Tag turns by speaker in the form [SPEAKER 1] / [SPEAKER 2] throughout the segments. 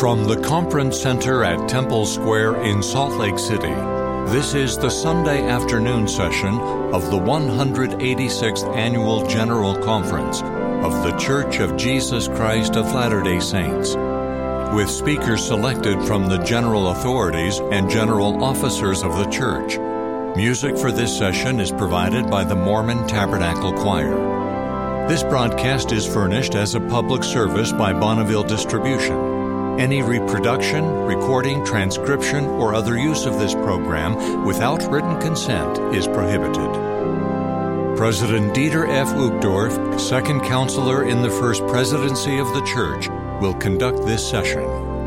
[SPEAKER 1] From the Conference Center at Temple Square in Salt Lake City, this is the Sunday afternoon session of the 186th Annual General Conference of The Church of Jesus Christ of Latter-day Saints, with speakers selected from the general authorities and general officers of the church. Music for this session is provided by the Mormon Tabernacle Choir. This broadcast is furnished as a public service by Bonneville Distribution. Any reproduction, recording, transcription, or other use of this program without written consent is prohibited. President Dieter F. Uchtdorf, second counselor in the First Presidency of the Church, will conduct this session.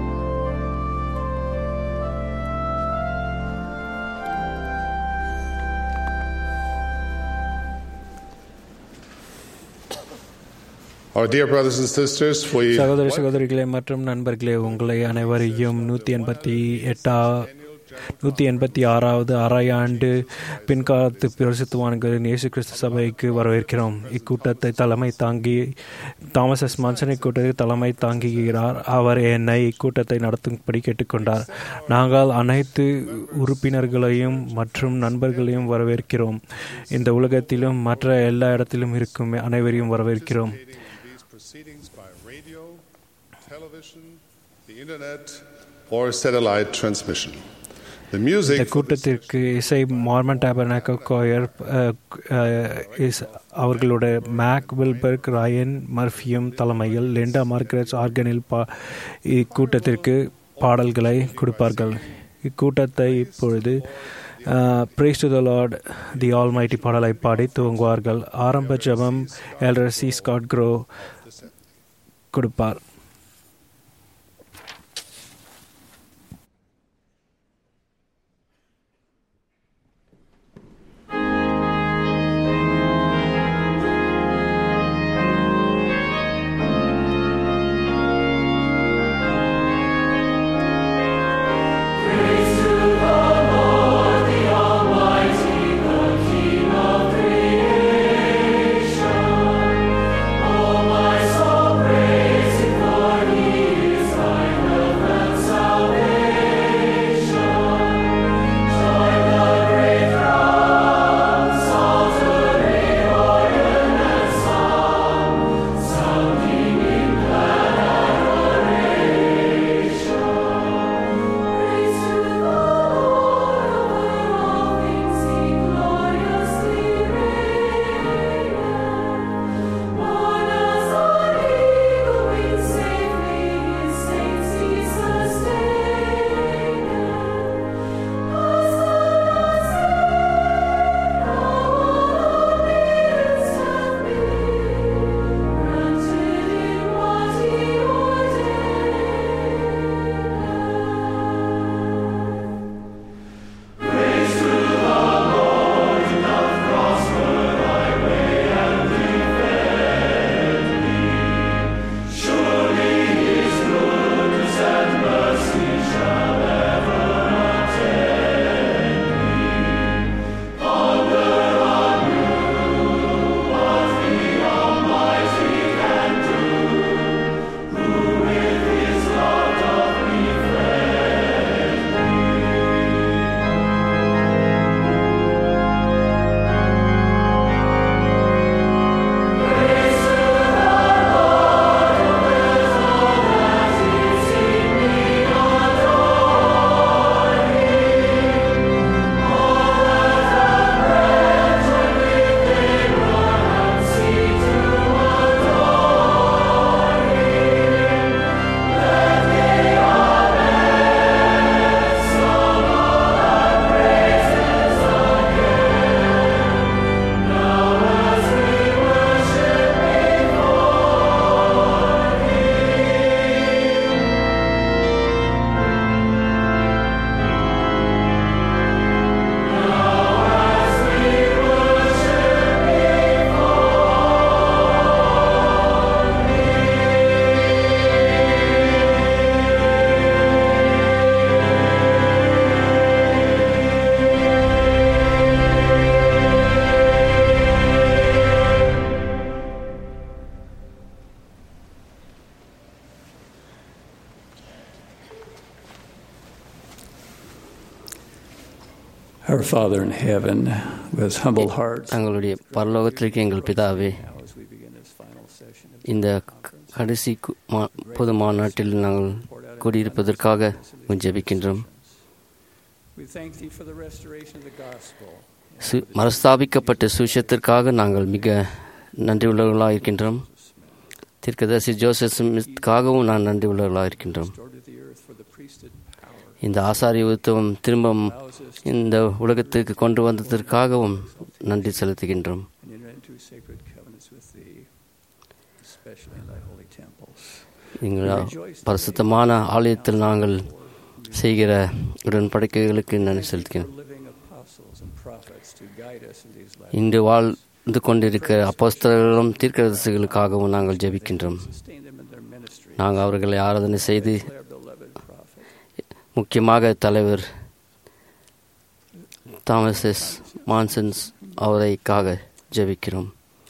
[SPEAKER 2] Our dear brothers and sisters,
[SPEAKER 3] சகோதர சகோதரிகளே மற்றும் நண்பர்களே, உங்களை அனைவரையும் 186வது அரையாண்டு பின்காலத்து பரிசுத்தவான்களின் இயேசு கிறிஸ்து சபைக்கு வரவேற்கிறோம். இக்கூட்டத்தை தாமஸ் எஸ் மான்சன் இக்கூட்டத்தை தலைமை தாங்குகிறார். அவர் என்னை இக்கூட்டத்தை நடத்தும்படி கேட்டுக்கொண்டார். நாங்கள் அனைத்து உறுப்பினர்களையும் மற்றும் நண்பர்களையும் வரவேற்கிறோம். இந்த உலகத்திலும் மற்ற எல்லா இடத்திலும் இருக்கும் அனைவரையும் வரவேற்கிறோம்.
[SPEAKER 2] Proceedings by radio, television, the internet, or satellite transmission. The music.
[SPEAKER 3] இந்த கூட்டத்திற்கு இசை மார்மன் டாபர்னாக்கல் கோயர் அவர்களுடைய மேக் வில்பர்க், ராயன் மர்ஃபியும் தலைமையில் லிண்டா மார்கரெட்ஸ் ஆர்கனில் இக்கூட்டத்திற்கு பாடல்களை கொடுப்பார்கள். இக்கூட்டத்தை இப்பொழுது Praise to the Lord, the Almighty பாடலை பாடி துவங்குவார்கள். ஆரம்ப ஜெபம் எல்டர் சி. ஸ்காட் க்ரோ கொடுப்பார்.
[SPEAKER 4] My soul praise you. Our Father in heaven, with humble hearts,
[SPEAKER 5] தங்களுடைய பரலோகத்திற்கு எங்கள் பிதாவே, இந்த கடைசி பொது மாநாட்டில் நாங்கள் கூடியிருப்பதற்காக ஜெபிக்கின்றோம். மறுஸ்தாபிக்கப்பட்ட சுவிசேஷத்திற்காக நாங்கள் மிக நன்றி உள்ளவர்களாக இருக்கின்றோம். தீர்க்கதரிசி ஜோசப் ஸ்மித்காகவும் நான் நன்றி உள்ளவர்களாக இருக்கின்றோம். இந்த ஆசாரியத்துவம் திரும்ப இந்த உலகத்திற்கு கொண்டு வந்ததற்காகவும் நன்றி செலுத்துகின்றோம். எங்கள் பரிசுத்தமான ஆலயத்தில் நாங்கள் செய்கிற உடன்படிக்கைகளுக்கு நன்றி செலுத்துகிறோம். இன்று வாழ்ந்து கொண்டிருக்கிற அப்போஸ்தலர்களும் தீர்க்கதரிசிகளுக்காகவும் நாங்கள் ஜெபிக்கின்றோம். நாங்கள் அவர்களை ஆராதனை செய்து, முக்கியமாக தலைவர் தாமஸ் எஸ் மான்சன்ஸ் அவரைக்காக ஜெபிக்கிறோம்.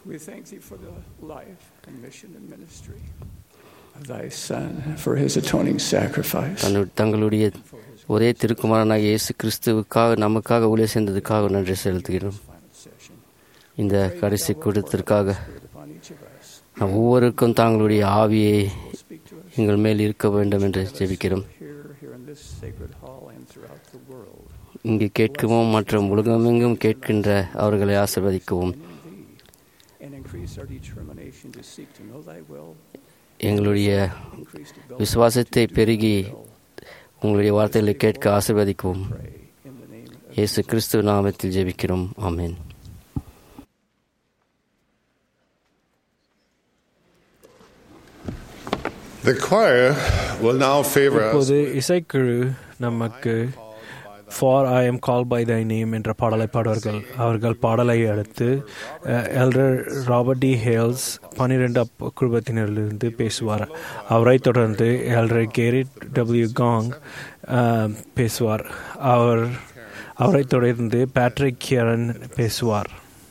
[SPEAKER 5] தங்களுடைய ஒரே திருக்குமாரனாக இயேசு கிறிஸ்துவுக்காக நமக்காக ஊழியம் செய்ததுக்காக நன்றி செலுத்துகிறோம். இந்த கடைசி கூட்டத்திற்காக ஒவ்வொருக்கும் தங்களுடைய ஆவியை எங்கள் மேல் இருக்க வேண்டும் என்று ஜெபிக்கிறோம். இங்கு கேட்கவும் மற்றும் உலகமெங்கும் கேட்கின்ற அவர்களை ஆசீர்வதிக்கவும், எங்களுடைய விசுவாசத்தை பெருகி உங்களுடைய வார்த்தைகளை கேட்க ஆசீர்வதிக்கவும். இயேசு கிறிஸ்துவ நாமத்தில் ஜெபிக்கிறோம். ஆமென்.
[SPEAKER 2] The choir will now favor us.
[SPEAKER 3] இப்போது இசைக்குழு நமக்கு For I am called by thy name என்ற பாடலை பாடுவார்கள். அவர்கள் பாடலை அடுத்து எல்டர் ராபர்ட் டி ஹேல்ஸ் 12 குழுமத்தினரிலிருந்து பேசுவார். அவரை தொடர்ந்து எல்டர் கேரிட் டபிள்யூ காங் பேசுவார். அவரை தொடர்ந்து பேட்ரிக் கியரன் பேசுவார்.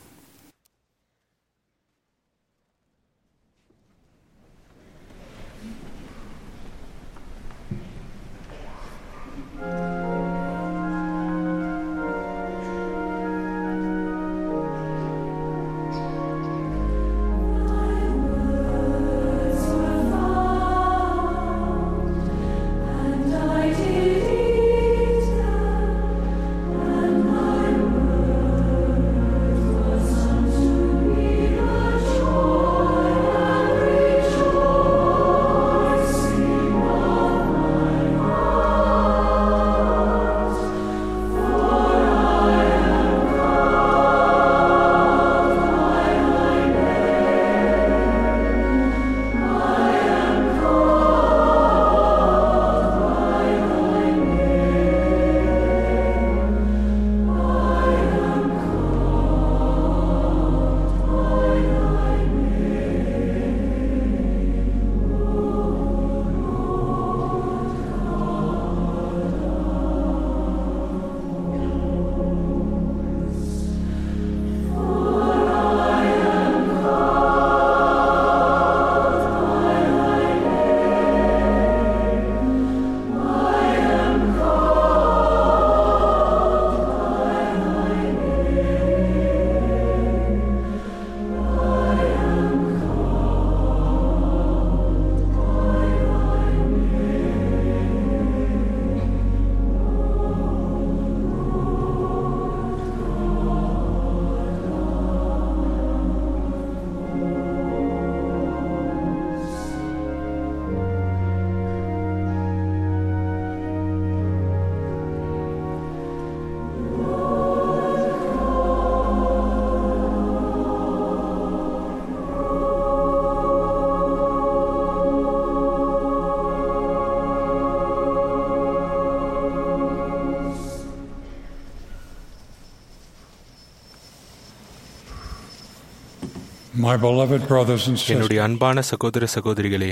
[SPEAKER 6] என்னுடைய அன்பான சகோதர சகோதரிகளே,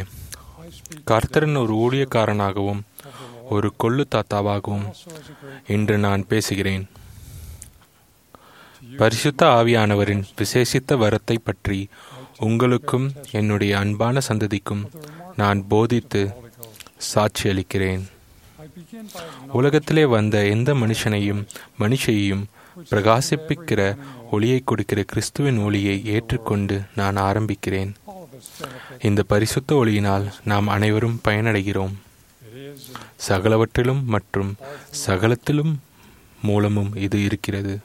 [SPEAKER 6] கர்த்தரின் ஒரு ஊழியக்காரனாகவும் ஒரு கொள்ளு தாத்தாவாகவும் இன்று நான் பேசுகிறேன். பரிசுத்த ஆவியானவரின் விசேஷித்த வரத்தை பற்றி உங்களுக்கும் என்னுடைய அன்பான சந்ததிக்கும் நான் போதித்து சாட்சியளிக்கிறேன். உலகத்திலே வந்த எந்த மனுஷையும் பிரகாசிப்பிக்கிற ஒளியை கொடுக்கிற கிறிஸ்துவின் ஒளியை ஏற்றுக்கொண்டு நான் ஆரம்பிக்கிறேன். இந்த பரிசுத்த ஒளியினால் நாம் அனைவரும் பயனடைகிறோம். சகலவற்றிலும் மற்றும் சகலத்திலும் மூலமும் இது இருக்கிறது.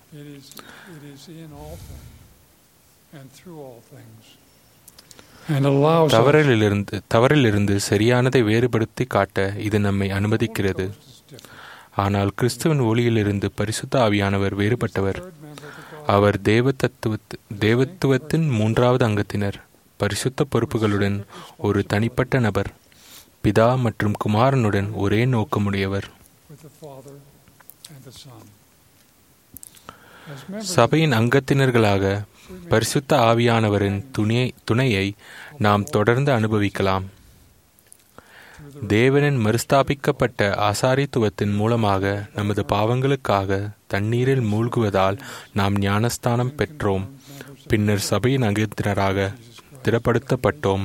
[SPEAKER 6] தவறிலிருந்து சரியானதை வேறுபடுத்தி காட்ட இது நம்மை அனுமதிக்கிறது. ஆனால் கிறிஸ்துவின் ஒளியிலிருந்து பரிசுத்த ஆவியானவர் வேறுபட்டவர். அவர் தேவத்துவத்தின் மூன்றாவது அங்கத்தினர், பரிசுத்த பொறுப்புகளுடன் ஒரு தனிப்பட்ட நபர், பிதா மற்றும் குமாரனுடன் ஒரே நோக்கமுடையவர். சபையின் அங்கத்தினர்களாக பரிசுத்த ஆவியானவரின் துணையை நாம் தொடர்ந்து அனுபவிக்கலாம். தேவனின் மறுஸ்தாபிக்கப்பட்ட ஆசாரித்துவத்தின் மூலமாக நமது பாவங்களுக்காக தண்ணீரில் மூழ்குவதால் நாம் ஞானஸ்தானம் பெற்றோம். பின்னர் சபையின் அங்கத்தினராக திடப்படுத்தப்பட்டோம்.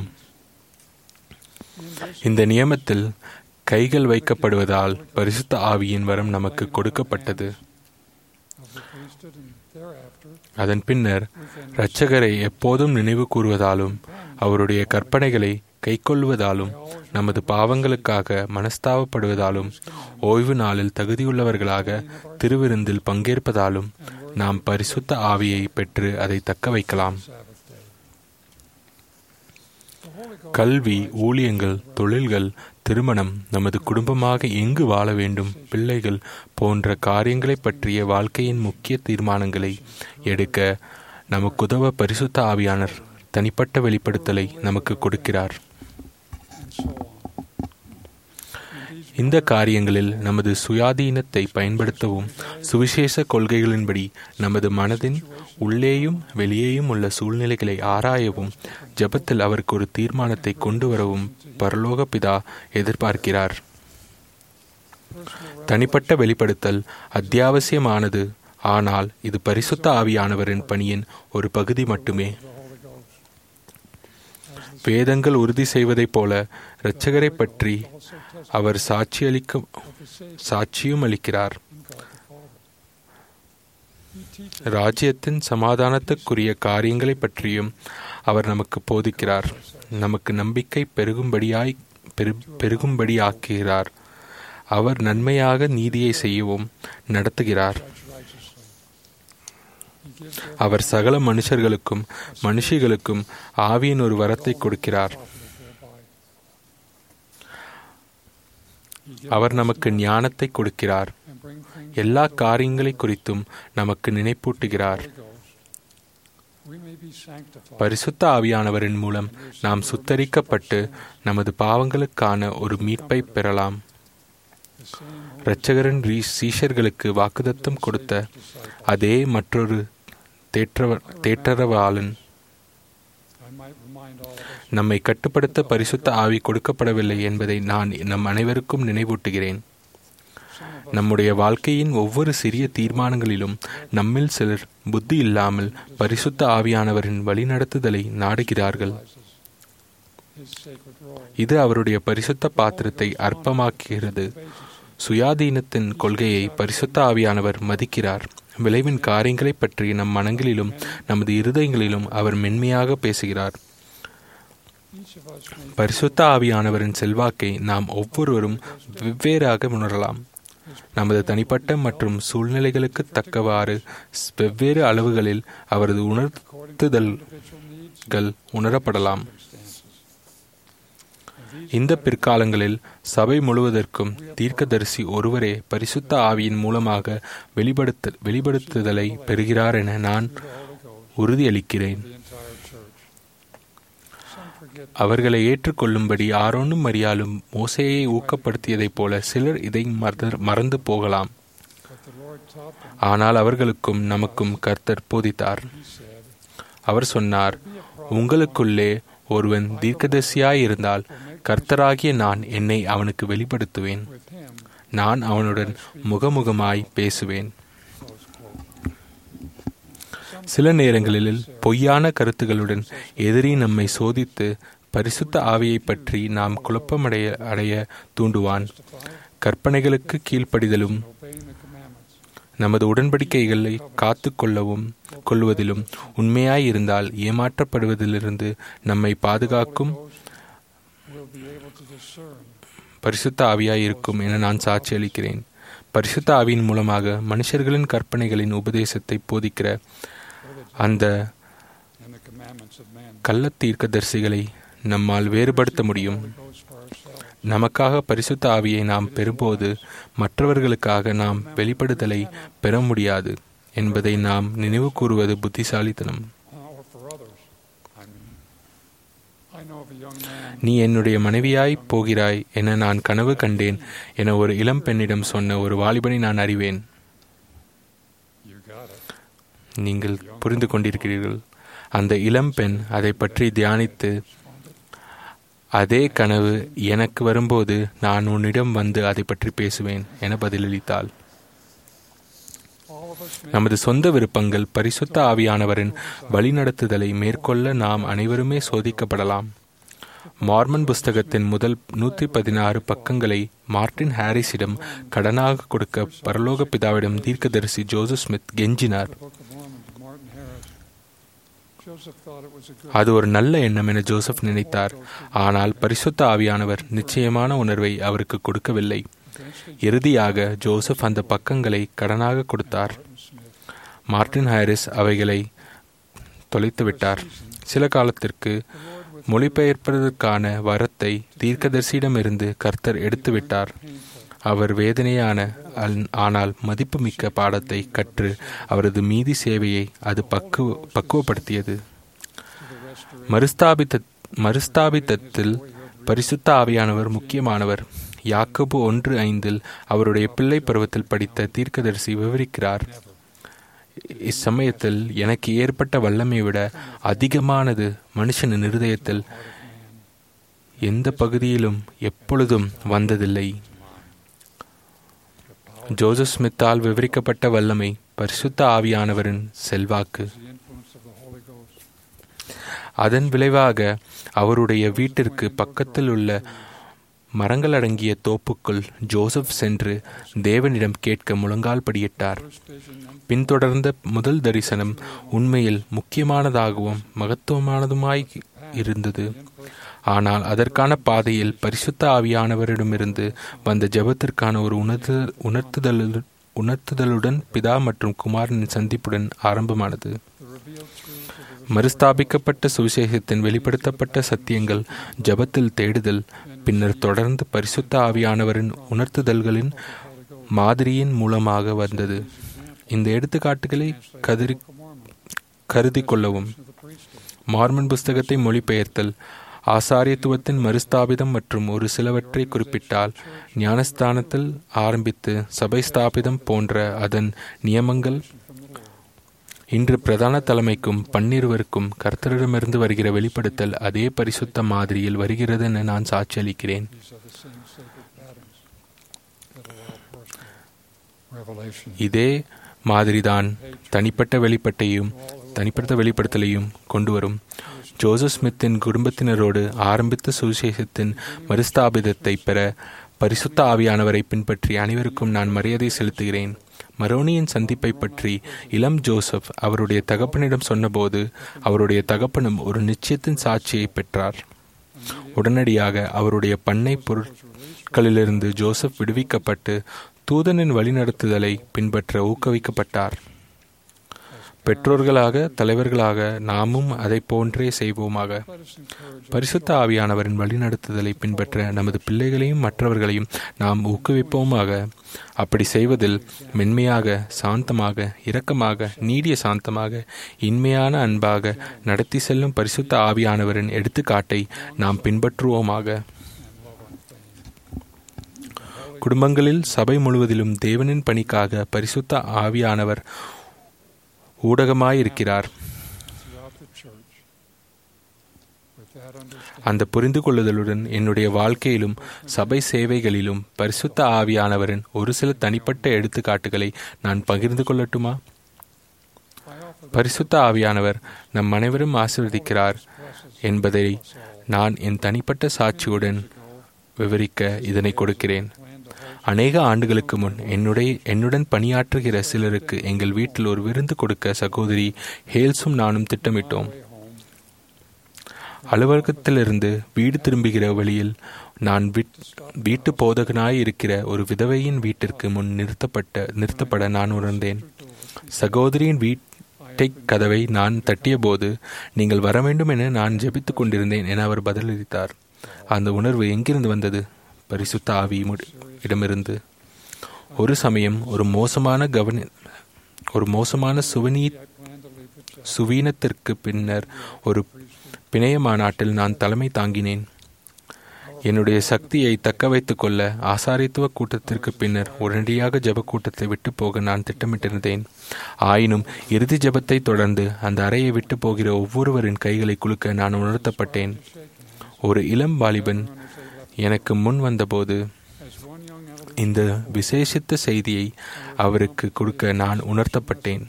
[SPEAKER 6] இந்த நியமத்தில் கைகள் வைக்கப்படுவதால் பரிசுத்த ஆவியின் வரம் நமக்கு கொடுக்கப்பட்டது. அதன் பின்னர் இரட்சகரை எப்போதும் நினைவு கூறுவதாலும் அவருடைய கற்பனைகளை கைக்கொள்வதாலும் நமது பாவங்களுக்காக மனஸ்தாபப்படுவதாலும் ஓய்வு நாளில் தகுதியுள்ளவர்களாக திருவிருந்தில் பங்கேற்பதாலும் நாம் பரிசுத்த ஆவியை பெற்று அதை தக்க வைக்கலாம். கல்வி, ஊழியங்கள், தொழில்கள், திருமணம், நமது குடும்பமாக எங்கு வாழ வேண்டும், பிள்ளைகள் போன்ற காரியங்களை பற்றிய வாழ்க்கையின் முக்கிய தீர்மானங்களை எடுக்க நமக்குதவ பரிசுத்த ஆவியானவர் தனிப்பட்ட வெளிப்படுத்தலை நமக்கு கொடுக்கிறார். இந்த காரியங்களில் நமது சுயாதீனத்தை பயன்படுத்தவும், சுவிசேஷ கொள்கைகளின்படி நமது மனதின் உள்ளேயும் வெளியேயும் உள்ள சூழ்நிலைகளை ஆராயவும், ஜெபத்தில் அவருக்கு ஒரு தீர்மானத்தை கொண்டு வரவும் பரலோக பிதா எதிர்பார்க்கிறார். தனிப்பட்ட வெளிப்படுத்தல் அத்தியாவசியமானது, ஆனால் இது பரிசுத்த ஆவியானவரின் பணியின் ஒரு பகுதி மட்டுமே. வேதங்கள் உறுதி செய்வதைப் போல இரட்சகரை பற்றி அவர் சாட்சியும் அளிக்கிறார். ராஜ்யத்தின் சமாதானத்துக்குரிய காரியங்களை பற்றியும் அவர் நமக்கு போதிக்கிறார். நமக்கு நம்பிக்கை பெருகும்படியாக்குகிறார். அவர் நன்மையாக நீதியை செய்யவும் நடத்துகிறார். அவர் சகல மனுஷிகளுக்கும் ஆவியின் ஒரு வரத்தை கொடுக்கிறார். அவர் நமக்கு ஞானத்தை கொடுக்கிறார். எல்லா காரியங்களை குறித்தும் நமக்கு நினைப்பூட்டுகிறார். பரிசுத்த ஆவியானவரின் மூலம் நாம் சுத்தரிக்கப்பட்டு நமது பாவங்களுக்கான ஒரு மீட்பை பெறலாம். இரட்சகரின் சீஷர்களுக்கு வாக்குத்தத்தம் கொடுத்த அதே மற்றொரு தேற்றரவாளன் நம்மை கட்டுப்படுத்த பரிசுத்த ஆவி கொடுக்கப்படவில்லை என்பதை நான் நம் அனைவருக்கும் நினைவூட்டுகிறேன். நம்முடைய வாழ்க்கையின் ஒவ்வொரு சிறிய தீர்மானங்களிலும் நம்மில் சிலர் புத்தி இல்லாமல் பரிசுத்த ஆவியானவரின் வழிநடத்துதலை நாடுகிறார்கள். இது அவருடைய பரிசுத்த பாத்திரத்தை அற்பமாக்குகிறது. சுயாதீனத்தின் கொள்கையை பரிசுத்த ஆவியானவர் மதிக்கிறார். விளைவின் காரியங்களை பற்றி நம் மனங்களிலும் நமது இருதயங்களிலும் அவர் மென்மையாக பேசுகிறார். பரிசுத்த ஆவியானவரின் செல்வாக்கை நாம் ஒவ்வொருவரும் வெவ்வேறாக உணரலாம். நமது தனிப்பட்ட மற்றும் சூழ்நிலைகளுக்கு தக்கவாறு வெவ்வேறு அளவுகளில் அவரது உணர்த்துதல்கள் உணரப்படலாம். இந்த பிற்காலங்களில் சபை முழுவதற்கும் தீர்க்கதரிசி ஒருவரே பரிசுத்த ஆவியின் மூலமாக வெளிப்படுத்துதலை பெறுகிறார் என நான் உறுதியளிக்கிறேன். அவர்களை ஏற்றுக்கொள்ளும்படி ஆரோனும் மரியாளும் மோசேயை ஊக்கப்படுத்தியதைப் போல சிலர் இதை மறந்து போகலாம். ஆனால் அவர்களுக்கும் நமக்கும் கர்த்தர் போதித்தார். அவர் சொன்னார், உங்களுக்குள்ளே ஒருவன் தீர்க்கதரிசியாயிருந்தால் கர்த்தராகிய நான் என்னை அவனுக்கு வெளிப்படுத்துவேன். நான் அவனுடன் முகமுகமாய் பேசுவேன். சில நேரங்களில் பொய்யான கருத்துகளுடன் எதிரி நம்மை சோதித்து பரிசுத்த ஆவியை பற்றி நாம் குழப்பமடைய தூண்டுவான். கற்பனைகளுக்கு கீழ்ப்படிதலும் நமது உடன்படிக்கைகளை காத்து கொள்வதிலும் உண்மையாயிருந்தால் ஏமாற்றப்படுவதிலிருந்து நம்மை பாதுகாக்கும் பரிசுத்த ஆவியாயிருக்கும் என நான் சாட்சி அளிக்கிறேன். பரிசுத்த ஆவியின் மூலமாக மனுஷர்களின் கற்பனைகளின் உபதேசத்தை போதிக்கிற அந்த கள்ள தீர்க்கதரிசிகளை நம்மால் வேறுபடுத்த முடியும். நமக்காக பரிசுத்த ஆவியை நாம் பெறும்போது மற்றவர்களுக்காக நாம் வெளிப்படுதலை பெற முடியாது என்பதை நாம் நினைவு கூறுவது புத்திசாலித்தனம். நீ என்னுடைய மனைவியாய் போகிறாய் என நான் கனவு கண்டேன் என ஒரு இளம் பெண்ணிடம் சொன்ன ஒரு வாலிபனை நான் அறிவேன். நீங்கள் புரிந்து கொண்டிருக்கிறீர்கள். அந்த இளம் பெண் அதை பற்றி தியானித்து, அதே கனவு எனக்கு வரும்போது நான் உன்னிடம் வந்து அதை பற்றி பேசுவேன் என பதிலளித்தாள். நமது சொந்த விருப்பங்கள் பரிசுத்த ஆவியானவரின் வழிநடத்துதலை மேற்கொள்ள நாம் அனைவருமே சோதிக்கப்படலாம். மார்மன் புஸ்தகத்தின் முதல் 116 பக்கங்களை மார்டின் ஹாரிஸிடம் கடனாக கொடுக்க பரலோக பிதாவிடம் தீர்க்கதரிசி ஜோசப் ஸ்மித் கெஞ்சினார். அது ஒரு நல்ல எண்ணம் என ஜோசப் நினைத்தார். ஆனால் பரிசுத்த ஆவியானவர் நிச்சயமான உணர்வை அவருக்கு கொடுக்கவில்லை. இறுதியாக ஜோசப் அந்த பக்கங்களை கடனாக கொடுத்தார். மார்டின் ஹாரிஸ் அவைகளை தொலைத்துவிட்டார். சில காலத்திற்கு மொழிபெயர்ப்பதற்கான வரத்தை தீர்க்கதரிசியிடமிருந்து கர்த்தர் எடுத்துவிட்டார். அவர் வேதனையான ஆனால் மதிப்புமிக்க பாடத்தை கற்று அவரது மீதி சேவையை அது பக்குவப்படுத்தியது. மறுஸ்தாபித்தத்தில் பரிசுத்த ஆவியானவர் முக்கியமானவர். யாக்கோபு 1:5 அவருடைய பிள்ளை பருவத்தில் படித்த தீர்க்கதரிசி விவரிக்கிறார். இச்சமயத்தில் எனக்கு ஏற்பட்ட வல்லமை விட அதிகமானது மனுஷனின் இருதயத்தில் எந்த பகுதியிலும் எப்பொழுதும் வந்ததில்லை. ஜோசப் ஸ்மித்தால் விவரிக்கப்பட்ட வல்லமை பரிசுத்த ஆவியானவரின் செல்வாக்கு. அதன் விளைவாக அவருடைய வீட்டிற்கு பக்கத்தில் உள்ள மரங்கள் அடங்கிய தோப்புக்குள் ஜோசப் சென்று தேவனிடம் கேட்க முழங்கால் படியிட்டார். பின்தொடர்ந்த முதல் தரிசனம் உண்மையில் முக்கியமானதாகவும் மகத்துவமானதுமாய் இருந்தது. ஆனால் அதற்கான பாதையில் பரிசுத்த ஆவியானவரிடமிருந்து வந்த ஜெபத்திற்கான ஒரு உணர்த்துதலுடன் பிதா மற்றும் குமாரனின் சந்திப்புடன் ஆரம்பமானது. மறுஸ்தாபிக்கப்பட்ட சுவிசேஷத்தின் வெளிப்படுத்தப்பட்ட சத்தியங்கள் ஜெபத்தில் தேடுதல், பின்னர் தொடர்ந்து பரிசுத்த ஆவியானவரின் உணர்த்துதல்களின் மாதிரியின் மூலமாக வந்தது. இந்த எடுத்துக்காட்டுகளை கருதி கொள்ளவும். மார்மன் புஸ்தகத்தை மொழிபெயர்த்தல், ஆசாரியத்துவத்தின் மறுஸ்தாபிதம் மற்றும் ஒரு சிலவற்றை குறிப்பிட்டால், ஞானஸ்தானத்தில் ஆரம்பித்து சபை ஸ்தாபிதம் போன்ற அதன் நியமங்கள் இன்று பிரதான தலைமைக்கும் 12 கர்த்தரிடமிருந்து வருகிற வெளிப்படுத்தல் அதே பரிசுத்த மாதிரியில் வருகிறது என நான் சாட்சி அளிக்கிறேன். இதே மாதிரிதான் தனிப்பட்ட வெளிப்படுத்தலையும் கொண்டு வரும். ஜோசப் ஸ்மித்தின் குடும்பத்தினரோடு ஆரம்பித்த சுவிசேஷத்தின் மறுஸ்தாபிதத்தை பெற பரிசுத்த ஆவியானவரை பின்பற்றி அனைவருக்கும் நான் மரியாதை செலுத்துகிறேன். மரோனியின் சந்திப்பை பற்றி இளம் ஜோசப் அவருடைய தகப்பனிடம் சொன்னபோது அவருடைய தகப்பனும் ஒரு நிச்சயத்தின் சாட்சியை பெற்றார். உடனடியாக அவருடைய பண்ணை பொருட்களிலிருந்து ஜோசப் விடுவிக்கப்பட்டு தூதனின் வழிநடத்துதலை பின்பற்ற ஊக்குவிக்கப்பட்டார். பெற்றோர்களாக, தலைவர்களாக நாமும் அதை போன்றே செய்வோமாக. பரிசுத்த ஆவியானவரின் வழிநடத்துதலை பின்பற்ற நமது பிள்ளைகளையும் மற்றவர்களையும் நாம் ஊக்குவிப்போமாக. அப்படி செய்வதில் மென்மையாக, சாந்தமாக, இரக்கமாக, நீடிய சாந்தமாக, இன்மையான அன்பாக நடத்தி செல்லும் பரிசுத்த ஆவியானவரின் எடுத்துக்காட்டை நாம் பின்பற்றுவோமாக. குடும்பங்களில், சபை முழுவதிலும் தேவனின் பணிக்காக பரிசுத்த ஆவியானவர் ஊடகமாயிருக்கிறார். அந்த புரிந்து கொள்ளுதலுடன் என்னுடைய வாழ்க்கையிலும் சபை சேவைகளிலும் பரிசுத்த ஆவியானவரின் ஒரு சில தனிப்பட்ட எடுத்துக்காட்டுகளை நான் பகிர்ந்து கொள்ளட்டுமா? பரிசுத்த ஆவியானவர் நம் அனைவரும் ஆசீர்வதிக்கிறார் என்பதை நான் என் தனிப்பட்ட சாட்சியுடன் விவரிக்க இதனை கொடுக்கிறேன். அநேக ஆண்டுகளுக்கு முன் என்னுடன் பணியாற்றுகிற சிலருக்கு எங்கள் வீட்டில் ஒரு விருந்து கொடுக்க சகோதரி ஹேல்ஸும் நானும் திட்டமிட்டோம். அலுவலகத்திலிருந்து வீடு திரும்புகிற வழியில் நான் வீட்டு போதகனாய் இருக்கிற ஒரு விதவையின் வீட்டிற்கு முன் நிறுத்தப்பட நான் உணர்ந்தேன். சகோதரியின் வீட்டை கதவை நான் தட்டிய போது, நீங்கள் வர வேண்டும் என நான் ஜெபித்துக் கொண்டிருந்தேன் என அவர் பதிலளித்தார். அந்த உணர்வு எங்கிருந்து வந்தது? பரிசுத்த ஆவி இடமிருந்து. ஒரு சமயம் ஒரு மோசமான சுவீனத்திற்கு பின்னர் ஒரு பிணைய மாநாட்டில் நான் தலைமை தாங்கினேன். என்னுடைய சக்தியை தக்க வைத்துக் கொள்ள ஆசாரித்துவ கூட்டத்திற்கு பின்னர் உடனடியாக ஜெப கூட்டத்தை விட்டு போக நான் திட்டமிட்டிருந்தேன். ஆயினும் இறுதி ஜெபத்தை தொடர்ந்து அந்த அறையை விட்டு போகிற ஒவ்வொருவரின் கைகளை குலுக்க நான் உணர்த்தப்பட்டேன். ஒரு இளம் வாலிபன் எனக்கு முன் வந்தபோது இந்த விசேஷித்த செய்தியை அவருக்கு கொடுக்க நான் உணர்த்தப்பட்டேன்.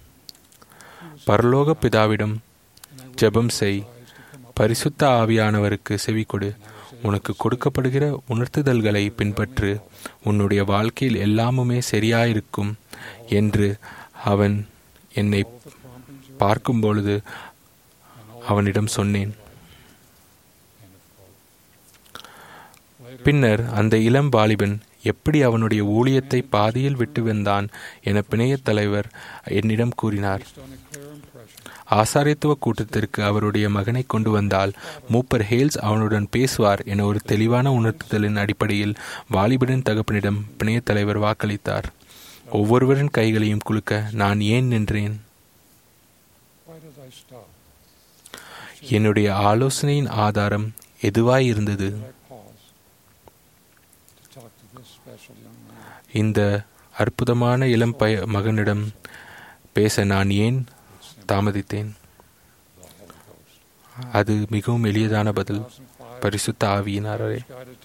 [SPEAKER 6] பரலோக பிதாவிடம் ஜெபம் செய், பரிசுத்த ஆவியானவருக்கு செவிகொடு, உனக்கு கொடுக்கப்படுகிற உணர்த்துதல்களை பின்பற்று, உன்னுடைய வாழ்க்கையில் எல்லாமுமே சரியாயிருக்கும் என்று அவன் என்னை பார்க்கும்பொழுது அவனிடம் சொன்னேன். பின்னர் அந்த இளம் வாலிபன் எப்படி அவனுடைய ஊழியத்தை பாதியில் விட்டு வந்தான் என பிணைய தலைவர் என்னிடம் கூறினார். ஆசாரியத்துவ கூட்டத்திற்கு அவருடைய மகனை கொண்டு வந்தால் மூப்பர் ஹேல்ஸ் அவனுடன் பேசுவார் என ஒரு தெளிவான உணர்த்துதலின் அடிப்படையில் வாலிபனின் தகப்பனிடம் பிணைய தலைவர் வாக்களித்தார். ஒவ்வொருவரின் கைகளையும் குலுக்க நான் ஏன் நின்றேன்? என்னுடைய ஆலோசனையின் ஆதாரம் எதுவாய் இருந்தது? இந்த அற்புதமான இளம் மகனிடம் பேச நான் ஏன் தாமதித்தேன்? அது மிகவும் எளியதான பதில், பரிசுத்த ஆவியினாரே.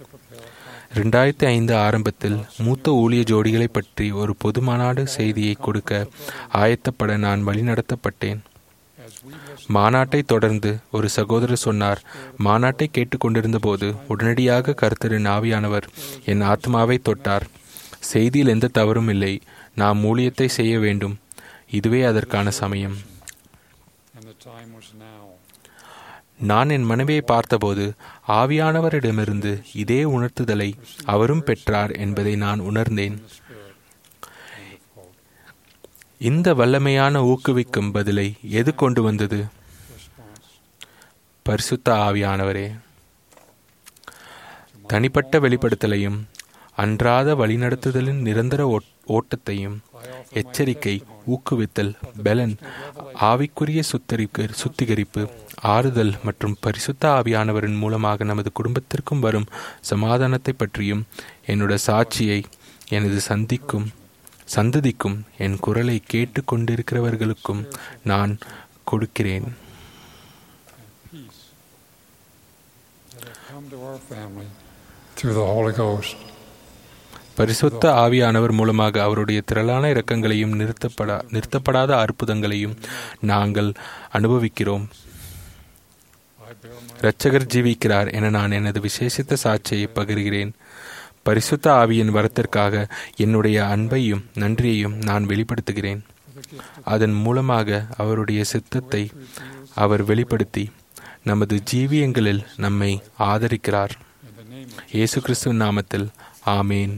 [SPEAKER 6] 2005 ஆரம்பத்தில் மூத்த ஊழிய ஜோடிகளை பற்றி ஒரு பொது மாநாடு செய்தியை கொடுக்க ஆயத்தப்பட நான் வழிநடத்தப்பட்டேன். மாநாட்டை தொடர்ந்து ஒரு சகோதரர் சொன்னார், மாநாட்டை கேட்டுக்கொண்டிருந்த போது உடனடியாக கர்த்தரின் ஆவியானவர் என் ஆத்மாவை தொட்டார். செய்தியில் எந்த தவறும் இல்லை, நாம் ஊழியத்தை செய்ய வேண்டும், இதுவே அதற்கான சமயம். நான் என் மனைவியை பார்த்தபோது ஆவியானவரிடமிருந்து இதே உணர்த்துதலை அவரும் பெற்றார் என்பதை நான் உணர்ந்தேன். இந்த வல்லமையான ஊக்குவிக்கும் பதிலை எது கொண்டு வந்தது? பரிசுத்த ஆவியானவரே. தனிப்பட்ட வெளிப்படுத்தலையும் அன்றாத வழிநடத்துதலின் நிரந்தர ஓட்டத்தையும், எச்சரிக்கை, ஊக்குவித்தல், பலன், ஆவிக்குரிய சுத்திகரிப்பு, ஆறுதல் மற்றும் பரிசுத்த ஆவியானவரின் மூலமாக நமது குடும்பத்திற்கும் வரும் சமாதானத்தை பற்றியும் என்னுடைய சாட்சியை எனது சந்ததிக்கும் என் குரலை கேட்டு கொண்டிருக்கிறவர்களுக்கும் நான் கொடுக்கிறேன். பரிசுத்த ஆவியானவர் மூலமாக அவருடைய திரளான இரக்கங்களையும் நிறுத்தப்படாத அற்புதங்களையும் நாங்கள் அனுபவிக்கிறோம். இரட்சகர் ஜீவிக்கிறார் என நான் எனது விசேஷித்த சாட்சியை பகிர்கிறேன். பரிசுத்த ஆவியின் வரத்திற்காக என்னுடைய அன்பையும் நன்றியையும் நான் வெளிப்படுத்துகிறேன். அதன் மூலமாக அவருடைய சித்தத்தை அவர் வெளிப்படுத்தி நமது ஜீவியங்களில் நம்மை ஆதரிக்கிறார். இயேசு கிறிஸ்துவின் நாமத்தில் ஆமேன்.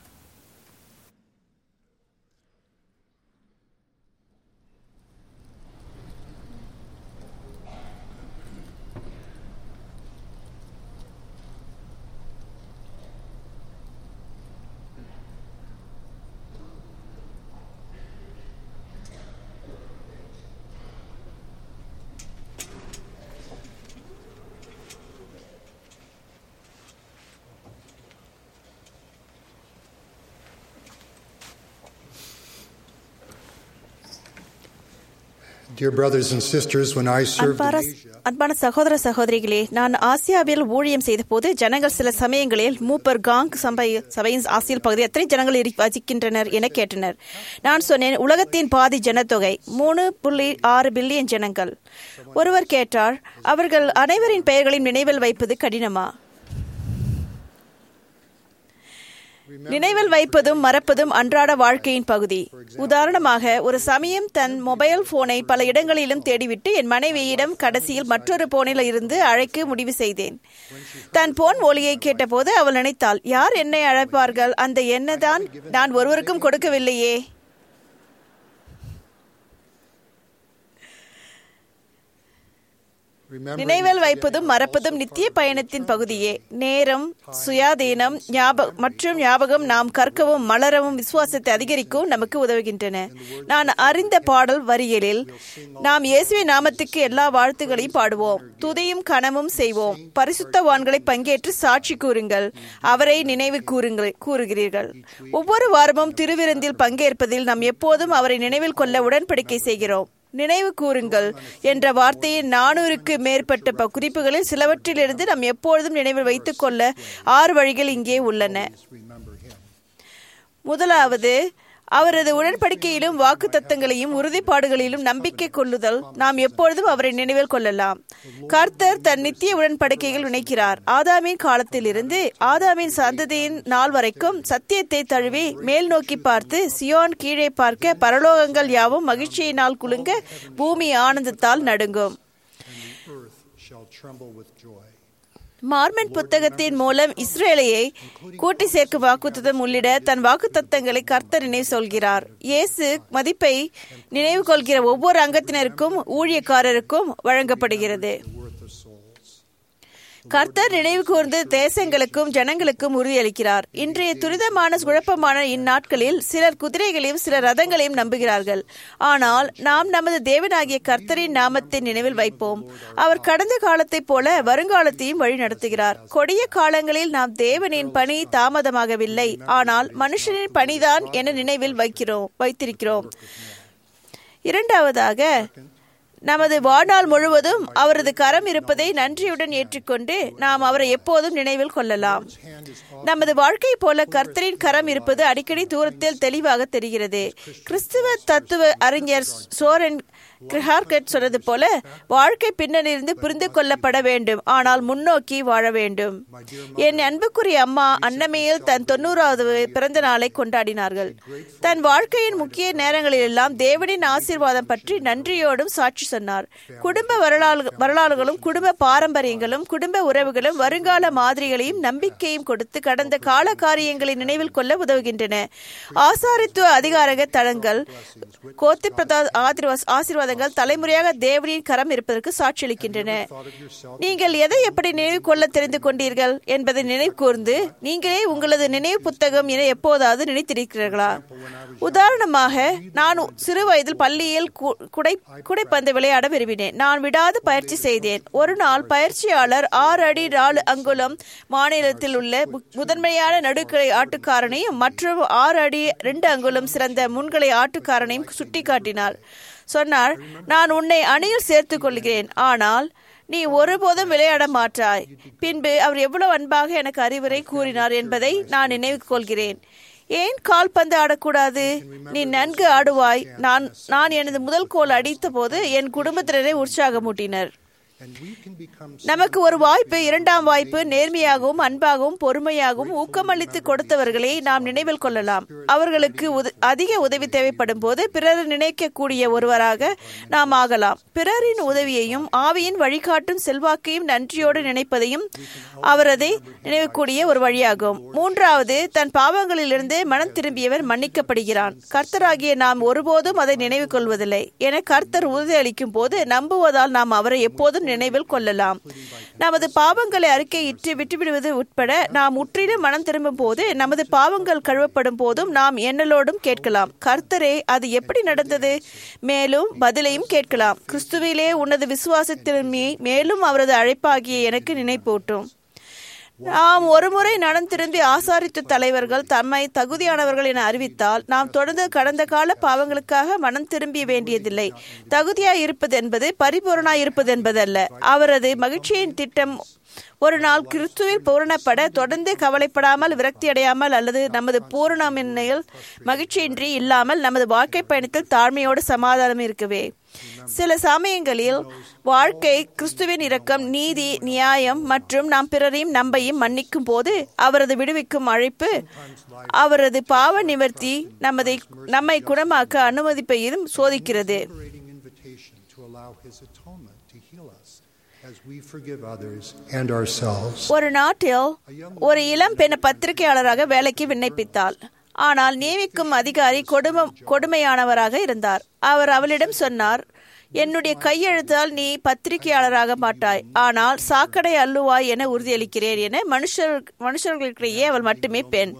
[SPEAKER 7] அன்பான சகோதர சகோதரிகளே, நான் ஆசியாவில் ஊழியம் செய்த போது ஜனங்கள் சில சமயங்களில் மூப்பர் காங் சபையின் ஆசியல் பகுதியில் எத்தனை ஜனங்கள் வசிக்கின்றனர் என கேட்டனர். நான் சொன்னேன், உலகத்தின் பாதி ஜனத்தொகை 3.6 பில்லியன் ஜனங்கள். ஒருவர் கேட்டார், அவர்கள் அனைவரின் பெயர்களையும் நினைவில் வைப்பது கடினமா? நினைவில் வைப்பதும் மறப்பதும் அன்றாட வாழ்க்கையின் பகுதி. உதாரணமாக, ஒரு சமயம் தன் மொபைல் போனை பல இடங்களிலும் தேடிவிட்டு என் மனைவியிடம் கடைசியில் மற்றொரு போனில் இருந்து அழைக்க முடிவு செய்தேன். தன் போன் ஒலியை கேட்டபோது அவள் நினைத்தாள், யார் என்னை அழைப்பார்கள்? அந்த எண்ணதான் நான் ஒருவருக்கும் கொடுக்கவில்லையே. நினைவில் வைப்பதும் மறப்பதும் நித்திய பயணத்தின் பகுதியே. நேரம், சுயாதீனம் மற்றும் ஞாபகம் நாம் கற்கவும் மலரவும் விசுவாசத்தை அதிகரிக்கவும் நமக்கு உதவுகின்றன. நான் அறிந்த பாடல் வரிகளில், நாம் இயேசுவின் நாமத்துக்கு எல்லா வாழ்த்துக்களையும் பாடுவோம், துதியும் கனமும் செய்வோம், பரிசுத்தவான்களை பங்கேற்று சாட்சி கூறுங்கள், அவரை நினைவு கூறுகிறீர்கள். ஒவ்வொரு வாரமும் திருவிருந்தில் பங்கேற்பதில் நாம் எப்போதும் அவரை நினைவில் கொள்ள உடன்படிக்கை செய்கிறோம். நினைவு கூறுங்கள் என்ற வார்த்தையின் 400க்கு மேற்பட்ட குறிப்புகளில் சிலவற்றிலிருந்து நாம் எப்பொழுதும் நினைவில் வைத்துக் கொள்ள 6 வழிகள் இங்கே உள்ளன. முதலாவது, அவரது உடன்படிக்கையிலும் வாக்கு தத்தங்களையும் உறுதிப்பாடுகளிலும் நம்பிக்கை கொள்ளுதல். நாம் எப்பொழுதும் அவரை நினைவில் கொள்ளலாம். கர்த்தர் தன் நித்திய உடன்படிக்கைகள் இணைக்கிறார். ஆதாமின் காலத்திலிருந்து ஆதாமின் சந்ததியின் நாள் வரைக்கும் சத்தியத்தை தழுவி மேல் நோக்கி பார்த்து சியோன் கீழே பார்க்க பரலோகங்கள் யாவும் மகிழ்ச்சியினால் குலுங்க பூமி ஆனந்தத்தால் நடுங்கும். மார்மன் புத்தகத்தின் மூலம் இஸ்ரேலையை கூட்டி சேர்க்கும் வாக்குத்தத்தம் உள்ளிட தன் வாக்குத்தத்தங்களை கர்த்தர் நினைவு சொல்கிறார். இயேசு மதிப்பை நினைவு கொள்கிற ஒவ்வொரு அங்கத்தினருக்கும் ஊழியக்காரருக்கும் வழங்கப்படுகிறது. கர்த்தர் நினைவு கூர்ந்து தேசங்களுக்கும் ஜனங்களுக்கும் உறுதியளிக்கிறார். இன்றைய துரிதமான குழப்பமான இந்நாட்களில் சிலர் குதிரைகளையும் சிலர் ரதங்களையும் நம்புகிறார்கள். ஆனால் நாம் நமது தேவனாகிய கர்த்தரின் நாமத்தை நினைவில் வைப்போம். அவர் கடந்த காலத்தைப் போல வருங்காலத்தையும் வழி நடத்துகிறார். கொடிய காலங்களில் நாம் தேவனின் பணி தாமதமாகவில்லை, ஆனால் மனுஷனின் பணிதான் என நினைவில் வைத்திருக்கிறோம். இரண்டாவதாக, நமது வாழ்நாள் முழுவதும் அவரது கரம் இருப்பதை நன்றியுடன் ஏற்றுக்கொண்டு நாம் அவரை எப்போதும் நினைவில் கொள்ளலாம். நமது வாழ்க்கை போல கர்த்தரின் கரம் இருப்பது அடிக்கடி தூரத்தில் தெளிவாக தெரிகிறது. கிறிஸ்துவ தத்துவ அறிஞர் சோரன் கிரஹார்கட் சொன்னது போல, வாழ்க்கை பின்னணியிலிருந்து புரிந்து கொள்ளப்பட வேண்டும், ஆனால் முன்னோக்கி வாழ வேண்டும். என் அன்புக்குரிய அம்மா அன்னமையில் தன் 90வது பிறந்த நாளை கொண்டாடினார்கள். தன் வாழ்க்கையின் முக்கிய நேரங்களிலெல்லாம் தேவனின் ஆசீர்வாதம் பற்றி நன்றியோடும் சாட்சி சொன்னார். குடும்ப வரலாறுகளும் குடும்ப பாரம்பரியங்களும் குடும்ப உறவுகளும் வருங்கால மாதிரிகளையும் நம்பிக்கையும் கொடுத்து கடந்த கால காரியங்களை நினைவில் கொள்ள உதவுகின்றன. ஆசாரித்துவ அதிகாரக தளங்கள், கோத்தி பிரதாத் ஆசீர்வாதங்கள் தலைமுறையாக தேவனின் கரம் இருப்பதற்கு சாட்சியளிக்கின்றன. நீங்கள் எதை எப்படி நினைவு கொள்ள தெரிந்து கொண்டீர்கள் என்பதை நினைவு கூர்ந்து நீங்களே உங்களது நினைவு புத்தகம் என எப்போதாவது நினைத்திருக்கிறீர்களா? உதாரணமாக, நான் சிறு வயதில் பள்ளியில் குடைப்பந்து விளையாட விரும்பினேன். நான் விடாது பயிற்சி செய்தேன். ஒரு நாள் பயிற்சியாளர் 6 அடி 4 அங்குலம் மாநிலத்தில் உள்ள முதன்மையான நடுக்கலை ஆட்டுக்காரனையும் மற்றும் 6 அடி 2 அங்குலம் சிறந்த முன்களை ஆட்டுக்காரனையும் சுட்டிக்காட்டினார். சொன்னார், நான் உன்னை அணியில் சேர்த்துக் கொள்கிறேன், ஆனால் நீ ஒருபோதும் விளையாட மாட்டாய். பின்பு அவர் எவ்வளவு அன்பாக எனக்கு அறிவுரை கூறினார் என்பதை நான் நினைவு கொள்கிறேன். ஏன் கால்பந்து ஆடக்கூடாது? நீ நன்கு ஆடுவாய். நான் எனது முதல் கோல் அடித்த போது என் குடும்பத்தினரை உற்சாகமூட்டினர். நமக்கு ஒரு வாய்ப்பு, இரண்டாம் வாய்ப்பு, நேர்மையாகவும் அன்பாகவும் பொறுமையாகவும் ஊக்கமளித்து கொடுத்தவர்களை நாம் நினைவில் கொள்ளலாம். அவர்களுக்கு அதிக உதவி தேவைப்படும் போது பிறர் நினைக்கக்கூடிய ஒருவராக நாம் ஆகலாம். பிறரின் உதவியையும் ஆவியின் வழிகாட்டும் செல்வாக்கையும் நன்றியோடு நினைப்பதையும் அவரதை நினைவுக்கூடிய ஒரு வழியாகும். மூன்றாவது, தன் பாவங்களிலிருந்து மனம் திரும்பியவர் மன்னிக்கப்படுகிறான். கர்த்தராகிய நாம் ஒருபோதும் அதை நினைவு கொள்வதில்லை என கர்த்தர் உறுதியளிக்கும் போது நம்புவதால் நாம் அவரை எப்போதும் நினைவில் கொள்ளலாம். நமது பாவங்களை அறிக்கையிட்டு விட்டுவிடுவது உட்பட நாம் முற்றிலும் மனம் திரும்பும் போது நமது பாவங்கள் கழுவப்படும் போதும் நாம் எண்ணலோடும் கேட்கலாம், கர்த்தரே, அது எப்படி நடந்தது? மேலும் பதிலையும் கேட்கலாம், கிறிஸ்துவிலே உனது விசுவாசத்தின்மையை மேலும் அவரது அழைப்பாகிய எனக்கு நினைப்பூட்டும். நாம் ஒருமுறை நடம் திரும்பி ஆசாரித்து தலைவர்கள் தம்மை தகுதியானவர்கள் என அறிவித்தால் நாம் தொடர்ந்து கடந்த கால பாவங்களுக்காக மனம் திரும்ப வேண்டியதில்லை. தகுதியாய் இருப்பது என்பது பரிபூரணாய் இருப்பது என்பதல்ல. அவரது மகிழ்ச்சியின் திட்டம் ஒரு நாள் கிறிஸ்துவில் பூரணப்பட தொடர்ந்து கவலைப்படாமல், விரக்தி அடையாமல் அல்லது நமது பூரணமின்மையில் மகிழ்ச்சியின்றி இல்லாமல் நமது வாழ்க்கை பயணத்தில் தாழ்மையோடு சமாதானம் இருக்கவே. சில சமயங்களில் வாழ்க்கை கிறிஸ்துவின் இரக்கம், நீதி, நியாயம் மற்றும் நாம் பிறரையும் நம்பையும் மன்னிக்கும் போது அவரது விடுவிக்கும் அழைப்பு, அவரது பாவ நிவர்த்தி நம்மை குணமாக்க அனுமதிப்பையும் சோதிக்கிறது. ஒரு நாட்டில் ஒரு இளம் பெண் பத்திரிகையாளராக வேலைக்கு விண்ணப்பித்தாள். ஆனால் நியமிக்கும் அதிகாரி கொடுமையானவராக இருந்தார். அவர் அவளிடம் சொன்னார், என்னுடைய கையெழுத்தால் நீ பத்திரிகையாளராக மாட்டாய், ஆனால் சாக்கடை அள்ளுவாய் என உறுதியளிக்கிறேன் என மனுஷர்களிடையே அவள் மட்டுமே பெண்.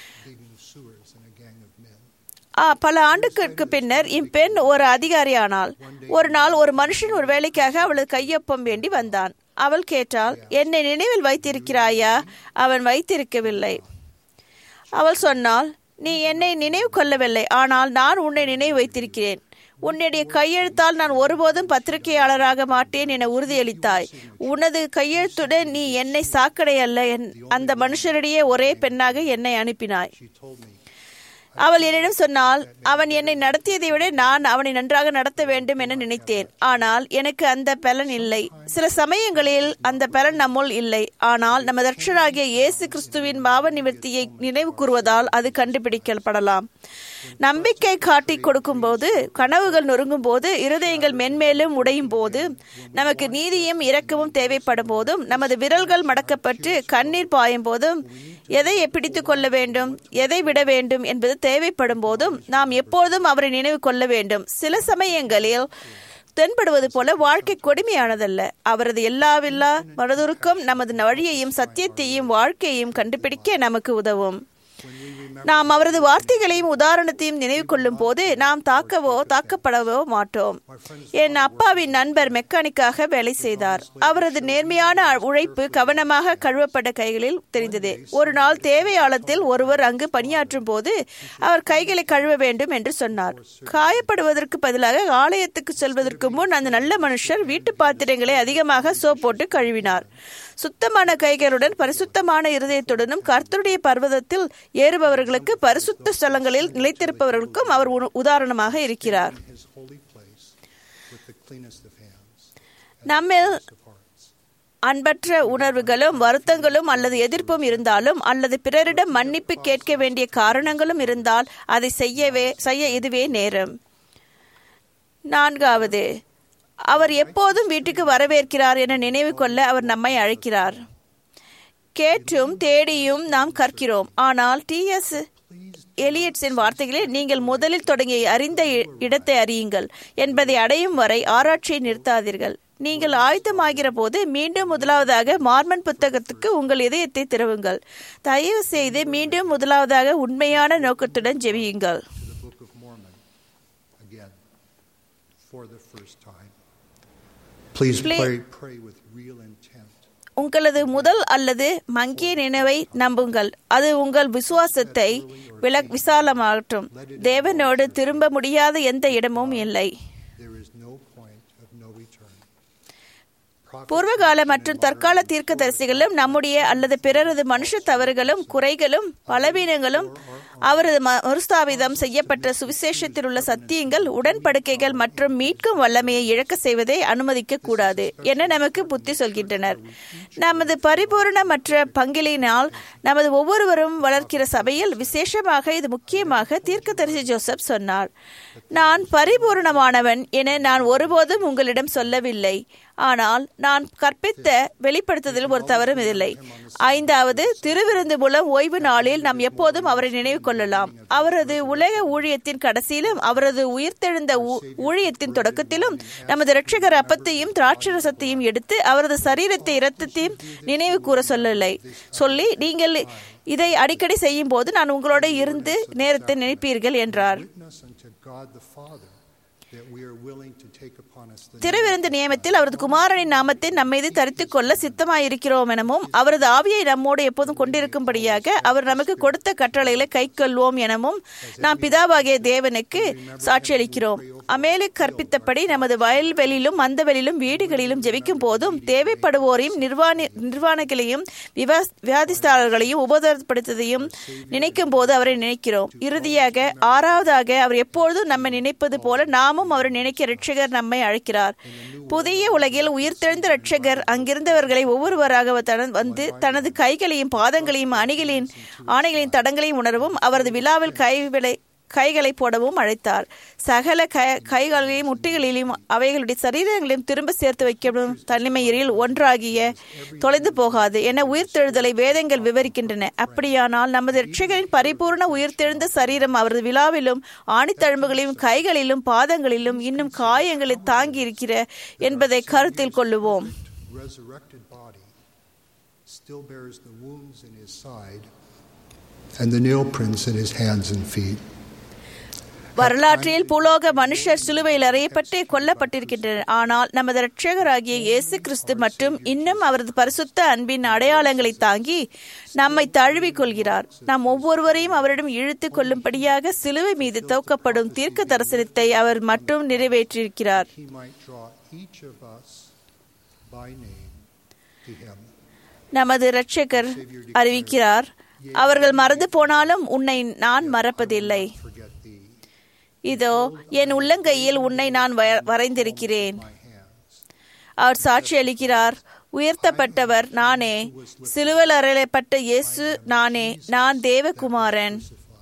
[SPEAKER 7] பல ஆண்டுகளுக்கு பின்னர் இப்பெண் ஒரு அதிகாரியானாள். ஒரு நாள் ஒரு மனுஷன் ஒரு வேலைக்காக அவளது கையொப்பம் வேண்டி வந்தான். அவள் கேட்டாள், என்னை நினைவில் வைத்திருக்கிறாயா? அவன் வைத்திருக்கவில்லை. அவள் சொன்னாள், நீ என்னை நினைவு கொள்ளவில்லை, ஆனால் நான் உன்னை நினைவு வைத்திருக்கிறேன். உன்னுடைய கையெழுத்தால் நான் ஒருபோதும் பத்திரிகையாளராக மாட்டேன் என உறுதியளித்தாய். உனது கையெழுத்துடன் நீ என்னை சாக்கடை அல்ல, அந்த மனுஷரிடையே ஒரே பெண்ணாக என்னை அனுப்பினாய். அவள் என்னிடம் சொன்னால், அவன் என்னை நடத்தியதை விட நான் அவனை நன்றாக நடத்த வேண்டும் என நினைத்தேன். ஆனால் எனக்கு அந்த பலன் இல்லை. சில சமயங்களில் அந்த பலன் நம்முள் இல்லை. ஆனால் நமது ரட்சகராகிய இயேசு கிறிஸ்துவின் பாவ நிவர்த்தியை நினைவு கூறுவதால் அது கண்டுபிடிக்கப்படலாம். நம்பிக்கை காட்டி கொடுக்கும் போது, கனவுகள் நொறுங்கும் போது, இருதயங்கள் மென்மேலும் உடையும் போது, நமக்கு நீதியும் இரக்கமும் தேவைப்படும் போதும், நமது விரல்கள் மடக்கப்பட்டு கண்ணீர் பாயும் போதும், எதை பிடித்துக் கொள்ள வேண்டும், எதை விட வேண்டும் என்பது தேவைப்படும் போதும் நாம் எப்போதும் அவரை நினைவு கொள்ள வேண்டும். சில சமயங்களில் தென்படுவது போல வாழ்க்கை கொடுமையானதல்ல. அவரது எல்லாவில்லா மனதுருக்கம் நமது வழியையும் சத்தியத்தையும் வாழ்க்கையையும் கண்டுபிடிக்க நமக்கு உதவும். நாம் அவரது வார்த்தைகளையும் உதாரணத்தையும் நினைவு கொள்ளும் போது நாம் தாக்கப்படவோ மாட்டோம். என் அப்பாவின் நண்பர் மெக்கானிக்காக வேலை செய்தார். அவரது நேர்மையான உழைப்பு கவனமாக கழுவப்பட்ட கைகளில் தெரிந்தது. ஒரு நாள் தேவையாளத்தில் ஒருவர் அங்கு பணியாற்றும் போது அவர் கைகளை கழுவ வேண்டும் என்று சொன்னார். காயப்படுவதற்கு பதிலாக ஆலயத்துக்கு செல்வதற்கு முன் அந்த நல்ல மனுஷர் வீட்டு பாத்திரங்களை அதிகமாக சோப் போட்டு கழுவினார். சுத்தமான கைகளுடன் பரிசுத்தமான இருதயத்துடனும் கர்த்தருடைய பர்வதத்தில் ஏறுபவர்களுக்கு பரிசுத்த ஸ்தலங்களில் நிலைத்திருப்பவர்களுக்கும் அவர் உதாரணமாக இருக்கிறார். நம்மில் அன்பற்ற உணர்வுகளும் வருத்தங்களும் அல்லது எதிர்ப்பும் இருந்தாலும், அல்லது பிறரிடம் மன்னிப்பு கேட்க வேண்டிய காரணங்களும் இருந்தால் அதை செய்ய இதுவே நேரம். 4வது, அவர் எப்போதும் வீட்டுக்கு வரவேற்கிறார் என நினைவு கொள்ள அவர் நம்மை அழைக்கிறார். கேட்டும் தேடியும் நாம் கற்கிறோம். ஆனால் T.S. எலியட்ஸின் வார்த்தைகளில், நீங்கள் முதலில் தொடங்கி அறிந்த இடத்தை அறியுங்கள் என்பதை அடையும் வரை ஆராய்ச்சியை நிறுத்தாதீர்கள். நீங்கள் ஆயத்தமாகிற போது மீண்டும் முதலாவதாக மார்மன் புத்தகத்துக்கு உங்கள் இதயத்தை திறவுங்கள். தயவு செய்து மீண்டும் முதலாவதாக உண்மையான நோக்கத்துடன் ஜெபியுங்கள். உங்களது முதல் அல்லது மங்கிய நினைவை நம்புங்கள். அது உங்கள் விசுவாசத்தை விசாலமாகட்டும். தேவனோடு திரும்ப முடியாத எந்த இடமும் இல்லை. பூர்வகால மற்றும் தற்கால தீர்க்கதரிசிகளும் நம்முடைய அல்லது பிறரது மனுஷ தவறுகளும் குறைகளும் பலவீனங்களும் அவரது மறுஸ்தாபிதம் செய்யப்பட்ட சுவிசேஷத்தில் உள்ள சத்தியங்கள், உடன்படிக்கைகள் மற்றும் மீட்கும் வல்லமையை இழக்க செய்வதை அனுமதிக்க கூடாது என நமக்கு புத்தி சொல்கின்றனர். நமது பரிபூரணமற்ற பங்கிலினால் நமது ஒவ்வொருவரும் வளர்க்கிற சபையில் விசேஷமாக இது முக்கியமாக தீர்க்கதரிசி ஜோசப் சொன்னார். நான் பரிபூரணமானவன் என நான் ஒருபோதும் உங்களிடம் சொல்லவில்லை, ஆனால் நான் கற்பித்த வெளிப்படுத்துதல் ஒரு தவறும் இல்லை. 5வது, திருவிருந்து மூலம் ஓய்வு நாளில் நாம் எப்போதும் அவரை நினைவு கொள்ளலாம். அவரது உலக ஊழியத்தின் கடைசியிலும் அவரது உயிர்த்தெழுந்த ஊழியத்தின் தொடக்கத்திலும் நமது இரட்சகர் அப்பத்தையும் திராட்சரசத்தையும் எடுத்து அவரது சரீரத்தை இரத்தத்தையும் நினைவு கூற சொல்லி நீங்கள் இதை அடிக்கடி செய்யும் போது நான் உங்களோட இருந்து நேரத்தை நினைப்பீர்கள் என்றார். திருவிருந்து நியமத்தில் அவரது குமாரனின் நாமத்தை நம்மீது தரித்துக் கொள்ள சித்தமாயிருக்கிறோம் எனவும், அவரது ஆவியை நம்மோடு எப்போதும் கொண்டிருக்கும்படியாக அவர் நமக்கு கொடுத்த கட்டளைகளை கை கொள்வோம் எனவும் நாம் பிதாவாகிய தேவனுக்கு சாட்சியளிக்கிறோம். அமேலுக்கு கற்பித்தபடி நமது வயல்வெளியிலும் மந்தவெளியிலும் வீடுகளிலும் ஜெபிக்கும் போதும் தேவைப்படுவோரையும் நிர்வாணிகளையும் வியாதிஸ்தாரர்களையும் உபதப்படுத்ததையும் நினைக்கும் போது அவரை நினைக்கிறோம். இறுதியாக 6வதாக, அவர் எப்பொழுதும் நம்மை நினைப்பது போல நாம் நாமும் அவரை நினைக்க இரட்சகர் நம்மை அழைக்கிறார். புதிய உலகில் உயிர்த்தெழுந்த இரட்சகர் அங்கிருந்தவர்களை ஒவ்வொருவராக வந்து தனது கைகளையும் பாதங்களையும் ஆணைகளின் தடங்களையும் உணரவும் அவரது விழாவில் கைகளை போடவும் அழைத்தார். சகல கைகளிலும் முட்டிகளிலும் அவைகளுடைய சரீரங்களையும் திரும்ப சேர்த்து வைக்கப்படும் தனிமையில் ஒன்றாகிய தொலைந்து போகாது என உயிர்த்தெழுதலை வேதங்கள் விவரிக்கின்றன. அப்படியானால் நமது இரட்சகரின் பரிபூர்ண உயிர்த்தெழுந்த சரீரம் அவரது விழாவிலும் ஆணித்தழும்புகளிலும் கைகளிலும் பாதங்களிலும் இன்னும் காயங்களை தாங்கி இருக்கிற என்பதை கருத்தில் கொள்ளுவோம்.
[SPEAKER 8] And the nail prints in his hands and feet.
[SPEAKER 7] வரலாற்றில் பூலோக மனுஷர் சிலுவையில் அறையப்பட்டு கொல்லப்பட்டிருக்கின்றனர். ஆனால் நமது இரட்சகராகிய இயேசு கிறிஸ்து மற்றும் இன்னும் அவரது பரிசுத்த அன்பின் அடையாளங்களை தாங்கி நம்மை தழுவிக் கொள்கிறார். நாம் ஒவ்வொருவரையும் அவரிடம் இழுத்து கொள்ளும்படியாக சிலுவை மீது துவக்கப்படும் தீர்க்க தரிசனத்தை அவர் மட்டும் நிறைவேற்றியிருக்கிறார். நமது இரட்சகர் அறிவிக்கிறார், அவர்கள் மறந்து போனாலும் உன்னை நான் மறப்பதில்லை. இதோ என் உள்ளங்கையில் உன்னை நான் வரைந்திருக்கிறேன். அவர் சாட்சி அளிக்கிறார், உயர்த்தப்பட்டவர் நானே, சிலுவையில் அறையப்பட்ட இயேசு நானே, நான் தேவகுமாரன்.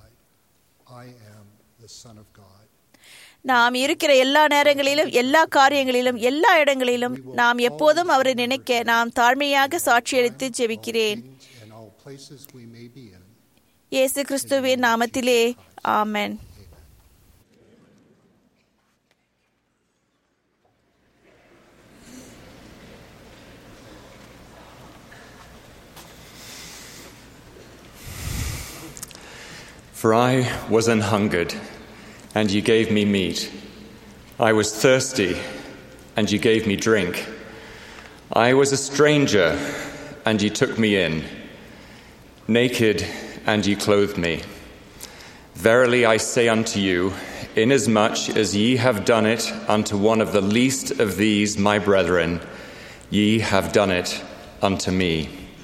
[SPEAKER 7] நாம் இருக்கிற எல்லா நேரங்களிலும், எல்லா காரியங்களிலும், எல்லா இடங்களிலும் நாம் எப்போதும் அவரை நினைக்க நாம் தாழ்மையாக சாட்சியளித்து ஜெபிக்கிறேன். இயேசு கிறிஸ்துவின் நாமத்திலே ஆமென்.
[SPEAKER 9] For I was an hungered, and you gave me meat. I was thirsty, and you gave me drink. I was a stranger, and you took me in. Naked, and you clothed me. Verily I say unto you, inasmuch as ye have done it unto one of the least of these my brethren, ye have done it unto me.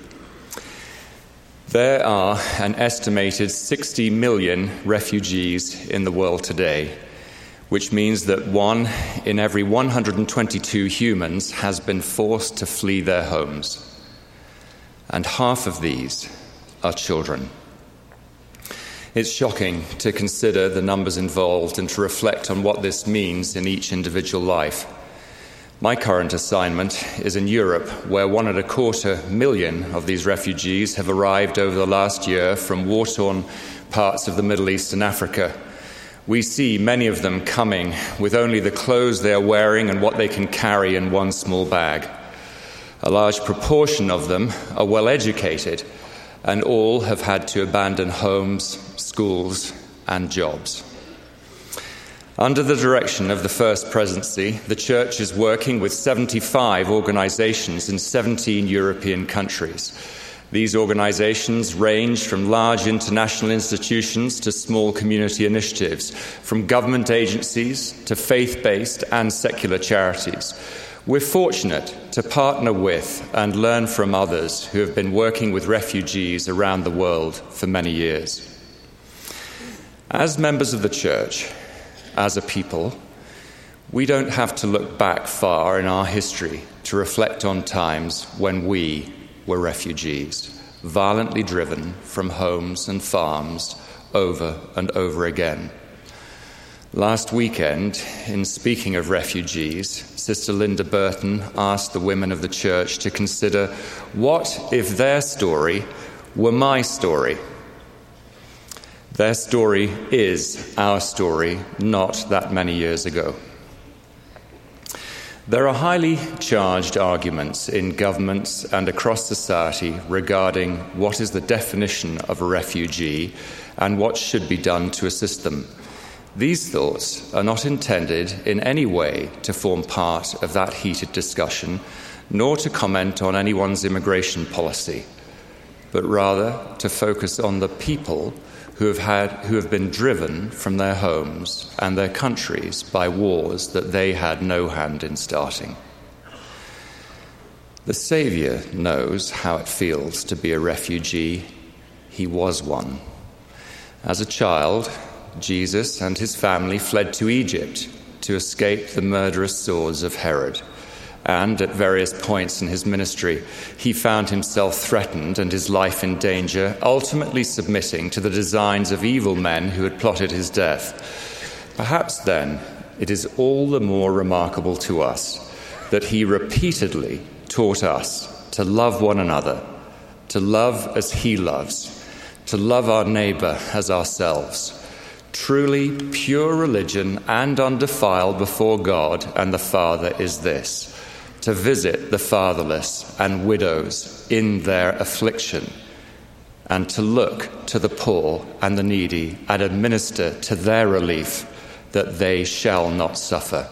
[SPEAKER 9] There are an estimated 60 million refugees in the world today, which means that 1 in every 122 humans has been forced to flee their homes. And half of these are children. It's shocking to consider the numbers involved and to reflect on what this means in each individual life. My current assignment is in Europe, where 1.25 million of these refugees have arrived over the last year from war-torn parts of the Middle East and Africa. We see many of them coming with only the clothes they are wearing and what they can carry in one small bag. A large proportion of them are well educated, and all have had to abandon homes, schools, and jobs. Under the direction of the First Presidency, the Church is working with 75 organizations in 17 European countries. These organizations range from large international institutions to small community initiatives, from government agencies to faith-based and secular charities. We're fortunate to partner with and learn from others who have been working with refugees around the world for many years. As members of the Church, as a people, we don't have to look back far in our history to reflect on times when we were refugees, violently driven from homes and farms over and over again. Last weekend, in speaking of refugees, Sister Linda Burton asked the women of the Church to consider, what if their story were my story? Their story is our story, not that many years ago. There are highly charged arguments in governments and across society regarding what is the definition of a refugee and what should be done to assist them. These thoughts are not intended in any way to form part of that heated discussion, nor to comment on anyone's immigration policy, but rather to focus on the people who have been driven from their homes and their countries by wars that they had no hand in starting. The Saviour knows how it feels to be a refugee. He was one. As a child, Jesus and his family fled to Egypt to escape the murderous swords of Herod. And at various points in his ministry, he found himself threatened and his life in danger, ultimately submitting to the designs of evil men who had plotted his death. Perhaps then it is all the more remarkable to us that he repeatedly taught us to love one another, to love as he loves, to love our neighbor as ourselves. Truly pure religion and undefiled before God and the Father is this: to visit the fatherless and widows in their affliction, and to look to the poor and the needy and administer to their relief, that they shall not suffer.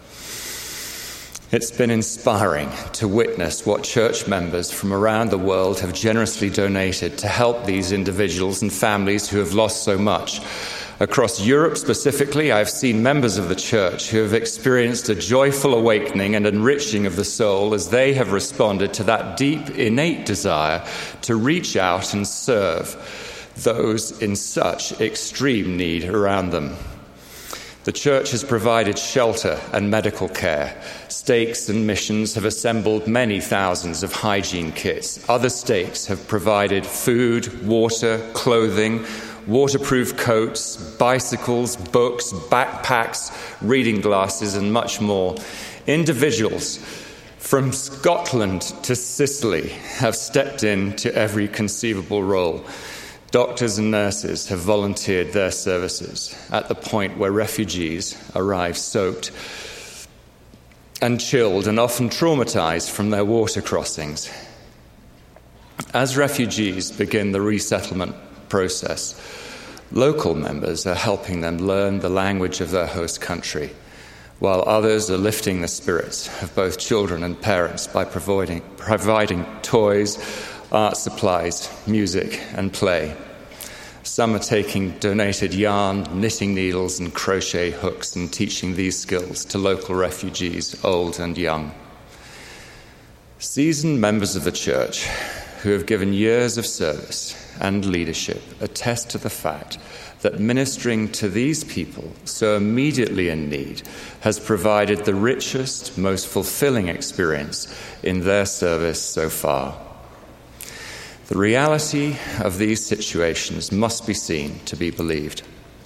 [SPEAKER 9] It's been inspiring to witness what church members from around the world have generously donated to help these individuals and families who have lost so much. Across Europe specifically, I've seen members of the church who have experienced a joyful awakening and enriching of the soul as they have responded to that deep, innate desire to reach out and serve those in such extreme need around them. The church has provided shelter and medical care. Stakes and missions have assembled many thousands of hygiene kits. Other stakes have provided food, water, clothing, waterproof coats, bicycles, books, backpacks, reading glasses, and much more. Individuals from Scotland to Sicily have stepped into every conceivable role. Doctors and nurses have volunteered their services at the point where refugees arrive soaked and chilled and often traumatized from their water crossings. As refugees begin the resettlement process, local members are helping them learn the language of their host country, while others are lifting the spirits of both children and parents by providing toys, art supplies, music, and play. Some are taking donated yarn, knitting needles, and crochet hooks and teaching these skills to local refugees, old and young. Seasoned members of the church who have given years of service and leadership attest to the fact that ministering to these people so immediately in need has provided the richest, most fulfilling experience in their service so far. The reality of these situations must be seen to be believed.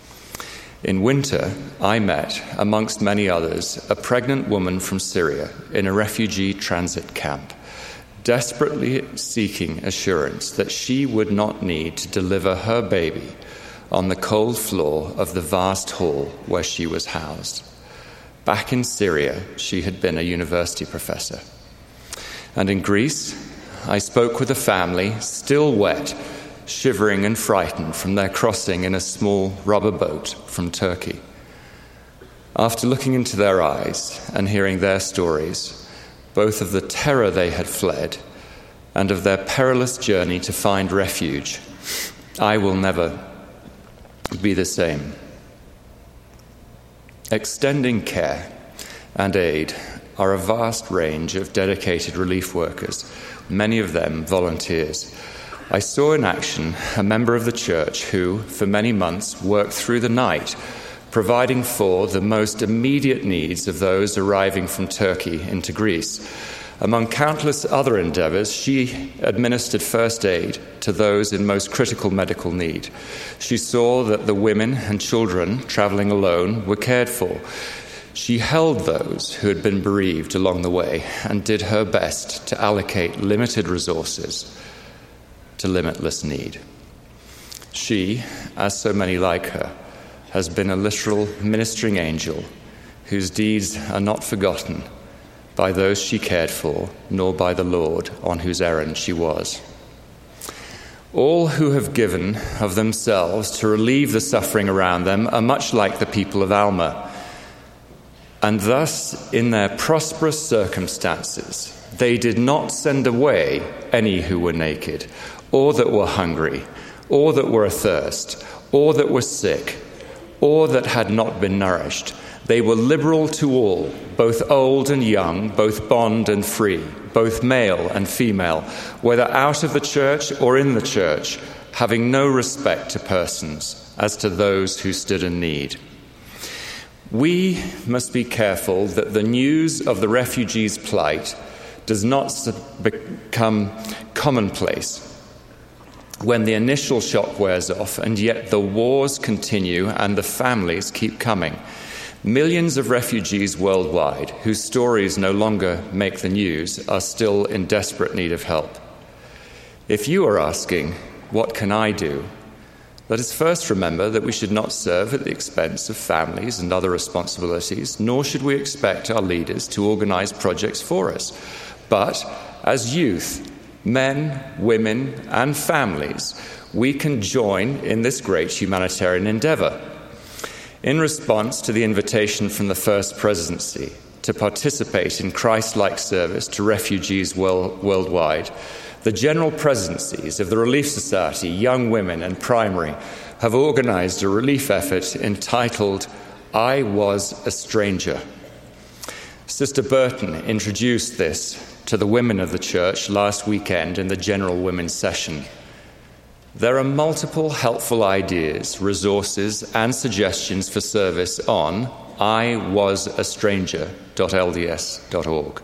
[SPEAKER 9] In winter, I met, amongst many others, a pregnant woman from Syria in a refugee transit camp, desperately seeking assurance that she would not need to deliver her baby on the cold floor of the vast hall where she was housed. Back in Syria, she had been a university professor. And in Greece, I spoke with a family, still wet, shivering and frightened from their crossing in a small rubber boat from Turkey. After looking into their eyes and hearing their stories, both of the terror they had fled and of their perilous journey to find refuge, I will never be the same. Extending care and aid are a vast range of dedicated relief workers, many of them volunteers. I saw in action a member of the church who, for many months, worked through the night, providing for the most immediate needs of those arriving from Turkey into Greece. Among countless other endeavors, she administered first aid to those in most critical medical need. She saw that the women and children traveling alone were cared for. She held those who had been bereaved along the way and did her best to allocate limited resources to limitless need. She, as so many like her, has been a literal ministering angel whose deeds are not forgotten by those she cared for, nor by the Lord on whose errand she was. All who have given of themselves to relieve the suffering around them are much like the people of Alma, and thus, in their prosperous circumstances, they did not send away any who were naked, or that were hungry, or that were athirst, or that were sick, or that had not been nourished. They were liberal to all, both old and young, both bond and free, both male and female, whether out of the church or in the church, having no respect to persons as to those who stood in need. We must be careful that the news of the refugees' plight does not become commonplace when the initial shock wears off and yet the wars continue and the families keep coming. Millions of refugees worldwide, whose stories no longer make the news, are still in desperate need of help. If you are asking, what can I do? Let us first remember that we should not serve at the expense of families and other responsibilities, nor should we expect our leaders to organize projects for us. But as youth, men, women, and families, we can join in this great humanitarian endeavor. In response to the invitation from the First Presidency to participate in Christ-like service to refugees worldwide, the General Presidencies of the Relief Society, Young Women, and Primary have organized a relief effort entitled, I Was a Stranger. Sister Burton introduced this to the women of the church last weekend in the General Women's Session. There are multiple helpful ideas, resources, and suggestions for service on iwasastranger.lds.org.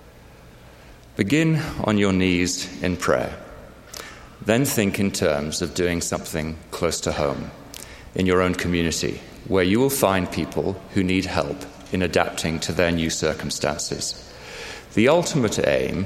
[SPEAKER 9] Begin on your knees in prayer. Then think in terms of doing something close to home, in your own community, where you will find people who need help in adapting to their new circumstances. The ultimate aim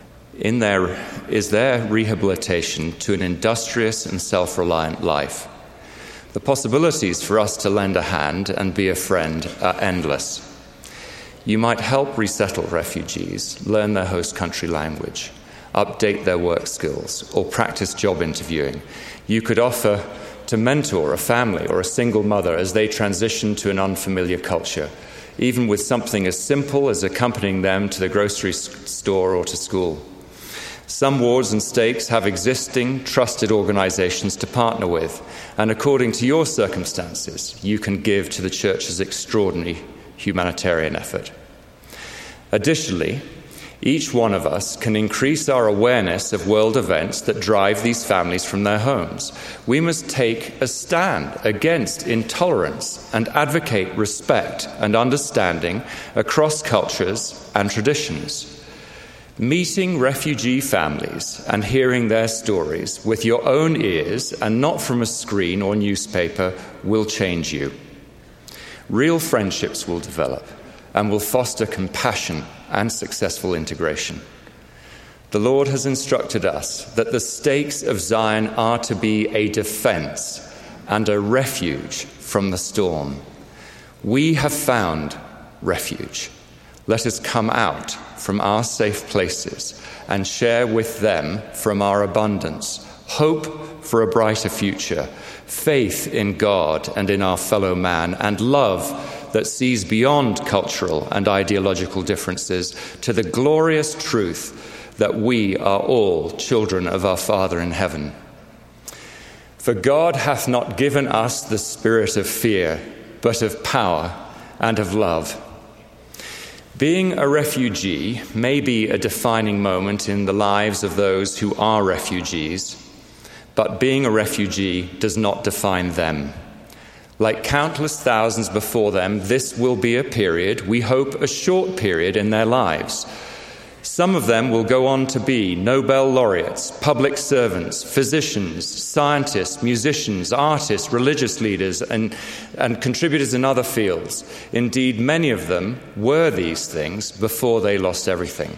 [SPEAKER 9] is their rehabilitation to an industrious and self-reliant life. The possibilities for us to lend a hand and be a friend are endless. You might help resettle refugees, learn their host country language, update their work skills, or practice job interviewing. You could offer to mentor a family or a single mother as they transition to an unfamiliar culture, even with something as simple as accompanying them to the grocery store or to school. Some wards and states have existing, trusted organizations to partner with, and according to your circumstances, you can give to the Church's extraordinary humanitarian effort. Additionally, each one of us can increase our awareness of world events that drive these families from their homes. We must take a stand against intolerance and advocate respect and understanding across cultures and traditions. Meeting refugee families and hearing their stories with your own ears and not from a screen or newspaper will change you. Real friendships will develop and will foster compassion and successful integration. The Lord has instructed us that the stakes of Zion are to be a defense and a refuge from the storm. We have found refuge. Let us come out from our safe places and share with them from our abundance, hope for a brighter future, faith in God and in our fellow man, and love that sees beyond cultural and ideological differences to the glorious truth that we are all children of our Father in heaven. For God hath not given us the spirit of fear, but of power and of love. Being a refugee may be a defining moment in the lives of those who are refugees, but being a refugee does not define them. Like countless thousands before them, this will be a period, we hope a short period, in their lives. Some of them will go on to be Nobel laureates, public servants, physicians, scientists, musicians, artists, religious leaders, and contributors in other fields. Indeed, many of them were these things before they lost everything.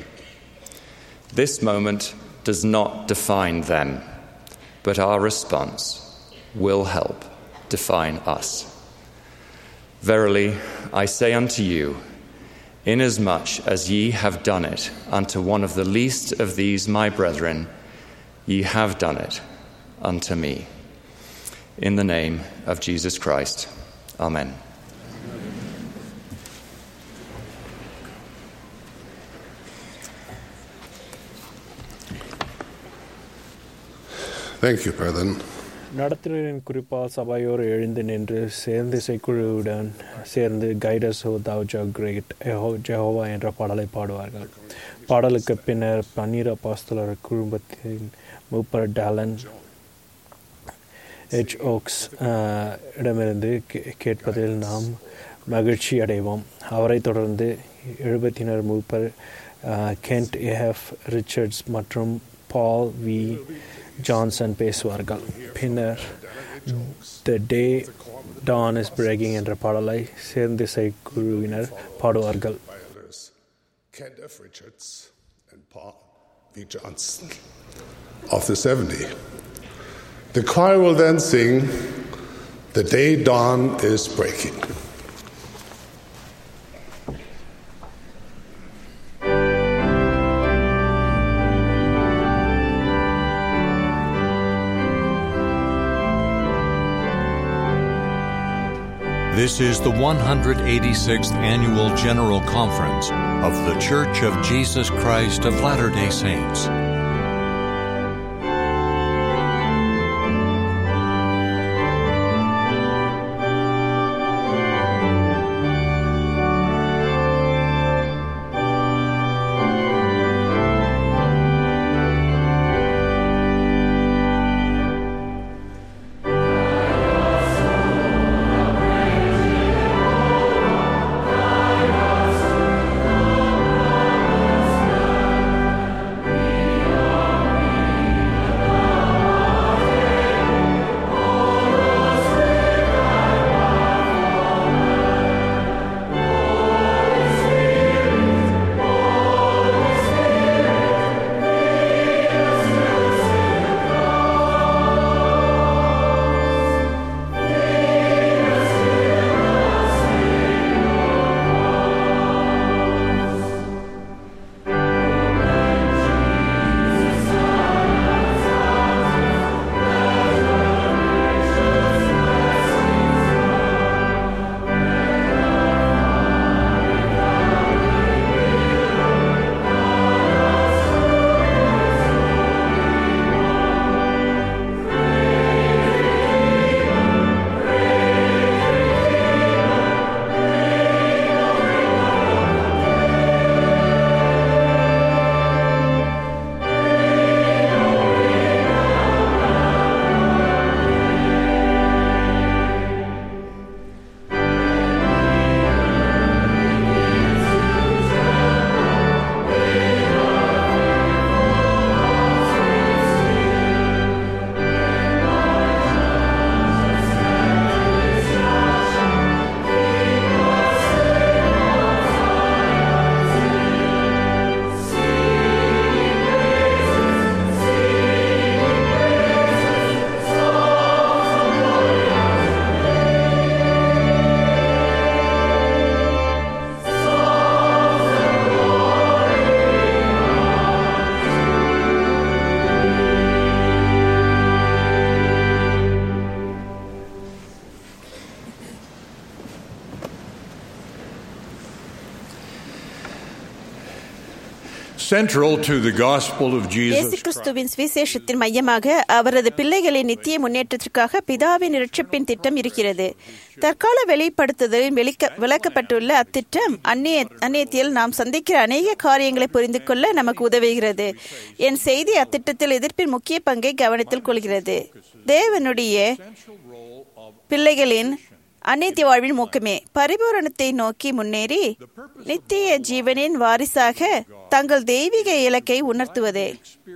[SPEAKER 9] This moment does not define them, but our response will help define us. Verily, I say unto you, inasmuch as ye have done it unto one of the least of these my brethren, ye have done it unto me. In the name of Jesus Christ. Amen.
[SPEAKER 2] Thank you, Brethren.
[SPEAKER 3] நடத்துனரின் குறிப்பால் சபையோர் எழுந்து நின்று சேர்ந்து இசைக்குழுவுடன் சேர்ந்து guide us O thou great Jehovah என்ற பாடலை பாடுவார்கள். பாடலுக்கு பின்னர் 12 அப்போஸ்தலர் குடும்பத்தின் மூப்பர் டாலன் எச் ஓக்ஸ் இடமிருந்து கேட்பதில் நாம் மகிழ்ச்சி அடைவோம். அவரை தொடர்ந்து 70 மூப்பர் கென்ட் ஏஎஃப் ரிச்சர்ட்ஸ் மற்றும் பால் வி ஜான்சன் பேசுவார்கள். பின்னர் the day dawn is breaking என்ற பாடலை சேர்ந்திசை குழுவினர் பாடுவார்கள்.
[SPEAKER 2] Kent F. Richards and Paul V. Johnson of the 70. The choir will then sing "The Day Dawn is Breaking."
[SPEAKER 1] This is the 186th Annual General Conference of The Church of Jesus Christ of Latter-day Saints.
[SPEAKER 10] Central to the gospel of Jesus
[SPEAKER 7] இயேசு கிறிஸ்துவின் சுவிசேஷத்தின் மையமாக அவரது பிள்ளைகளின் நித்திய முன்னேற்றத்திற்காக பிதாவின் இரட்சிப்பின் திட்டம் இருக்கிறது. தற்கால வெளிப்படுத்துதலில் விளக்கப்பட்டுள்ள அத்திட்டம் அந்நியத்தில் நாம் சந்திக்கிற அநேக காரியங்களை புரிந்து கொள்ள நமக்கு உதவுகிறது. என் செய்தி அத்திட்டத்தில் எதிர்ப்பின் முக்கிய பங்கை கவனத்தில் கொள்கிறது. தேவனுடைய பிள்ளைகளின் அந்நிய வாழ்வின் நோக்கமே பரிபூரணத்தை நோக்கி முன்னேறி நித்திய ஜீவனின் வாரிசாக தங்கள் தெய்வீக இலக்கை உணர்த்துவதே.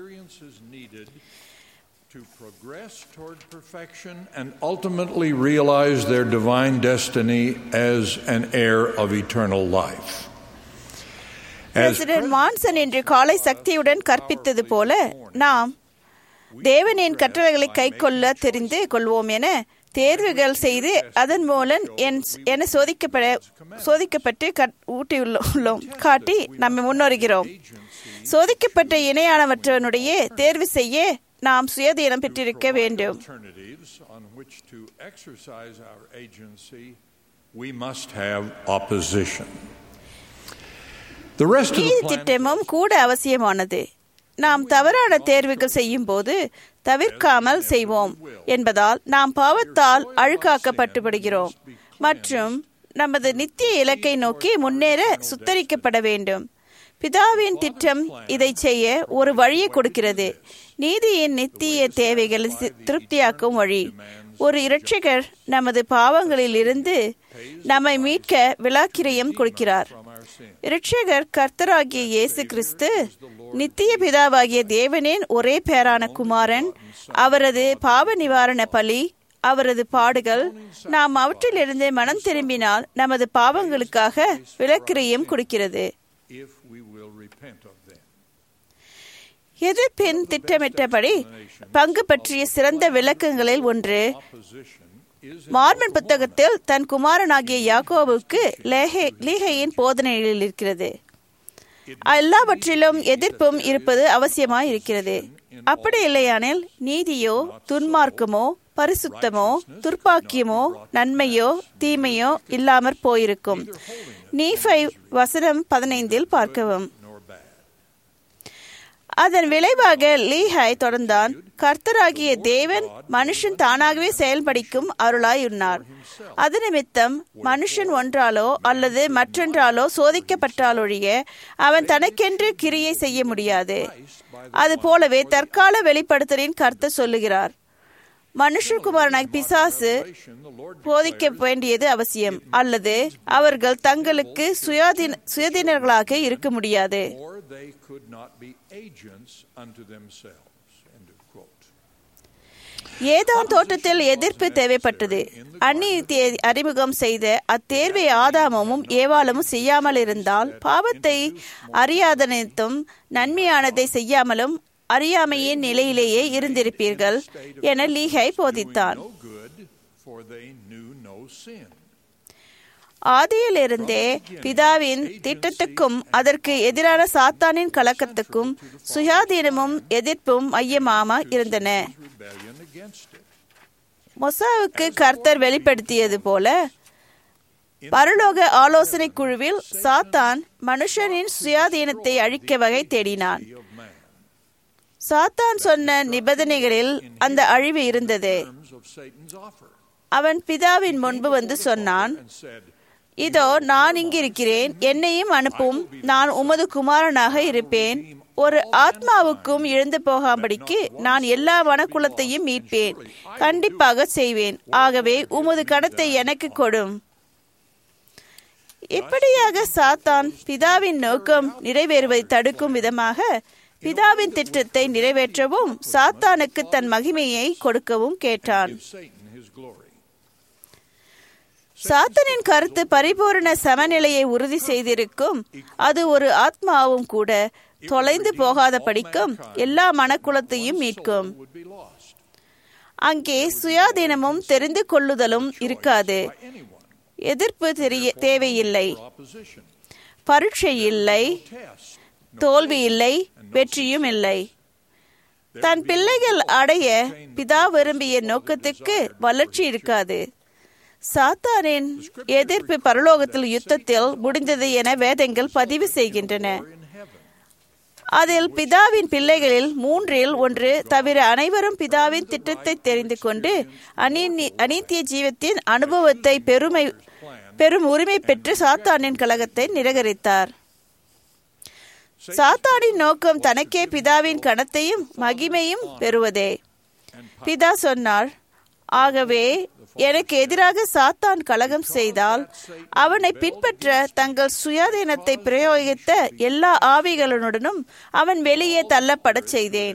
[SPEAKER 10] To progress toward perfection and ultimately realize their divine destiny as an heir of eternal life.
[SPEAKER 7] President Monson இன்று காலை சக்தியுடன் கற்பித்தது போல நாம் தேவனின் கட்டளைகளை கைக்கொள்ள தெரிந்து கொள்வோம் என தேர்வுகள் செய்து அதன் மூலம் என சோதிக்கப்பட்டு ஊட்டியுள்ளோம் காட்டி நம்ம முன்னோறுகிறோம். சோதிக்கப்பட்ட இணையானவற்றனுடைய தேர்வு செய்ய நாம் சுயதீனம் பெற்றிருக்க வேண்டும். நீதி திட்டமும் கூட அவசியமானது. நாம் தவறான தேர்வுகள் செய்யும் போது தவிர்க்காமல் செய்வோம் என்பதால் நாம் பாவத்தால் அழுக்காக்கப்பட்டுவிடுகிறோம் மற்றும் நமது நித்திய இலக்கை நோக்கி முன்னேற சுத்தரிக்கப்பட வேண்டும். பிதாவின் திட்டம் இதை செய்ய ஒரு வழியை கொடுக்கிறது. நீதியின் நித்திய தேவைகளை திருப்தியாக்கும் வழி. ஒரு இரட்சகர் நமது பாவங்களிலிருந்து நம்மை மீட்க விலாக்கிரயம் கொடுக்கிறார். இரட்சகர் கர்த்தராகிய இயேசு கிறிஸ்து நித்திய பிதாவாகிய தேவனின் ஒரே பேரான குமாரன். அவரது பாவ நிவாரண பலி, அவரது பாடுகள், நாம் அவற்றிலிருந்து மனம் திரும்பினால் நமது பாவங்களுக்காக விலக்கிரயம் கொடுக்கிறது. எதிர்ப்பின் திட்டமிட்டபடி பங்கு பற்றிய சிறந்த விளக்கங்களில் ஒன்று மார்மன் புத்தகத்தில் தன் குமாரனாகிய யாக்கோபுக்கு லீகையின் போதனையில் இருக்கிறது. எல்லாவற்றிலும் எதிர்ப்பும் இருப்பது அவசியமாய் இருக்கிறது. அப்படி இல்லையானில் நீதியோ துன்மார்க்கமோ பரிசுத்தமோ துர்ப்பாக்கியமோ நன்மையோ தீமையோ இல்லாமற் போயிருக்கும். நீஃபை வசனம் 15 பார்க்கவும். அதன் விளைவாக லீஹாய் தொடர்ந்தான், கர்த்தராகிய தேவன் மனுஷன் தானாகவே செயல்படிக்கும் அருளாய் உன்னார். அது நிமித்தம் மனுஷன் ஒன்றாலோ அல்லது மற்றொன்றாலோ சோதிக்கப்பட்டாலொழிய அவன் தனக்கென்று கிரியை செய்ய முடியாது. அது போலவே தற்கால வெளிப்படுத்தலின் கர்த்தர் சொல்லுகிறார், மனுஷகுமாரனாய் பிசாசு போதிக்க வேண்டியது அவசியம், அல்லது அவர்கள் தங்களுக்கு சுயாதீனர்களாக இருக்க முடியாது. ஏதான் தோட்டத்தில் எதிர்ப்பு தேவைப்பட்டது. அந்நியத்தை அறிமுகம் செய்த அத்தேர்வை ஆதாமும் ஏவாளும் செய்யாமல் இருந்தால் பாவத்தை அறியாதனைத்தும் நன்மையானதை செய்யாமலும் அறியாமையின் நிலையிலேயே இருந்திருப்பீர்கள் என லீகை போதித்தான். ஆதியிலிருந்தே பிதாவின் திட்டத்துக்கும் அதற்கு எதிரான சாத்தானின் கலக்கத்துக்கும் சுயாதீனமும் எதிர்ப்பும் மையமாக இருந்தன. மோசேவுக்கு கர்த்தர் வெளிப்படுத்தியது போல பரலோக ஆலோசனை குழுவில் சாத்தான் மனுஷனின் சுயாதீனத்தை அழிக்க வகை தேடினான். சாத்தான் சொன்ன நிபந்தனைகளில் அந்த அழிவு இருந்தது. அவன் பிதாவின் முன்பு வந்து சொன்னான், இதோ நான் இங்கிருக்கிறேன், என்னையும் அனுப்பும், நான் உமது குமாரனாக இருப்பேன். ஒரு ஆத்மாவுக்கும் இழந்து போகாம்படிக்கு நான் எல்லா வனக்குலத்தையும் மீட்பேன், கண்டிப்பாக செய்வேன். ஆகவே உமது கணத்தை எனக்கு கொடும். இப்படியாக சாத்தான் பிதாவின் நோக்கம் நிறைவேறுவதை தடுக்கும் விதமாக பிதாவின் திட்டத்தை நிறைவேற்றவும் சாத்தானுக்கு தன் மகிமையை கொடுக்கவும் கேட்டான். சாத்தானின் கருத்து பரிபூரண சமநிலையை உறுதி செய்திருக்கும். அது ஒரு ஆத்மாவும் கூட தொலைந்து போகாத படிக்கும் எல்லா மனக்குலத்தையும் மீட்கும். அங்கே சுயாதீனமும் தெரிந்து கொள்ளுதலும் இருக்காது. எதிர்ப்பு தேவையில்லை, பரீட்சை இல்லை, தோல்வி இல்லை, வெற்றியும் இல்லை. தன் பிள்ளைகள் அடைய பிதா விரும்பிய நோக்கத்துக்கு வளர்ச்சி இருக்காது. சாத்தானின் எதிர்ப்பு பரலோகத்தில் யுத்தத்தில் முடிந்தது என வேதங்கள் பதிவு செய்கின்றன. அதில் பிதாவின் பிள்ளைகளில் 3 தவிர அனைவரும் பிதாவின் திட்டத்தை தெரிந்து கொண்டு அநீத்திய ஜீவத்தின் அனுபவத்தை பெரும் உரிமை பெற்று சாத்தானின் கலகத்தை நிராகரித்தார். சாத்தானின் நோக்கம் தனக்கே பிதாவின் கணத்தையும் மகிமையும் பெறுவதே. பிதா சொன்னார், ஆகவே எனக்கு எதிராக சாத்தான் கலகம் செய்தால் அவனை பின்பற்ற தங்கள் சுயாதீனத்தை பிரயோகித்த எல்லா ஆவிகளுடனும் அவன் வெளியே தள்ளப்பட செய்தேன்.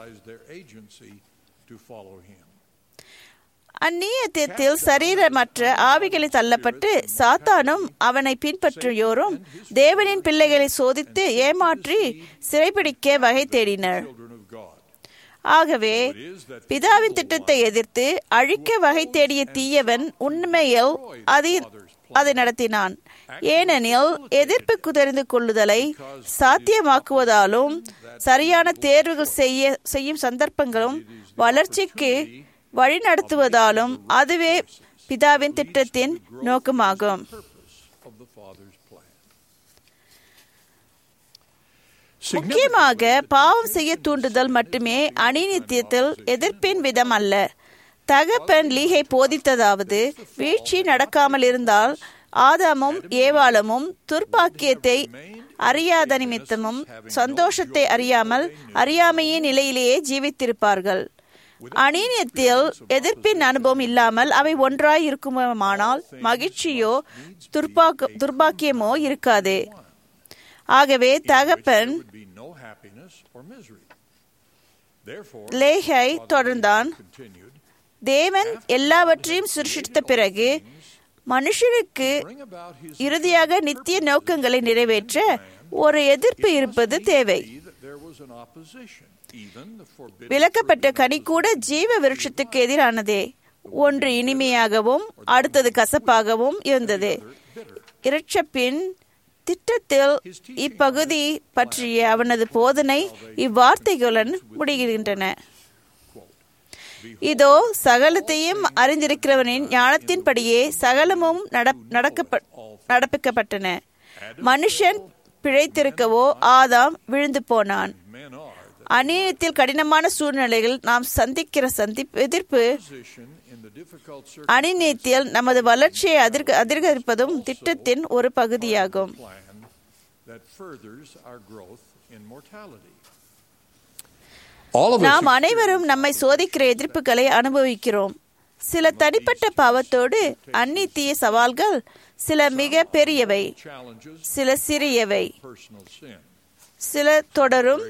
[SPEAKER 7] அந்நியத்தில் சரீரமற்ற ஆவிகளை தள்ளப்பட்டு சாத்தானும் அவனை பின்பற்றியோரும் தேவனின் பிள்ளைகளை சோதித்து ஏமாற்றி சிறைபிடிக்க வகை தேடினர். ஆகவே பிதாவின் திட்டத்தை எதிர்த்து அழிக்க வகை தேடிய தீயவன் உண்மையில் அதை நடத்தினான். ஏனெனில் எதிர்ப்புக்கு தெரிந்து கொள்ளுதலை சாத்தியமாக்குவதாலும் சரியான தேர்வுகள் செய்யும் சந்தர்ப்பங்களும் வளர்ச்சிக்கு வழி நடத்துவதாலும் அதுவே பிதாவின் திட்டத்தின் நோக்கமாகும். முக்கியமாக பாவம் செய்ய தூண்டுதல் மட்டுமே அநீதியத்தில் எதிர்ப்பின் விதம் அல்ல. தகப்பன் லீகை போதித்ததாவது, வீழ்ச்சி நடக்காமல் இருந்தால் ஆதாமும் ஏவாளும் துர்ப்பாக்கியத்தை அறியாத நிமித்தமும் சந்தோஷத்தை அறியாமையின் நிலையிலேயே ஜீவித்திருப்பார்கள். அநீதியத்தில் எதிர்ப்பின் அனுபவம் இல்லாமல் அவை ஒன்றாய் இருக்குமானால் மகிழ்ச்சியோ துர்பாக்கியமோ இருக்காது. ஆகவே தகப்பன் லேஹை தொடர்ந்தான், தேவன் எல்லாவற்றையும் சிருஷ்டித்த பிறகு மனுஷனுக்கு இறுதியாக நித்திய நோக்கங்களை நிறைவேற்ற ஒரு எதிர்ப்பு இருப்பது தேவை. விலக்கப்பட்ட கனி கூட ஜீவ விருட்சத்துக்கு எதிரானதே. ஒன்று இனிமையாகவும் அடுத்தது கசப்பாகவும் இருந்தது. இரட்சப்பின் திட்டத்தில் இப்பகுதி பற்றிய அவனது போதனை இவ்வார்த்தைகளுடன் முடிகின்றன. இதோ சகலத்தையும் அறிந்திருக்கிறவனின் ஞானத்தின்படியே சகலமும் நடப்பிக்கப்பட்டன. மனுஷன் பிழைத்திருக்கவோ ஆதாம் விழுந்து போனான். அநீதியில் கடினமான சூழ்நிலைகள் நாம் சந்திக்கிற எதிர்ப்பு அநீதியில் நமது வளர்ச்சியை அதிகரிப்பதும் திட்டத்தின் ஒரு பகுதியாகும். நாம் அனைவரும் நம்மை சோதிக்கிற எதிர்ப்புகளை அனுபவிக்கிறோம். சில தனிப்பட்ட பாவத்தோடு அந்நித்திய சவால்கள், சில மிக பெரியவை, சில சிறியவை, சில தொடரும்,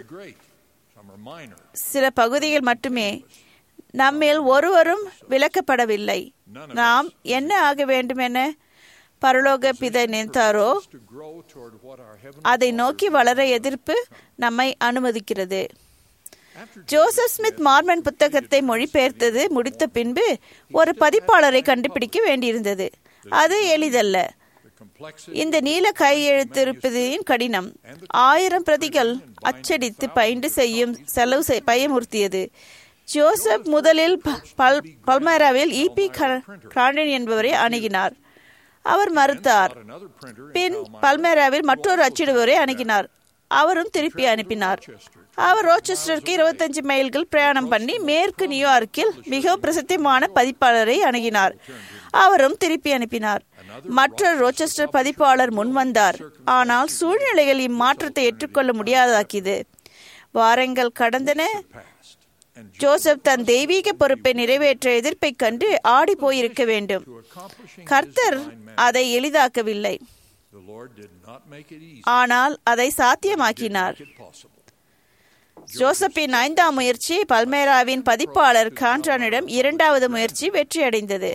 [SPEAKER 7] சில பகுதிகள் மட்டுமே. நம்மில் ஒருவரும் விலக்கப்படவில்லை. நாம் என்ன ஆக வேண்டும் என பரலோக பிதா நினைத்தாரோ அதை நோக்கி வளர எதிர்ப்பு நம்மை அனுமதிக்கிறது. ஜோசப் ஸ்மித் மார்மன் புத்தகத்தை மொழிபெயர்த்தது முடித்த பின்பு ஒரு பதிப்பாளரை கண்டுபிடிக்க வேண்டியிருந்தது. அது எளிதல்ல. இந்த நீல கையெழுத்திருப்பதின் கடினம் 1000 பிரதிகள் அச்சடித்து பயின்று செய்யும் செலவு பயமுறுத்தியது. ஜோசப் முதலில் பல்மேராவில் E.P. கிராண்டன் என்பவரை அணுகினார். அவர் மறுத்தார். பின் பல்மேராவில் மற்றொரு அச்சிடுபவரை அணுகினார். அவரும் திருப்பி அனுப்பினார். அவர் ரோச்செஸ்டருக்கு 25 மைல்கள் பிரயாணம் பண்ணி மேற்கு நியூயார்க்கில் மிகவும் பிரசித்தமான பதிப்பாளரை அணுகினார். அவரும் திருப்பி அனுப்பினார். மற்றொரு ரோச்செஸ்டர் பதிப்பாளர் முன்வந்தார். ஆனால் சூழ்நிலைகள் இம்மாற்றத்தை ஏற்றுக்கொள்ள முடியாதாக்கியது. வாரங்கள் கடந்தன. ஜோசப் தன் தெய்வீக பொறுப்பை நிறைவேற்ற எதிர்ப்பை கண்டு ஆடி போயிருக்க வேண்டும். கர்த்தர் அதை எளிதாக்கவில்லை, ஆனால் அதை சாத்தியமாக்கினார். ஜோசப்பின் 5ஆம் முயற்சி பல்மேராவின் பதிப்பாளர் கான்ட்ரானிடம் 2வது முயற்சி வெற்றியடைந்தது.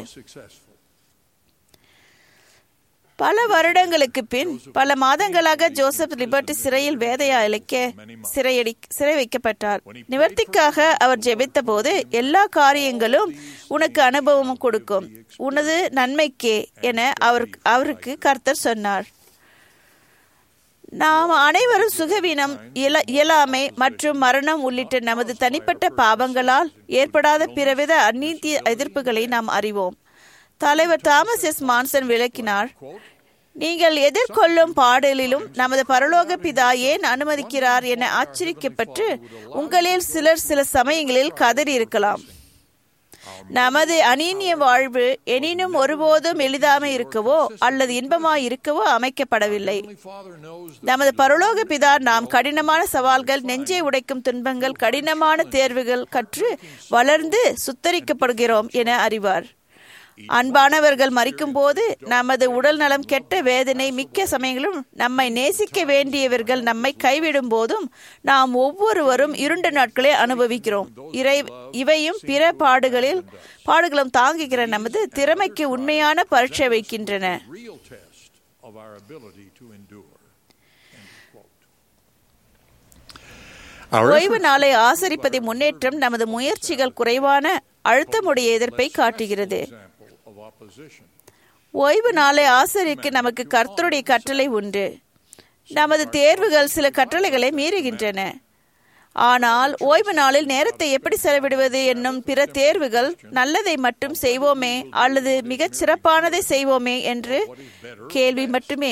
[SPEAKER 7] பல வருடங்களுக்கு பின் பல மாதங்களாக ஜோசப் லிபர்ட்டி சிறையில் வேதையா இழைக்க சிறை வைக்கப்பட்டார். நிவர்த்திக்காக அவர் ஜெபித்த போது எல்லா காரியங்களும் உனக்கு அனுபவம் கொடுக்கும், உனது நன்மைக்கே என அவருக்கு கர்த்தர் சொன்னார். நாம் அனைவரும் சுகவீனம், இயலாமை மற்றும் மரணம் உள்ளிட்ட நமது தனிப்பட்ட பாவங்களால் ஏற்படாத பிறவித அநீதி எதிர்ப்புகளை நாம் அறிவோம். தலைவர் தாமஸ் எஸ் மான்சன் விளக்கினார், நீங்கள் எதிர்கொள்ளும் பாடலிலும் நமது பரலோக பிதா ஏன் அனுமதிக்கிறார் என ஆச்சரியப்பட்டு உங்களில் சிலர் சில சமயங்களில் கதறி இருக்கலாம். நமது அநீதிய வாழ்வு எனினும் ஒருபோதும் எளிதாமை இருக்கவோ அல்லது இன்பமாய் இருக்கவோ அமைக்கப்படவில்லை. நமது பரலோக பிதா நாம் கடினமான சவால்கள், நெஞ்சை உடைக்கும் துன்பங்கள், கடினமான தேர்வுகள் கற்று வளர்ந்து சுத்தரிக்கப்படுகிறோம் என அறிவார். அன்பானவர்கள் மரிக்கும் போது நமது உடல் நலம் கெட்ட வேதனை மிக்க சமயங்களும் நம்மை நேசிக்க வேண்டியவர்கள் நம்மை கைவிடும் போதும் நாம் ஒவ்வொருவரும் இருண்ட நாட்களை அனுபவிக்கிறோம். இவையும் பிற பாடுகளும் தாங்குகிற நமது திறமைக்கு உண்மையான பரீட்சை வைக்கின்றன. ஓய்வு நாளை ஆசரிப்பதை முன்னேற்றம் நமது முயற்சிகள் குறைவான அழுத்தமுடைய எதிர்ப்பை காட்டுகிறது. ஓய்வு நாளை ஆசரிக்க நமக்கு கர்த்தருடைய கட்டளை உண்டு. நமது தேர்வுகள் சில கட்டளைகளை மீறுகின்றன. ஆனால் ஓய்வு நாளில் நேரத்தை எப்படி செலவிடுவது என்னும் பிற தேர்வுகள் நல்லதை மட்டும் செய்வோமே அல்லது மிகச் சிறப்பானதை செய்வோமே என்று கேள்வி மட்டுமே.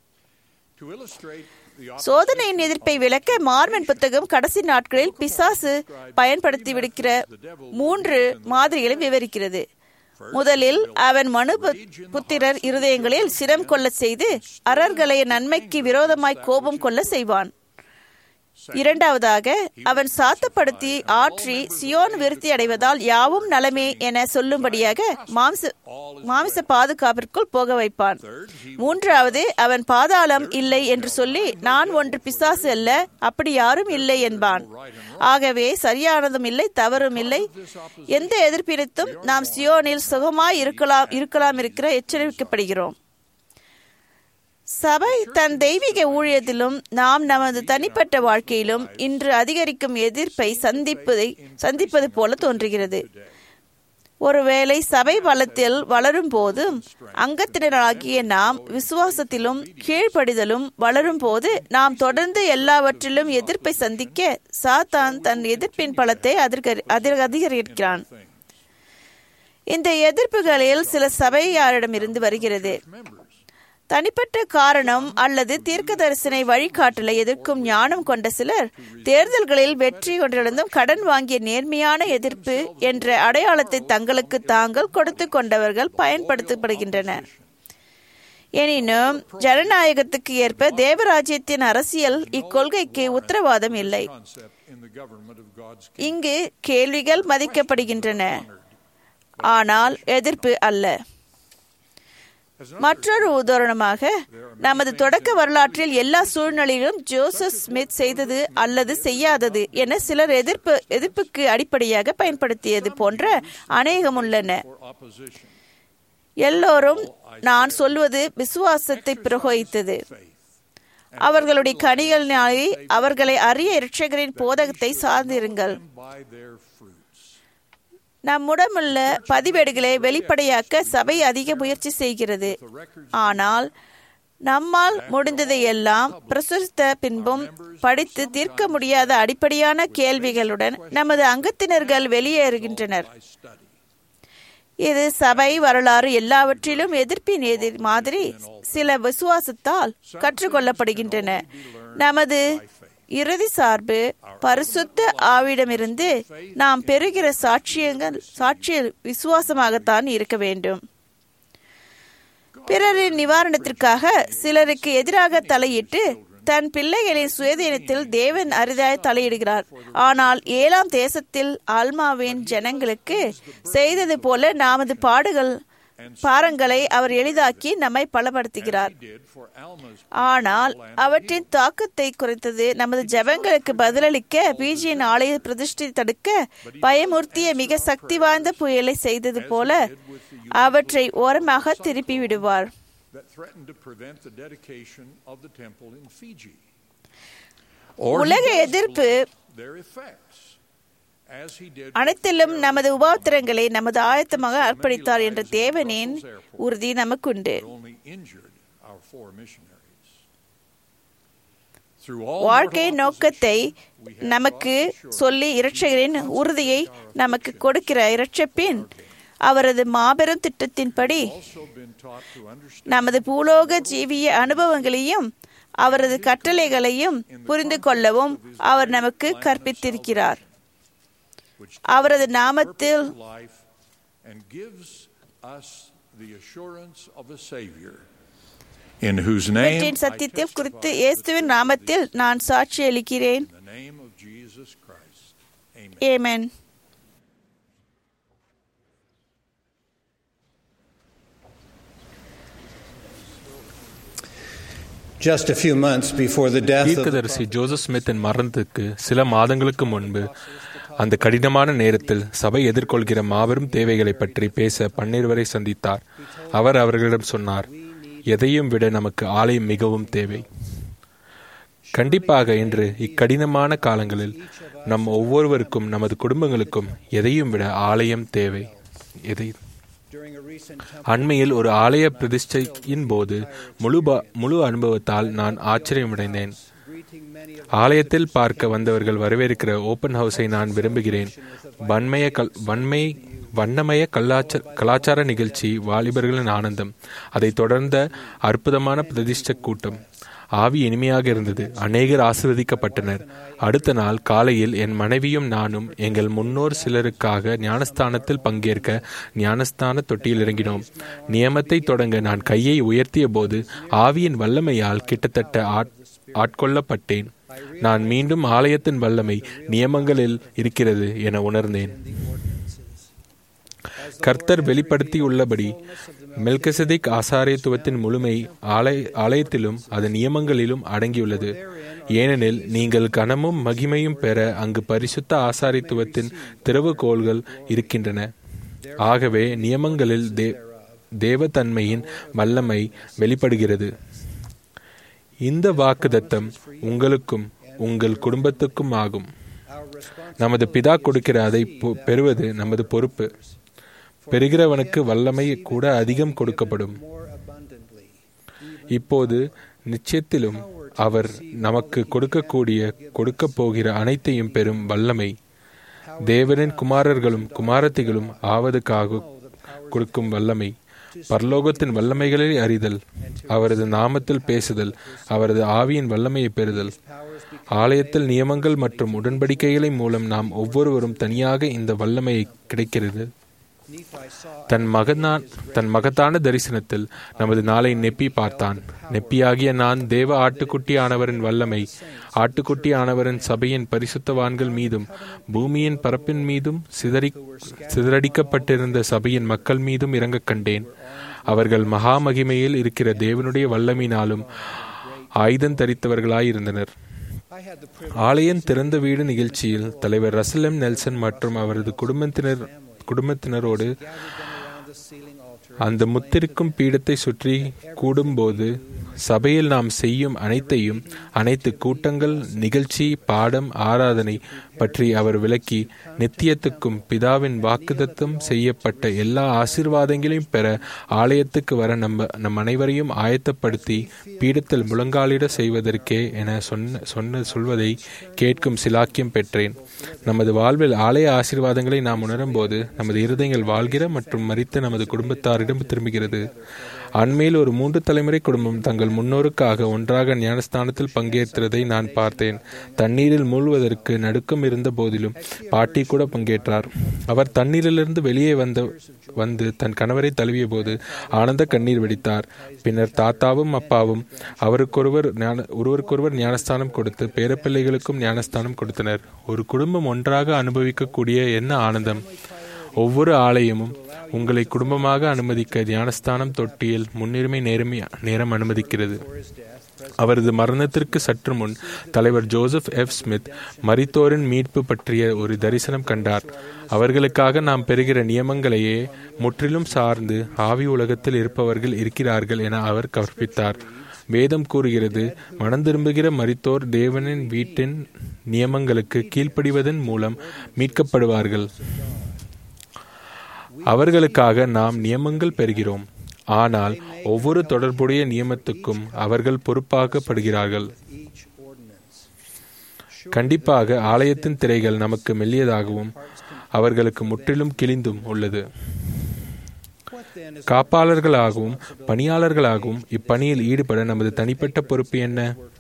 [SPEAKER 7] சோதனையின் எதிர்ப்பை விளக்க மார்மன் புத்தகம் கடைசி நாட்களில் பிசாசு பயன்படுத்தி விடுக்கிற 3 மாதிரிகளை விவரிக்கிறது. முதலில் அவன் மனு புத்திரர் இருதயங்களில் சிரம் கொள்ள செய்து அரர்களை நன்மைக்கு விரோதமாய் கோபம் கொள்ள செய்வான். இரண்டாவதாக, அவன் சாத்தப்படுத்தி ஆற்றி சியோன் விருத்தி அடைவதால் யாவும் நலமே என சொல்லும்படியாக மாமிச பாதுகாப்பிற்குள் போக வைப்பான். மூன்றாவது, அவன் பாதாளம் இல்லை என்று சொல்லி நான் ஒன்று பிசாசு அல்ல, அப்படி யாரும் இல்லை என்பான். ஆகவே சரியானதும் இல்லை, தவறும் இல்லை. எந்த எதிர்ப்பினும் நாம் சியோனில் சுகமாய் இருக்கலாம் இருக்கிற எச்சரிக்கப்படுகிறோம். சபை தன் தெய்வீக ஊழியத்திலும் நாம் நமது தனிப்பட்ட வாழ்க்கையிலும் இன்று அதிகரிக்கும் எதிர்ப்பை சந்திப்பது போல தோன்றுகிறது. ஒருவேளை சபை பலத்தில் வளரும் போதும் அங்கத்தினராகிய நாம் விசுவாசத்திலும் கீழ்ப்படிதலும் வளரும் போது நாம் தொடர்ந்து எல்லாவற்றிலும் எதிர்ப்பை சந்திக்க சாத்தான் தன் எதிர்ப்பின் பலத்தை அதிகரிக்கிறான். இந்த எதிர்ப்புகளில் சில சபையாரிடமிருந்து வருகிறது. தனிப்பட்ட காரணம் அல்லது தீர்க்கதரிசனை வழிகாட்டலை எதிர்க்கும் ஞானம் கொண்ட சிலர் தேர்தல்களில் வெற்றி கொண்டிருந்தும் கடன் வாங்கிய நேர்மையான எதிர்ப்பு என்ற அடையாளத்தை தங்களுக்கு தாங்கள் கொடுத்து கொண்டவர்கள் பயன்படுத்தப்படுகின்றனர். எனினும் ஜனநாயகத்துக்கு ஏற்ப தேவராஜ்யத்தின் அரசியல் இக்கொள்கைக்கு உத்தரவாதம் இல்லை. இங்கு கேள்விகள் மதிக்கப்படுகின்றன, ஆனால் எதிர்ப்பு அல்ல. மற்றொரு உதாரணமாக, நமது தொடக்க வரலாற்றில் எல்லா சூழ்நிலையிலும் ஜோசப் ஸ்மித் செய்தது அல்லது செய்யாதது என சிலர் எதிர்ப்புக்கு அடிப்படையாக பயன்படுத்தியது போன்ற அநேகம் உள்ளன. எல்லோரும் நான் சொல்வது விசுவாசத்தை பிரயோகித்தது. அவர்களுடைய கனிகளினாலே அவர்களை அறிய இரட்சகரின் போதகத்தை சார்ந்திருங்கள். நம்முடமுள்ள பதிவேடுகளை வெளிப்படையாக்க சபை அதிக முயற்சி செய்கிறது. ஆனால் நம்மால் முடிந்ததை எல்லாம் பிரசுரித்த பின்பும் படித்து தீர்க்க முடியாத அடிப்படையான கேள்விகளுடன் நமது அங்கத்தினர்கள் வெளியேறுகின்றனர். இது சபை வரலாறு எல்லாவற்றிலும் எதிர்ப்பின் எதிர் மாதிரி சில விசுவாசத்தால் கற்றுக்கொள்ளப்படுகின்றன. நமது இறுதி சார்பு பரிசுத்த ஆவிடமிருந்து நாம் பெறுகிற சாட்சிய விசுவாசமாகத்தான் இருக்க வேண்டும். பிறரின் நிவாரணத்திற்காக சிலருக்கு எதிராக தலையிட்டு தன் பிள்ளைகளின் சுயதீனத்தில் தேவன் அரிதாய் தலையிடுகிறார். ஆனால் 7ஆம் தேசத்தில் ஆல்மாவின் ஜனங்களுக்கு செய்தது போல நமது பாரங்களை அவர் எளிதாக்கி நம்மை பலப்படுத்துகிறார். ஆனால் அவற்றின் தாக்கத்தை குறைத்தது. நமது ஜெபங்களுக்கு பதிலளிக்க பிஜியின் ஆலய பிரதிஷ்டை தடுக்க பயமுறுத்திய மிக சக்தி வாய்ந்த புயலை செய்தது போல அவற்றை ஓரமாக திருப்பி விடுவார். உலக எதிர்ப்பு அனைத்திலும் நமது உபத்திரங்களை நமது ஆயத்தமாக அர்ப்பணித்தார் என்ற தேவனின் உறுதி நமக்குண்டு. வாழ்க்கை நோக்கத்தை நமக்கு சொல்லி இரட்சகரின் உறுதியை நமக்கு கொடுக்கிற இரட்சப்பின் அவரது மாபெரும் திட்டத்தின்படி நமது பூலோக ஜீவிய அனுபவங்களையும் அவரது கட்டளைகளையும் புரிந்து கொள்ளவும் அவர் நமக்கு கற்பித்திருக்கிறார். அவரது நாமத்தில் சத்தியத்தில் குறித்து இயேசுவின் நாமத்தில் நான் சாட்சி அளிக்கிறேன். ஆமென்.
[SPEAKER 11] Just a few months before the death of
[SPEAKER 6] தீர்க்கதரிசி ஜோசப் ஸ்மித்தின் மரணத்துக்கு சில மாதங்களுக்கு முன்பு அந்த கடினமான நேரத்தில் சபை எதிர்கொள்கிற மாபெரும் தேவைகளை பற்றி பேச பன்னிருவரை சந்தித்தார். அவர் அவர்களிடம் சொன்னார், எதையும் விட நமக்கு ஆலயம் மிகவும் தேவை. கண்டிப்பாக இன்று இக்கடினமான காலங்களில் நம் ஒவ்வொருவருக்கும் நமது குடும்பங்களுக்கும் எதையும் விட ஆலயம் தேவை. அண்மையில் ஒரு ஆலய பிரதிஷ்டையின் போது முழு அனுபவத்தால் நான் ஆச்சரியமடைந்தேன். ஆலயத்தில் பார்க்க வந்தவர்கள் வரவேற்கிற ஓப்பன் ஹவுஸை நான் விரும்புகிறேன். வண்ணமய கலாச்சார நிகழ்ச்சி, வாலிபர்களின் ஆனந்தம், அதை தொடர்ந்த அற்புதமான பிரதிஷ்டை கூட்டம். ஆவி இனிமையாக இருந்தது. அநேகர் ஆசீர்வதிக்கப்பட்டனர். அடுத்த நாள் காலையில் என் மனைவியும் நானும் எங்கள் முன்னோர் சிலருக்காக ஞானஸ்தானத்தில் பங்கேற்க ஞானஸ்தான தொட்டியில் இறங்கினோம். நியமத்தை தொடங்க நான் கையை உயர்த்திய போது ஆவியின் வல்லமையால் கிட்டத்தட்ட ஆட்கொள்ளப்பட்டேன். நான் மீண்டும் ஆலயத்தின் வல்லமை நியமங்களில் இருக்கிறது என உணர்ந்தேன். கர்த்தர் வெளிப்படுத்தியுள்ளபடி மெல்கிசேதேக் ஆசாரியத்துவத்தின் முழுமை ஆலயத்திலும் அதன் நியமங்களிலும் அடங்கியுள்ளது. ஏனெனில் நீங்கள் கனமும் மகிமையும் பெற அங்கு பரிசுத்த ஆசாரியத்துவத்தின் திறவுகோல்கள் இருக்கின்றன. ஆகவே நியமங்களில் தேவதன்மையின் வல்லமை வெளிப்படுகிறது. இந்த வாக்குத்தத்தம் உங்களுக்கும் உங்கள் குடும்பத்துக்கும் ஆகும். நமது பிதா கொடுக்கிற அதை பெறுவது நமது பொறுப்பு. பெறுகிறவனுக்கு வல்லமை கூட அதிகம் கொடுக்கப்படும். இப்போது நிச்சயத்திலும் அவர் நமக்கு கொடுக்கப் போகிற அனைத்தையும் பெறும் வல்லமை தேவனின் குமாரர்களும் குமாரத்திகளும் ஆவதுக்காக கொடுக்கும் வல்லமை, பரலோகத்தின் வல்லமைகளை அறிதல், அவரது நாமத்தில் பேசுதல், அவரது ஆவியின் வல்லமையை பெறுதல். ஆலயத்தில் நியமங்கள் மற்றும் உடன்படிக்கைகளை மூலம் நாம் ஒவ்வொருவரும் தனியாக இந்த வல்லமையை கிடைக்கிறது. தன் மகத்தான தரிசனத்தில் நமது நாளை நெப்பி பார்த்தான். நெப்பியாகிய நான் தேவ ஆட்டுக்குட்டியானவரின் வல்லமை, ஆட்டுக்குட்டியானவரின் சபையின் பரிசுத்தவான்கள் மீதும் பூமியின் பரப்பின் மீதும் சிதறடிக்கப்பட்டிருந்த சபையின் மக்கள் மீதும் இறங்க கண்டேன். அவர்கள் மகா மகிமையில் இருக்கிற தேவனுடைய வல்லமையினாலும் ஆயுதம் தரித்தவர்களாயிருந்தனர். ஆலயம் திறந்த வீடு நிகழ்ச்சியில் தலைவர் ரசல் எம் நெல்சன் மற்றும் அவரது குடும்பத்தினரோடு அந்த முத்திருக்கும் பீடத்தை சுற்றி கூடும்போது சபையில் நாம் செய்யும் அனைத்து கூட்டங்கள், நிகழ்ச்சி, பாடம், ஆராதனை பற்றி அவர் விளக்கி நித்தியத்துக்கும் பிதாவின் வாக்குத்தத்தம் செய்யப்பட்ட எல்லா ஆசீர்வாதங்களையும் பெற ஆலயத்துக்கு வர நம் அனைவரையும் ஆயத்தப்படுத்தி பீடத்தில் முழங்காலிட செய்வதற்கே என சொல்வதை கேட்கும் சிலாக்கியம் பெற்றேன். நமது வாழ்வில் ஆலய ஆசீர்வாதங்களை நாம் உணரும் போது நமது இருதயங்கள் வாழ்கிற மற்றும் மரித்த நமது குடும்பத்தாரிடம் திரும்புகிறது. அண்மையில் ஒரு 3 தலைமுறை குடும்பம் தங்கள் முன்னோருக்காக ஒன்றாக ஞானஸ்தானத்தில் பங்கேற்றதை நான் பார்த்தேன். தண்ணீரில் மூழ்வதற்கு நடுக்கம் இருந்த போதிலும் பாட்டி கூட பங்கேற்றார். அவர் தண்ணீரிலிருந்து வெளியே வந்து தன் கணவரை தழுவிய போது ஆனந்த கண்ணீர் வெடித்தார். பின்னர் தாத்தாவும் அப்பாவும் ஒருவருக்கொருவர் ஞானஸ்தானம் கொடுத்து பேரப்பிள்ளைகளுக்கும் ஞானஸ்தானம் கொடுத்தனர். ஒரு குடும்பம் ஒன்றாக அனுபவிக்கக்கூடிய என்ன ஆனந்தம்! ஒவ்வொரு ஆலயமும் உங்களை குடும்பமாக அனுமதிக்க ஞானஸ்தானம் தொட்டியில் முன்னுரிமை நேரம் அனுமதிக்கிறது. அவரது மரணத்திற்கு சற்று முன் தலைவர் ஜோசப் எஃப் ஸ்மித் மரித்தோரின் மீட்பு பற்றிய ஒரு தரிசனம் கண்டார். அவர்களுக்காக நாம் பெறுகிற நியமங்களையே முற்றிலும் சார்ந்து ஆவி உலகத்தில் இருப்பவர்கள் இருக்கிறார்கள் என அவர் கற்பித்தார். வேதம் கூறுகிறது, மனம் திரும்புகிற மரித்தோர் தேவனின் வீட்டின் நியமங்களுக்கு கீழ்ப்படிவதன் மூலம் மீட்கப்படுவார்கள். அவர்களுக்காக நாம் நியமங்கள் பெறுகிறோம், ஆனால் ஒவ்வொரு தொடர்புடைய நியமத்துக்கும் அவர்கள் பொறுப்பாக்கப்படுகிறார்கள். கண்டிப்பாக ஆலயத்தின் திரைகள் நமக்கு மெல்லியதாகவும் அவர்களுக்கு முற்றிலும் கிழிந்தும் உள்ளது. காப்பாளர்களாகவும் பணியாளர்களாகவும் இப்பணியில் ஈடுபட நமது தனிப்பட்ட பொறுப்பு என்ன?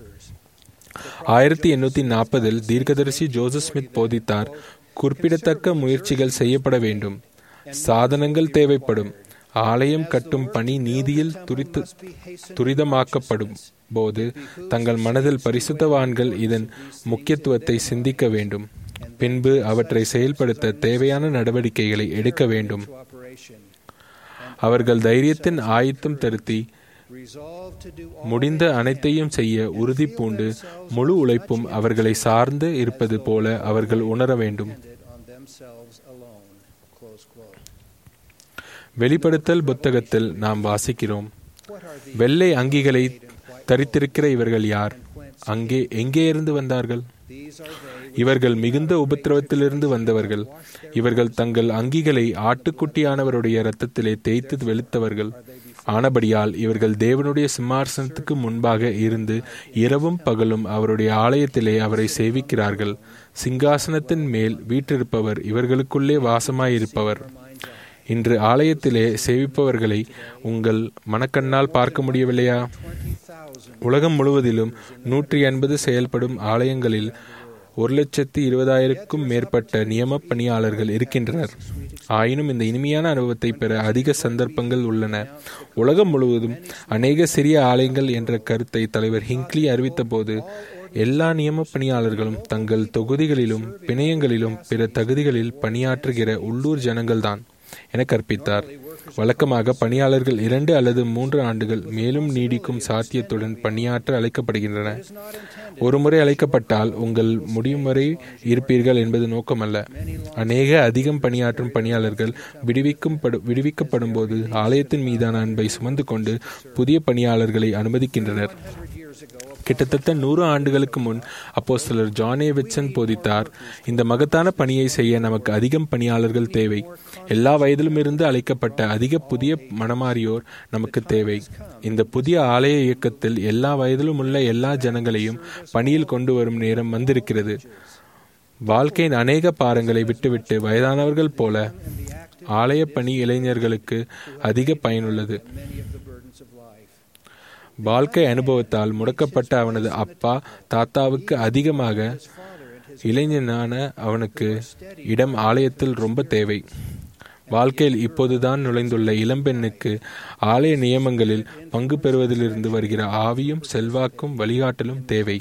[SPEAKER 6] 1840 தீர்க்கதரிசி ஜோசப் ஸ்மித் போதித்தார், குறிப்பிடத்தக்க முயற்சிகள் செய்யப்பட வேண்டும், சாதனங்கள் தேவைப்படும், ஆலயம் கட்டும் பணி நீதியில் துரிதமாக்கப்படும் போது தங்கள் மனதில் பரிசுத்தவான்கள் இதன் முக்கியத்துவத்தை சிந்திக்க வேண்டும். பின்பு அவற்றை செயல்படுத்த தேவையான நடவடிக்கைகளை எடுக்க வேண்டும். அவர்கள் தைரியத்தின் ஆயத்தம் தருத்தி முடிந்த அனைத்தையும் செய்ய உறுதி பூண்டு முழு உழைப்பும் அவர்களை சார்ந்து இருப்பது போல அவர்கள் உணர வேண்டும். வெளிப்படுத்தல் புத்தகத்தில் நாம் வாசிக்கிறோம், வெள்ளை அங்கிகளை தரித்திருக்கிற இவர்கள் யார்? எங்கே இருந்து வந்தார்கள்? இவர்கள் மிகுந்த உபத்திரவத்திலிருந்து வந்தவர்கள். இவர்கள் தங்கள் அங்கிகளை ஆட்டுக்குட்டியானவருடைய இரத்தத்திலே தேய்த்து வெளுத்தவர்கள். ஆனபடியால் இவர்கள் தேவனுடைய சிம்மாசனத்துக்கு முன்பாக இருந்து இரவும் பகலும் அவருடைய ஆலயத்திலே அவரை சேவிக்கிறார்கள். சிங்காசனத்தின் மேல் வீற்றிருப்பவர் இவர்களுக்குள்ளே வாசமாயிருப்பவர். இன்று ஆலயத்திலே சேவிப்பவர்களை உங்கள் மனக்கண்ணால் பார்க்க முடியவில்லையா? உலகம் முழுவதிலும் 180 செயல்படும் ஆலயங்களில் 1,20,000க்கும் மேற்பட்ட நியம பணியாளர்கள் இருக்கின்றனர். ஆயினும் இந்த இனிமையான அனுபவத்தை பெற அதிக சந்தர்ப்பங்கள் உள்ளன. உலகம் முழுவதும் அநேக சிறிய ஆலயங்கள் என்ற கருத்தை தலைவர் ஹிங்க்லி அறிவித்த போது எல்லா நியம பணியாளர்களும் தங்கள் தொகுதிகளிலும் பிணையங்களிலும் பிற தகுதிகளில் பணியாற்றுகிற உள்ளூர் ஜனங்கள்தான் என கற்பித்தார். வழக்கமாக பணியாளர்கள் 2 அல்லது 3 ஆண்டுகள் மேலும் நீடிக்கும் சாத்தியத்துடன் பணியாற்ற அழைக்கப்படுகின்றன. ஒருமுறை அழைக்கப்பட்டால் உங்கள் முடியும் வரை இருப்பீர்கள் என்பது நோக்கமல்ல. அதிகம் பணியாற்றும் பணியாளர்கள் விடுவிக்கப்படும் போது ஆலயத்தின் மீதான அன்பை சுமந்து கொண்டு புதிய பணியாளர்களை அனுமதிக்கின்றனர். கிட்டத்தட்ட 100 ஆண்டுகளுக்கு முன் அப்போஸ்தலர் ஜான் ஏ விட்சன் போதித்தார், இந்த மகத்தான பணியை செய்ய நமக்கு அதிகம் பணியாளர்கள் தேவை. எல்லா வயதிலும் இருந்து அழைக்கப்பட்ட அதிக புதிய மனமாறியோர் நமக்கு தேவை. இந்த புதிய ஆலய இயக்கத்தில் எல்லா வயதிலும் உள்ள எல்லா ஜனங்களையும் பணியில் கொண்டு வரும் நேரம் வந்திருக்கிறது. வாழ்க்கையின் அநேக பாரங்களை விட்டுவிட்டு வயதானவர்கள் போல ஆலய பணி இளைஞர்களுக்கு அதிக பயனுள்ளது. வாழ்க்கை அனுபவத்தால் முடக்கப்பட்ட அவனது அப்பா தாத்தாவுக்கு அதிகமாக இளைஞனான அவனுக்கு இடம் ஆலயத்தில் ரொம்ப தேவை. வாழ்க்கையில் இப்போதுதான் நுழைந்துள்ள இளம்பெண்ணுக்கு ஆலய நியமங்களில் பங்கு பெறுவதிலிருந்து வருகிற ஆவியும் செல்வாக்கும் வழிகாட்டலும் தேவை.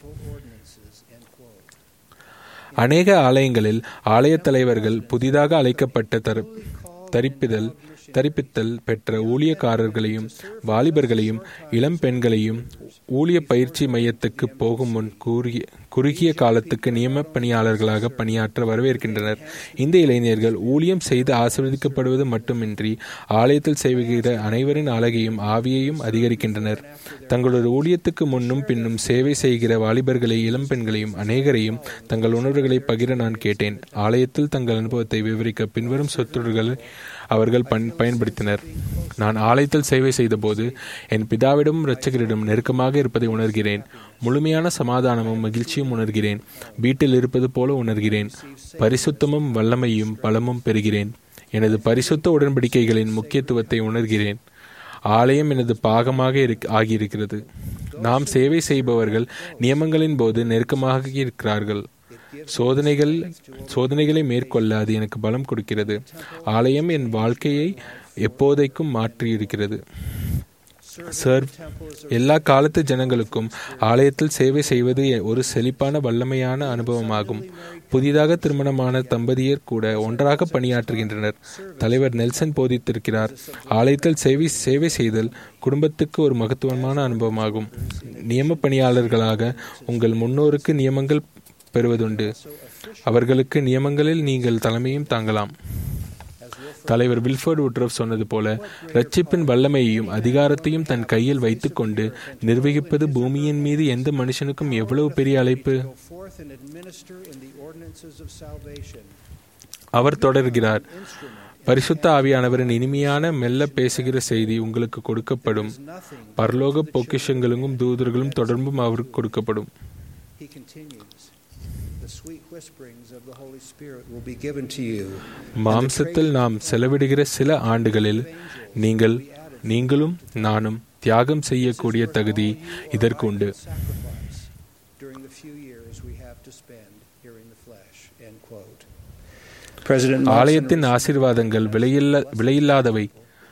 [SPEAKER 6] அநேக ஆலயங்களில் ஆலய தலைவர்கள் புதிதாக அழைக்கப்பட்ட தரிப்பித்தல் பெற்ற ஊழியக்காரர்களையும் வாலிபர்களையும் இளம் பெண்களையும் ஊழிய பயிற்சி மையத்துக்கு போகும் முன் குறுகிய காலத்துக்கு நியம பணியாளர்களாக பணியாற்ற வரவேற்கின்றனர். இந்த இளைஞர்கள் ஊழியம் செய்து ஆசீர்வதிக்கப்படுவது மட்டுமின்றி ஆலயத்தில் செய்கிற அனைவரின் அழகையும் ஆவியையும் அதிகரிக்கின்றனர். தங்களது ஊழியத்துக்கு முன்னும் பின்னும் சேவை செய்கிற வாலிபர்களை இளம் பெண்களையும் அநேகரையும் தங்கள் உணர்வுகளை பகிர நான் கேட்டேன். ஆலயத்தில் தங்கள் அனுபவத்தை விவரிக்க பின்வரும் சொற்றொடர்களை அவர்கள் பயன்படுத்தினர். நான் ஆலயத்தில் சேவை செய்த போது என் பிதாவிடமும் இரட்சகரிடம் நெருக்கமாக இருப்பதை உணர்கிறேன். முழுமையான சமாதானமும் மகிழ்ச்சியும் உணர்கிறேன். வீட்டில் இருப்பது போல உணர்கிறேன். பரிசுத்தமும் வல்லமையும் பலமும் பெறுகிறேன். எனது பரிசுத்த உடன்படிக்கைகளின் முக்கியத்துவத்தை உணர்கிறேன். ஆலயம் எனது பாகமாக ஆகியிருக்கிறது. நாம் சேவை செய்பவர்கள் நியமங்களின் போது நெருக்கமாக இருக்கிறார்கள். சோதனைகளை மேற்கொள்ள அது எனக்கு பலம் கொடுக்கிறது. ஆலயம் என் வாழ்க்கையை எப்போதைக்கும் மாற்றியிருக்கிறது. எல்லா காலத்து ஜனங்களுக்கும் ஆலயத்தில் சேவை செய்வது ஒரு செழிப்பான வல்லமையான அனுபவமாகும். புதிதாக திருமணமான தம்பதியர் கூட ஒன்றாக பணியாற்றுகின்றனர். தலைவர் நெல்சன் போதித்திருக்கிறார், ஆலயத்தில் சேவை செய்தல் குடும்பத்துக்கு ஒரு மகத்துவமான அனுபவமாகும். நியம பணியாளர்களாக உங்கள் முன்னோருக்கு நியமங்கள் பெறுவதுண்டு. அவர்களுக்கு நியமங்களில் நீங்கள் தலைமையும் தாங்கலாம். தலைவர் வில்ஃபர்ட் உட்ரஃப் சொன்னது போல, ரட்சிப்பின் வல்லமையையும் அதிகாரத்தையும் தன் கையில் வைத்துக்கொண்டு நிர்வகிப்பது பூமியின் மீது எந்த மனுஷனுக்கும் எவ்வளவு பெரிய அழைப்பு. அவர் தொடர்கிறார், பரிசுத்த ஆவியானவரின் இனிமையான மெல்ல பேசுகிற செய்தி உங்களுக்கு கொடுக்கப்படும். பரலோக பொக்கிஷங்களும் தூதர்களும் தொடர்பும் அவருக்கு கொடுக்கப்படும். மாம்சத்தில் நாம் செலவிடுகிற சில ஆண்டுகளில் நீங்களும் நானும் தியாகம் செய்யக்கூடிய தகுதி இதற்கு உண்டு. ஆலயத்தின் ஆசீர்வாதங்கள் விலையில்லாதவை.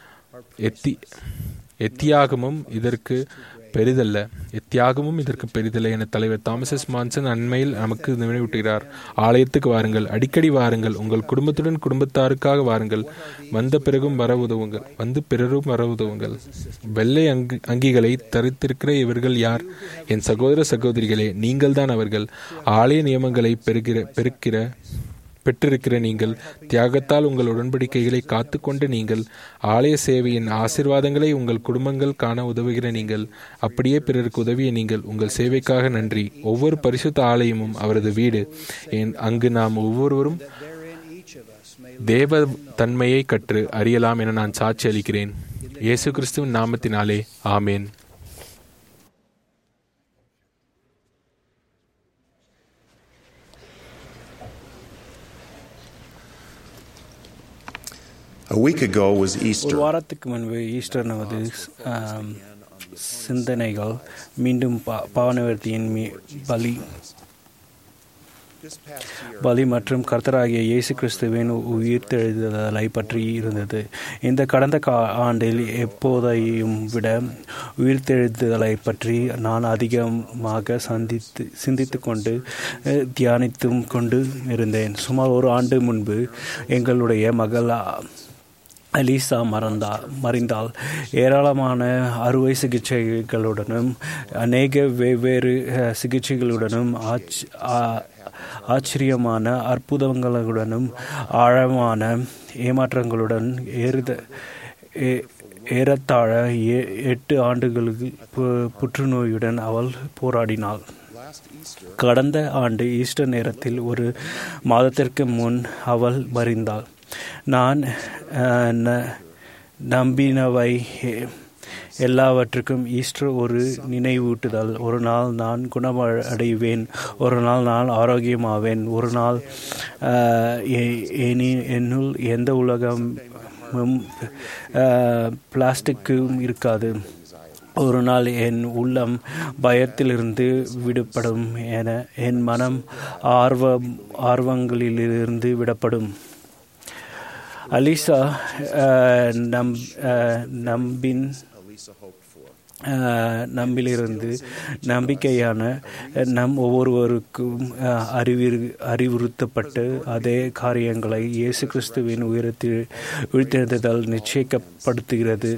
[SPEAKER 6] எத்தியாகமும் இதற்கு பெரிதல்ல என தலைவர் தாமஸ் எஸ் மான்சன் அண்மையில் நமக்கு நினைவூட்டுகிறார். ஆலயத்துக்கு வாருங்கள், அடிக்கடி வாருங்கள், உங்கள் குடும்பத்தாருக்காக வாருங்கள், வந்த பிறரும் வர உதவுங்கள். வெள்ளை அங்கிகளை தரித்திருக்கிற இவர்கள் யார்? என் சகோதர சகோதரிகளே, நீங்கள் தான் அவர்கள். ஆலய நியமங்களை பெற்றிருக்கிற நீங்கள், தியாகத்தால் உங்கள் உடன்படிக்கைகளை காத்துக்கொண்டு நீங்கள், ஆலய சேவையின் ஆசீர்வாதங்களை உங்கள் குடும்பங்கள் காண உதவுகிற நீங்கள், அப்படியே பிறருக்கு உதவிய நீங்கள், உங்கள் சேவைக்காக நன்றி. ஒவ்வொரு பரிசுத்த ஆலயமும் அவரது வீடு. அங்கு நாம் ஒவ்வொருவரும் தேவ தன்மையை கற்று அறியலாம் என நான் சாட்சி அளிக்கிறேன். இயேசு கிறிஸ்துவின் நாமத்தினாலே ஆமேன்.
[SPEAKER 3] ஒரு வாரத்துக்கு முன்பு ஈஸ்டர். நமது சிந்தனைகள் மீண்டும் பாவநிவர்த்தியின் பலி பலி மற்றும் கர்த்தராகிய இயேசு கிறிஸ்துவின் உயிர்த்தெழுதலை பற்றி இருந்தது. இந்த கடந்த ஆண்டில் எப்போதையும் விட உயிர்த்தெழுதலை பற்றி நான் அதிகமாக சிந்தித்து கொண்டு தியானித்தும் கொண்டு இருந்தேன். சுமார் ஒரு ஆண்டு முன்பு எங்களுடைய மகள் அலிசா மறைந்தால். ஏராளமான அறுவை சிகிச்சைகளுடனும் அநேக வெவ்வேறு சிகிச்சைகளுடனும் ஆச்சரியமான அற்புதங்களுடனும் ஆழமான ஏமாற்றங்களுடன் ஏறத்தாழ 8 ஆண்டுகளுக்கு புற்றுநோயுடன் அவள் போராடினாள். கடந்த ஆண்டு ஈஸ்டர் நேரத்தில் ஒரு மாதத்திற்கு முன் அவள் மறைந்தாள். நான் நம்பினவை எல்லாவற்றுக்கும் ஈஸ்டர் ஒரு நினைவூட்டுதல். ஒரு நாள் நான் குணமடைவேன், ஒரு நாள் நான் ஆரோக்கியமாவேன், ஒரு நாள் என்னுள் எந்த உலகமும் பிளாஸ்டிக்கும் இருக்காது, ஒரு நாள் என் உள்ளம் பயத்திலிருந்து விடுபடும் என என் மனம் ஆர்வங்களிலிருந்து விடப்படும். அலிசா நம்பிலிருந்து நம்பிக்கையான நம் ஒவ்வொருவருக்கும் அறிவுறுத்தப்பட்டு அதே காரியங்களை இயேசு கிறிஸ்துவின் உயிர்த்தெழுதல் நிச்சயிக்கப்படுத்துகிறது.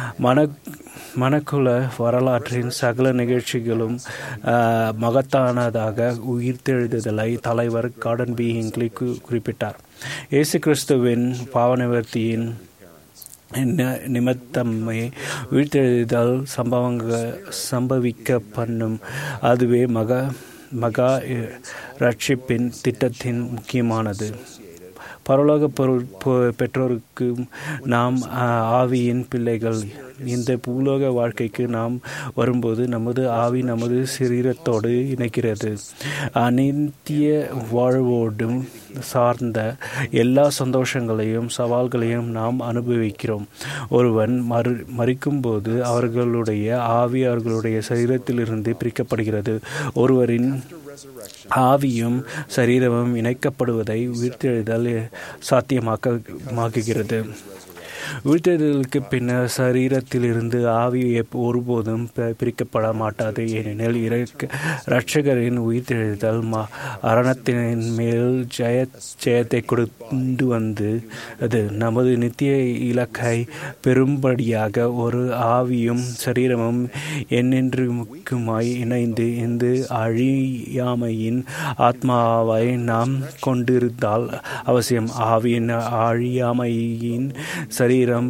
[SPEAKER 3] மனக்குல வரலாற்றின் சகல நிகழ்ச்சிகளும் மகத்தானதாக உயிர்த்தெழுதலை தலைவர் கார்டன் பி ஹிங்க்லி குறிப்பிட்டார். இயேசு கிறிஸ்துவின் பாவநிவர்த்தியின் நிமித்தமே உயிர்த்தெழுதல் சம்பவிக்க பண்ணும். அதுவே மகா ரட்சிப்பின் திட்டத்தின் முக்கியமானது. பரலோக பெற்றோருக்கு நாம் ஆவியின் பிள்ளைகள். இந்த பூலோக வாழ்க்கைக்கு நாம் வரும்போது நமது ஆவி நமது சரீரத்தோடு இணைக்கிறது. அநித்திய வாழ்வோடும் சார்ந்த எல்லா சந்தோஷங்களையும் சவால்களையும் நாம் அனுபவிக்கிறோம். ஒருவன் மரிக்கும்போது அவர்களுடைய ஆவி அவர்களுடைய சரீரத்திலிருந்து பிரிக்கப்படுகிறது. ஒருவரின் ஆவியும் சரீரமும் இணைக்கப்படுவதை உயிர்த்தெழுதல் சாத்தியமாக்குகிறது. உயிர்த்தெழுதலுக்கு பின்னர் சரீரத்திலிருந்து ஆவி ஒருபோதும் பிரிக்கப்பட மாட்டாது. ஏனெனில் இரட்சகரின் உயிர்த்தெழுதல் மரணத்தின் மேல் ஜெயத்தை கொண்டு வந்து அது நமது நித்திய இலக்கை பெரும்படியாக ஒரு ஆவியும் சரீரமும் என்னென்றுமாய் இணைந்து இந்த அழியாமையின் ஆத்மாவை நாம் கொண்டிருந்தால் அவசியம். ஆவியின் அழியாமையின் சரீரம்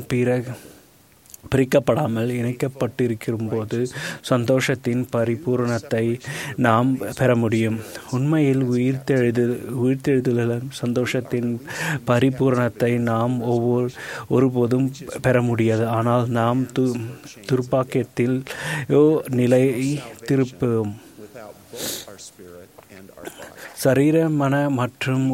[SPEAKER 3] பிரிக்கப்படாமல் இணைக்கப்பட்டிருக்கும் போது சந்தோஷத்தின் பரிபூரணத்தை நாம் பெற முடியும். உண்மையில் உயிர்த்தெழுதலின் சந்தோஷத்தின் பரிபூரணத்தை நாம் ஒருபோதும் பெற முடியாது. ஆனால் நாம் துர்பாக்கியத்தில் நிலை திருப்போம். சரீர மன மற்றும்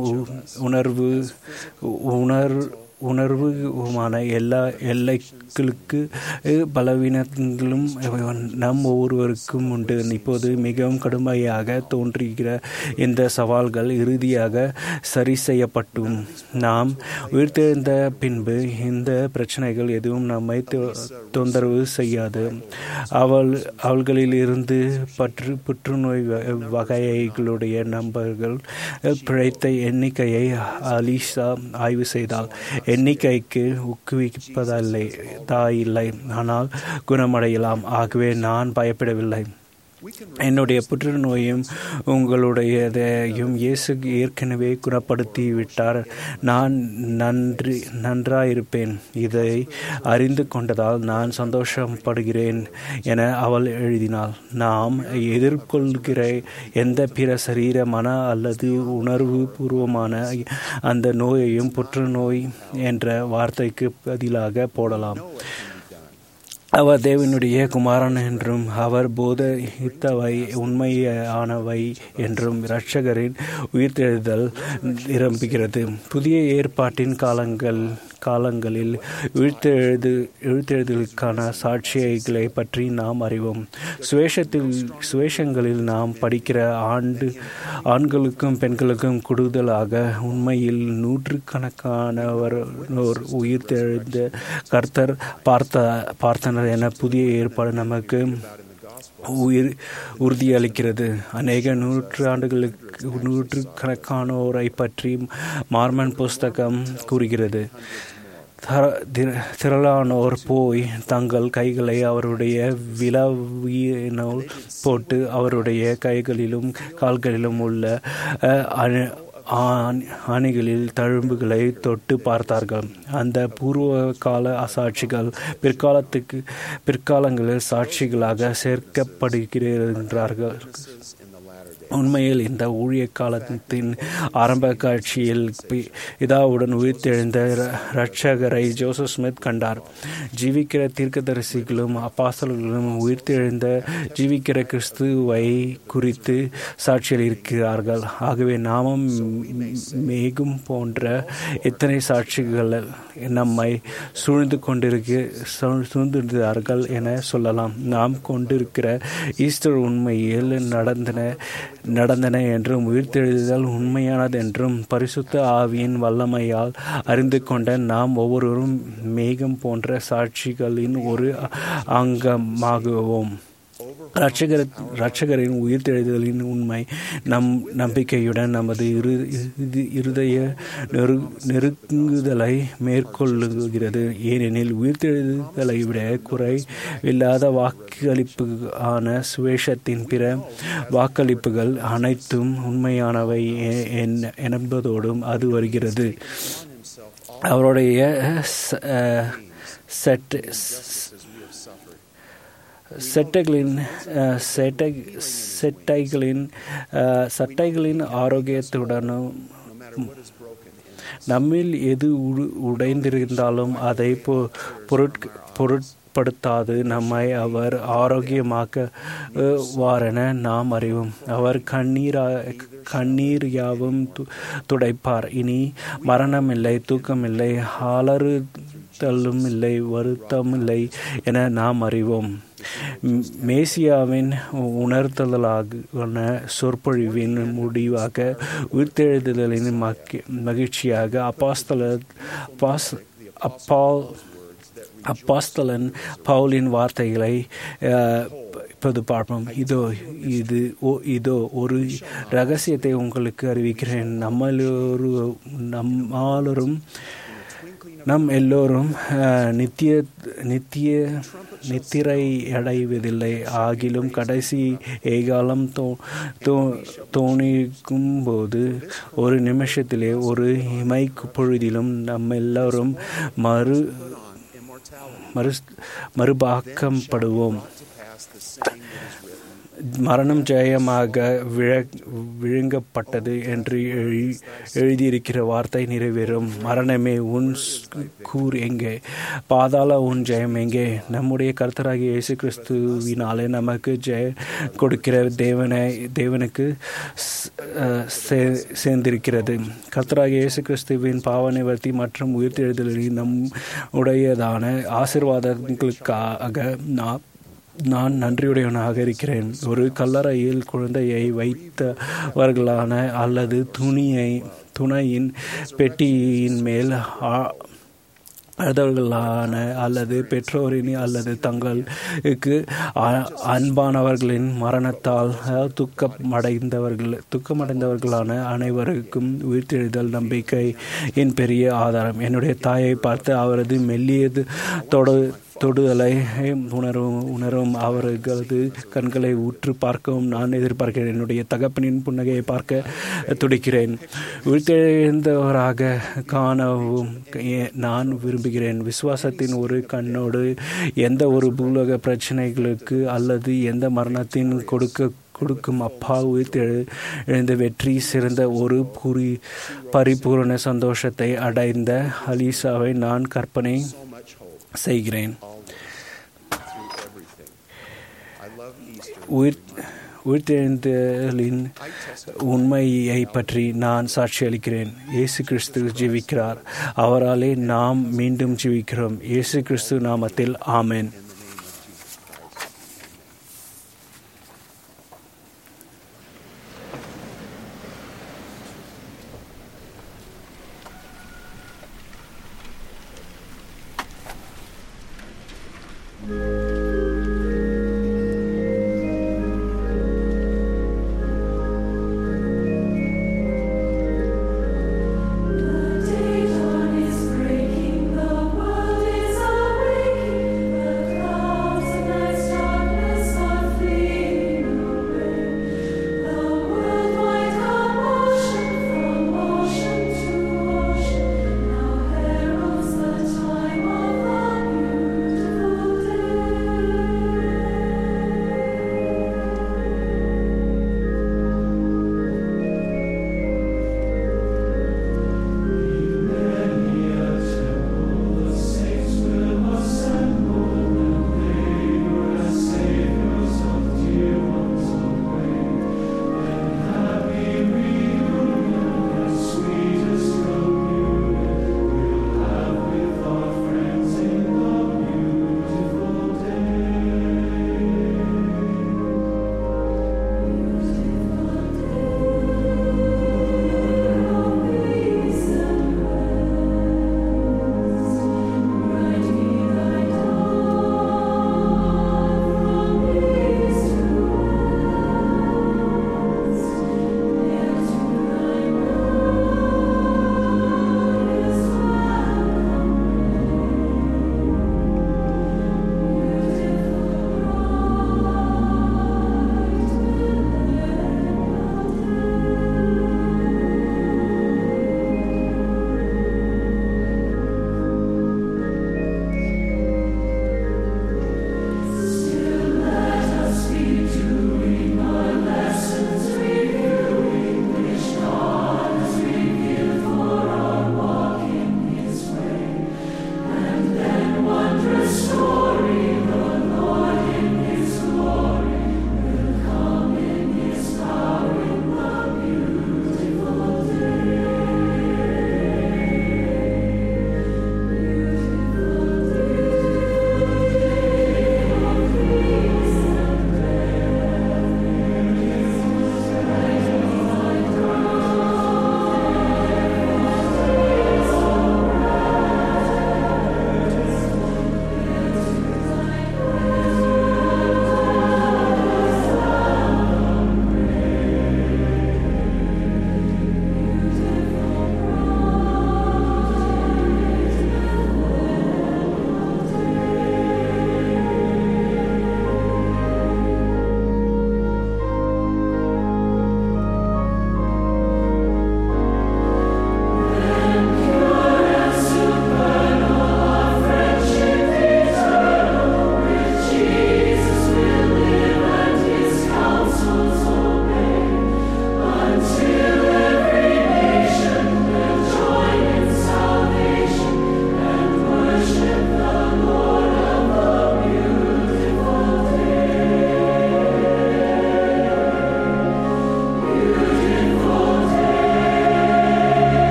[SPEAKER 3] உணர்வுமான எல்லா எல்லைகளுக்கு பலவீனங்களும் நம் ஒவ்வொருவருக்கும் உண்டு. இப்போது மிகவும் கடுமையாக தோன்றுகிற இந்த சவால்கள் இறுதியாக சரி செய்யப்பட்டும் நாம் உயிர்த்தெழுந்த பின்பு இந்த பிரச்சனைகள் எதுவும் நம்மை தொந்தரவு செய்யாது. அவர்களிலிருந்து புற்றுநோய் வகைகளுடைய நபர்கள் பிழைத்த எண்ணிக்கையை அலிசா ஆய்வு செய்தால் எண்ணிக்கைக்கு ஊக்குவிப்பதில்லை, ஆனால் குணமடையலாம். ஆகவே நான் பயப்படவில்லை. என்னுடைய புற்றுநோயும் உங்களுடையதையும் இயேசு ஏற்கனவே குணப்படுத்தி விட்டார். நான் நன்றாயிருப்பேன். இதை அறிந்து கொண்டதால் நான் சந்தோஷப்படுகிறேன் என அவள் எழுதினாள். நாம் எதிர்கொள்கிற எந்த பிற சரீர மன அல்லது உணர்வு பூர்வமான அந்த நோயையும் புற்றுநோய் என்ற வார்த்தைக்கு பதிலாக போடலாம். அவர் தேவனுடைய குமாரன் என்றும் அவர் போதித்தவை உண்மையானவை என்றும் இரட்சகரின் உயிர்த்தெழுதல் நிரம்புகிறது. புதிய ஏற்பாட்டின் காலங்களில் எழுத்தெழுதலுக்கான சாட்சிகளை பற்றி நாம் அறிவோம். சுவேஷங்களில் நாம் படிக்கிற ஆண்களுக்கும் பெண்களுக்கும் கூடுதலாக உண்மையில் நூற்றுக்கணக்கானோர் உயிர்த்தெழுந்த கர்த்தர் பார்த்தனர் என புதிய ஏற்பாடு நமக்கு உறுதியளிக்கிறது. அநேக நூற்றுக்கணக்கானோரை பற்றி மார்மன் புஸ்தகம் கூறுகிறது. திரளானோர் போய் தங்கள் கைகளை அவருடைய விலவினால் போட்டு அவருடைய கைகளிலும் கால்களிலும் உள்ள ஆணைகளில் தழும்புகளை தொட்டு பார்த்தார்கள். அந்த பூர்வ கால சாட்சிகள் பிற்காலங்களில் சாட்சிகளாக சேர்க்கப்படுகிறார்கள். உண்மையில் இந்த ஊழிய காலத்தின் ஆரம்ப காட்சியில் பிதாவுடன் உயிர்த்தெழுந்த இரட்சகரை ஜோசப் ஸ்மித் கண்டார். ஜீவிக்கிற தீர்க்கதரிசிகளும் அப்போஸ்தலர்களும் உயிர்த்தெழுந்த ஜீவிக்கிற கிறிஸ்துவை குறித்து சாட்சியில் இருக்கிறார்கள். ஆகவே நாமும் மேகும் போன்ற எத்தனை சாட்சிகள் நம்மை சூழ்ந்திருக்கிறார்கள் என சொல்லலாம். நாம் கொண்டிருக்கிற ஈஸ்டர் உண்மையில் நடந்தன என்றும் உயிர்த்தெழுதல் உண்மையானது என்றும் பரிசுத்த ஆவியின் வல்லமையால் அறிந்து கொண்ட நாம் ஒவ்வொருவரும் மேகம் போன்ற சாட்சிகளின் ஒரு அங்கமாகுவோம். இரட்சகரின் உயிர்த்தெழுதலின் உண்மை நம்பிக்கையுடன் நமது இருதய நெருங்குதலை மேற்கொள்ளுகிறது. ஏனெனில் உயிர்த்தெழுதலை விட குறைவில்லாத வாக்களிப்புக்கான சுவேஷத்தின் பிற வாக்களிப்புகள் அனைத்தும் உண்மையானவை என்பதோடும் அது வருகிறது. அவருடைய சட்டைகளின் ஆரோக்கியத்துடனும் நம்மில் எது உடைந்திருந்தாலும் அதை பொருட்படுத்தாது நம்மை அவர் ஆரோக்கியமாக்குவாரென நாம் அறிவோம். அவர் கண்ணீர் யாவும் துடைப்பார். இனி மரணமில்லை, தூக்கமில்லை, அலறுதலும் இல்லை, வருத்தமில்லை என நாம் அறிவோம். மேசியாவின் உணர்த்தலான சொற்பொழிவின் முடிவாக உயிர்த்தெழுதலின் மகிழ்ச்சியாக அப்போஸ்தலன் பவுலின் வார்த்தைகளை இப்போது பார்ப்போம். இதோ ஒரு ரகசியத்தை உங்களுக்கு அறிவிக்கிறேன். நம் எல்லோரும் நித்திரை அடைவதில்லை. ஆகிலும் கடைசி ஏகாலம் தோணிக்கும் போது ஒரு நிமிஷத்திலே ஒரு இமை பொழுதிலும் நம்ம எல்லோரும் மறுபாக்கப்படுவோம். மரணம் ஜெயமாக விழுங்கப்பட்டது என்று எழுதியிருக்கிற வார்த்தை நிறைவேறும். மரணமே உன் கூர் எங்கே? பாதாள உன் ஜெயம் எங்கே? நம்முடைய கர்த்தராகிய இயேசு கிறிஸ்துவினாலே நமக்கு ஜெயம் கொடுக்கிற தேவனுக்கு சேர்ந்திருக்கிறது. கர்த்தராகிய இயேசு கிறிஸ்துவின் பாவ நிவர்த்தி மற்றும் உயிர்த்தெழுதலில் நம்முடையதான ஆசீர்வாதங்களுக்காக நான் நன்றியுடையவனாக இருக்கிறேன். ஒரு கல்லறையில் குழந்தையை வைத்தவர்களான அல்லது துணையின் பெட்டியின் மேல் அழுதவர்களான அல்லது பெற்றோரின் அல்லது தங்களுக்கு அன்பானவர்களின் மரணத்தால் துக்கமடைந்தவர்களான அனைவருக்கும் உயிர்த்தெழுதல் நம்பிக்கையின் பெரிய ஆதாரம். என்னுடைய தாயை பார்த்து அவரது மெல்லியது தொடுதலை உணரும் அவர்களது கண்களை உற்று பார்க்கவும் நான் எதிர்பார்க்கிறேன். என்னுடைய தகப்பனின் புன்னகையை பார்க்க துடிக்கிறேன். உயிர்த்தெழுந்தவராக காணவும் நான் விரும்புகிறேன். விசுவாசத்தின் ஒரு கண்ணோடு எந்த ஒரு பூலோக பிரச்சனைகளுக்கு அல்லது எந்த மரணத்தின் கொடுக்கும் அப்பா உயிர்த்தெழுந்த வெற்றி சிறந்த ஒரு பரிபூரண சந்தோஷத்தை அடைந்த அலிசாவை நான் கற்பனை செய்கிறேன். உயிர்த்தெழுந்தலின் உண்மையை பற்றி நான் சாட்சி அளிக்கிறேன். இயேசு கிறிஸ்து ஜீவிக்கிறார். அவராலே நாம் மீண்டும் ஜீவிக்கிறோம். இயேசு கிறிஸ்து நாமத்தில் ஆமென்.
[SPEAKER 12] The day dawn is breaking, the world is awakening, the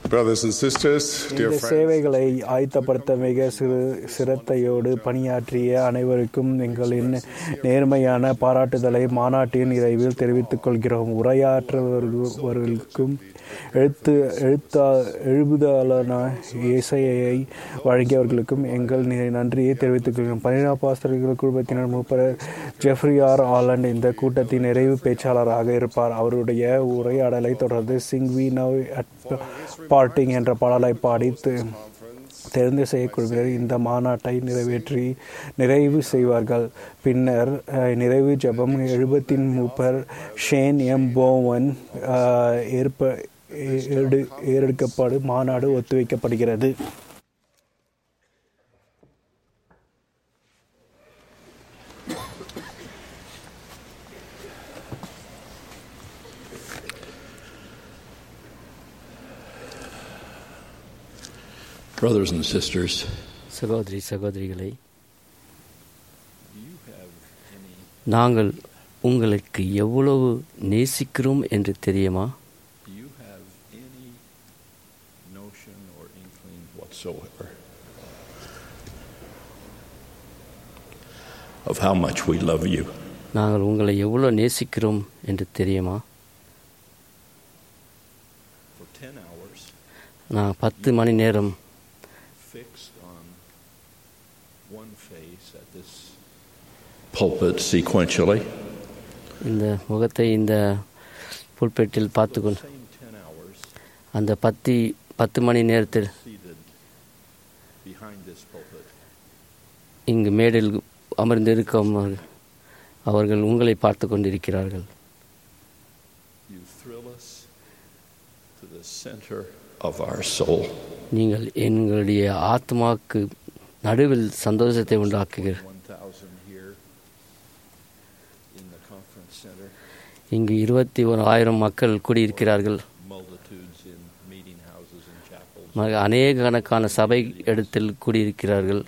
[SPEAKER 2] Brothers and sisters, dear
[SPEAKER 3] இந்த
[SPEAKER 2] friends,
[SPEAKER 3] சேவைகளை ஆயத்தப்படுத்த மிக சிரத்தையோடு பணியாற்றிய அனைவருக்கும் எங்களின் நேர்மையான பாராட்டுதலை மாநாட்டின் நிறைவில் தெரிவித்துக் கொள்கிறோம். உரையாற்றுபவர்களுக்கும் எழுபதாலான இசையை வழங்கியவர்களுக்கும் எங்கள் நன்றியை தெரிவித்துக் கொள்கிறோம். பரிணாபாஸ்தர்கள் குழுமத்தினர் மூப்பர் ஜெஃப்ரி ஆர் ஆலண்ட் இந்த கூட்டத்தின் நிறைவு பேச்சாளராக இருப்பார். அவருடைய உரையாடலை தொடர்ந்து sing we now at parting என்ற பாடலை பாடி தெரிந்து செய்யக்குழுவினர் இந்த மாநாட்டை நிறைவு செய்வார்கள். பின்னர் நிறைவு ஜெபம் எழுபத்தின் மூப்பர் ஷேன் எம் போவன் ஏறெடுக்கப்படு மாநாடு ஒத்திவைக்கப்படுகிறது.
[SPEAKER 12] Brothers and sisters,
[SPEAKER 5] சகோதரிகளே, நாங்கள் உங்களுக்கு எவ்வளவு நேசிக்கிறோம் என்று தெரியுமா?
[SPEAKER 12] of how much we love you.
[SPEAKER 5] நாங்கள் உங்களை எவ்வளவு நேசிக்கிறோம் என்று தெரியுமா? நான் 10 மணி நேரம்
[SPEAKER 12] pulpit sequentially.
[SPEAKER 5] இந்த முகத்தை இந்த புல்பெட்டில் பார்த்துக்கொண்டு அந்த 10 மணி நேரத்தில் இங்கு மேடையில் அமர்ந்திருக்கும் அவர்கள் உங்களை பார்த்து கொண்டிருக்கிறார்கள். நீங்கள் எங்களுடைய ஆத்மாவுக்கு நடுவில் சந்தோஷத்தை உண்டாக்குகிறீர்கள். இங்கு 21,000 மக்கள் கூடியிருக்கிறார்கள். அநேக கணக்கான சபை இடத்தில் கூடியிருக்கிறார்கள்.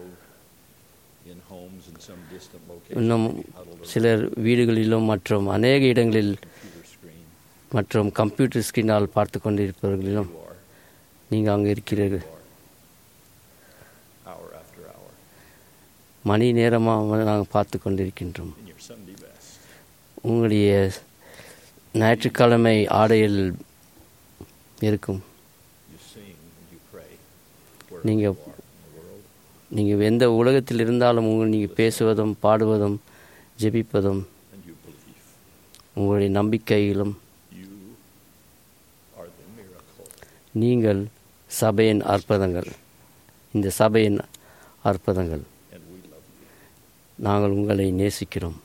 [SPEAKER 5] இன்னும் சிலர் வீடுகளிலும் மற்றும் அநேக இடங்களில் மற்றும் கம்ப்யூட்டர் ஸ்கிரீனால் பார்த்து கொண்டிருப்பவர்களிலும் நீங்கள் அங்கே இருக்கிறீர்கள். மணி நேரமாக நாங்கள் பார்த்து கொண்டிருக்கின்றோம். உங்களுடைய ஞாயிற்றுக்கிழமை ஆடையில் இருக்கும். நீங்கள் எந்த உலகத்தில் இருந்தாலும் நீங்கள் பேசுவதும் பாடுவதும் ஜெபிப்பதும் உங்களுடைய நம்பிக்கையிலும் நீங்கள் சபையின் அற்புதங்கள். இந்த சபையின் அற்புதங்கள். நாங்கள் உங்களை நேசிக்கிறோம்.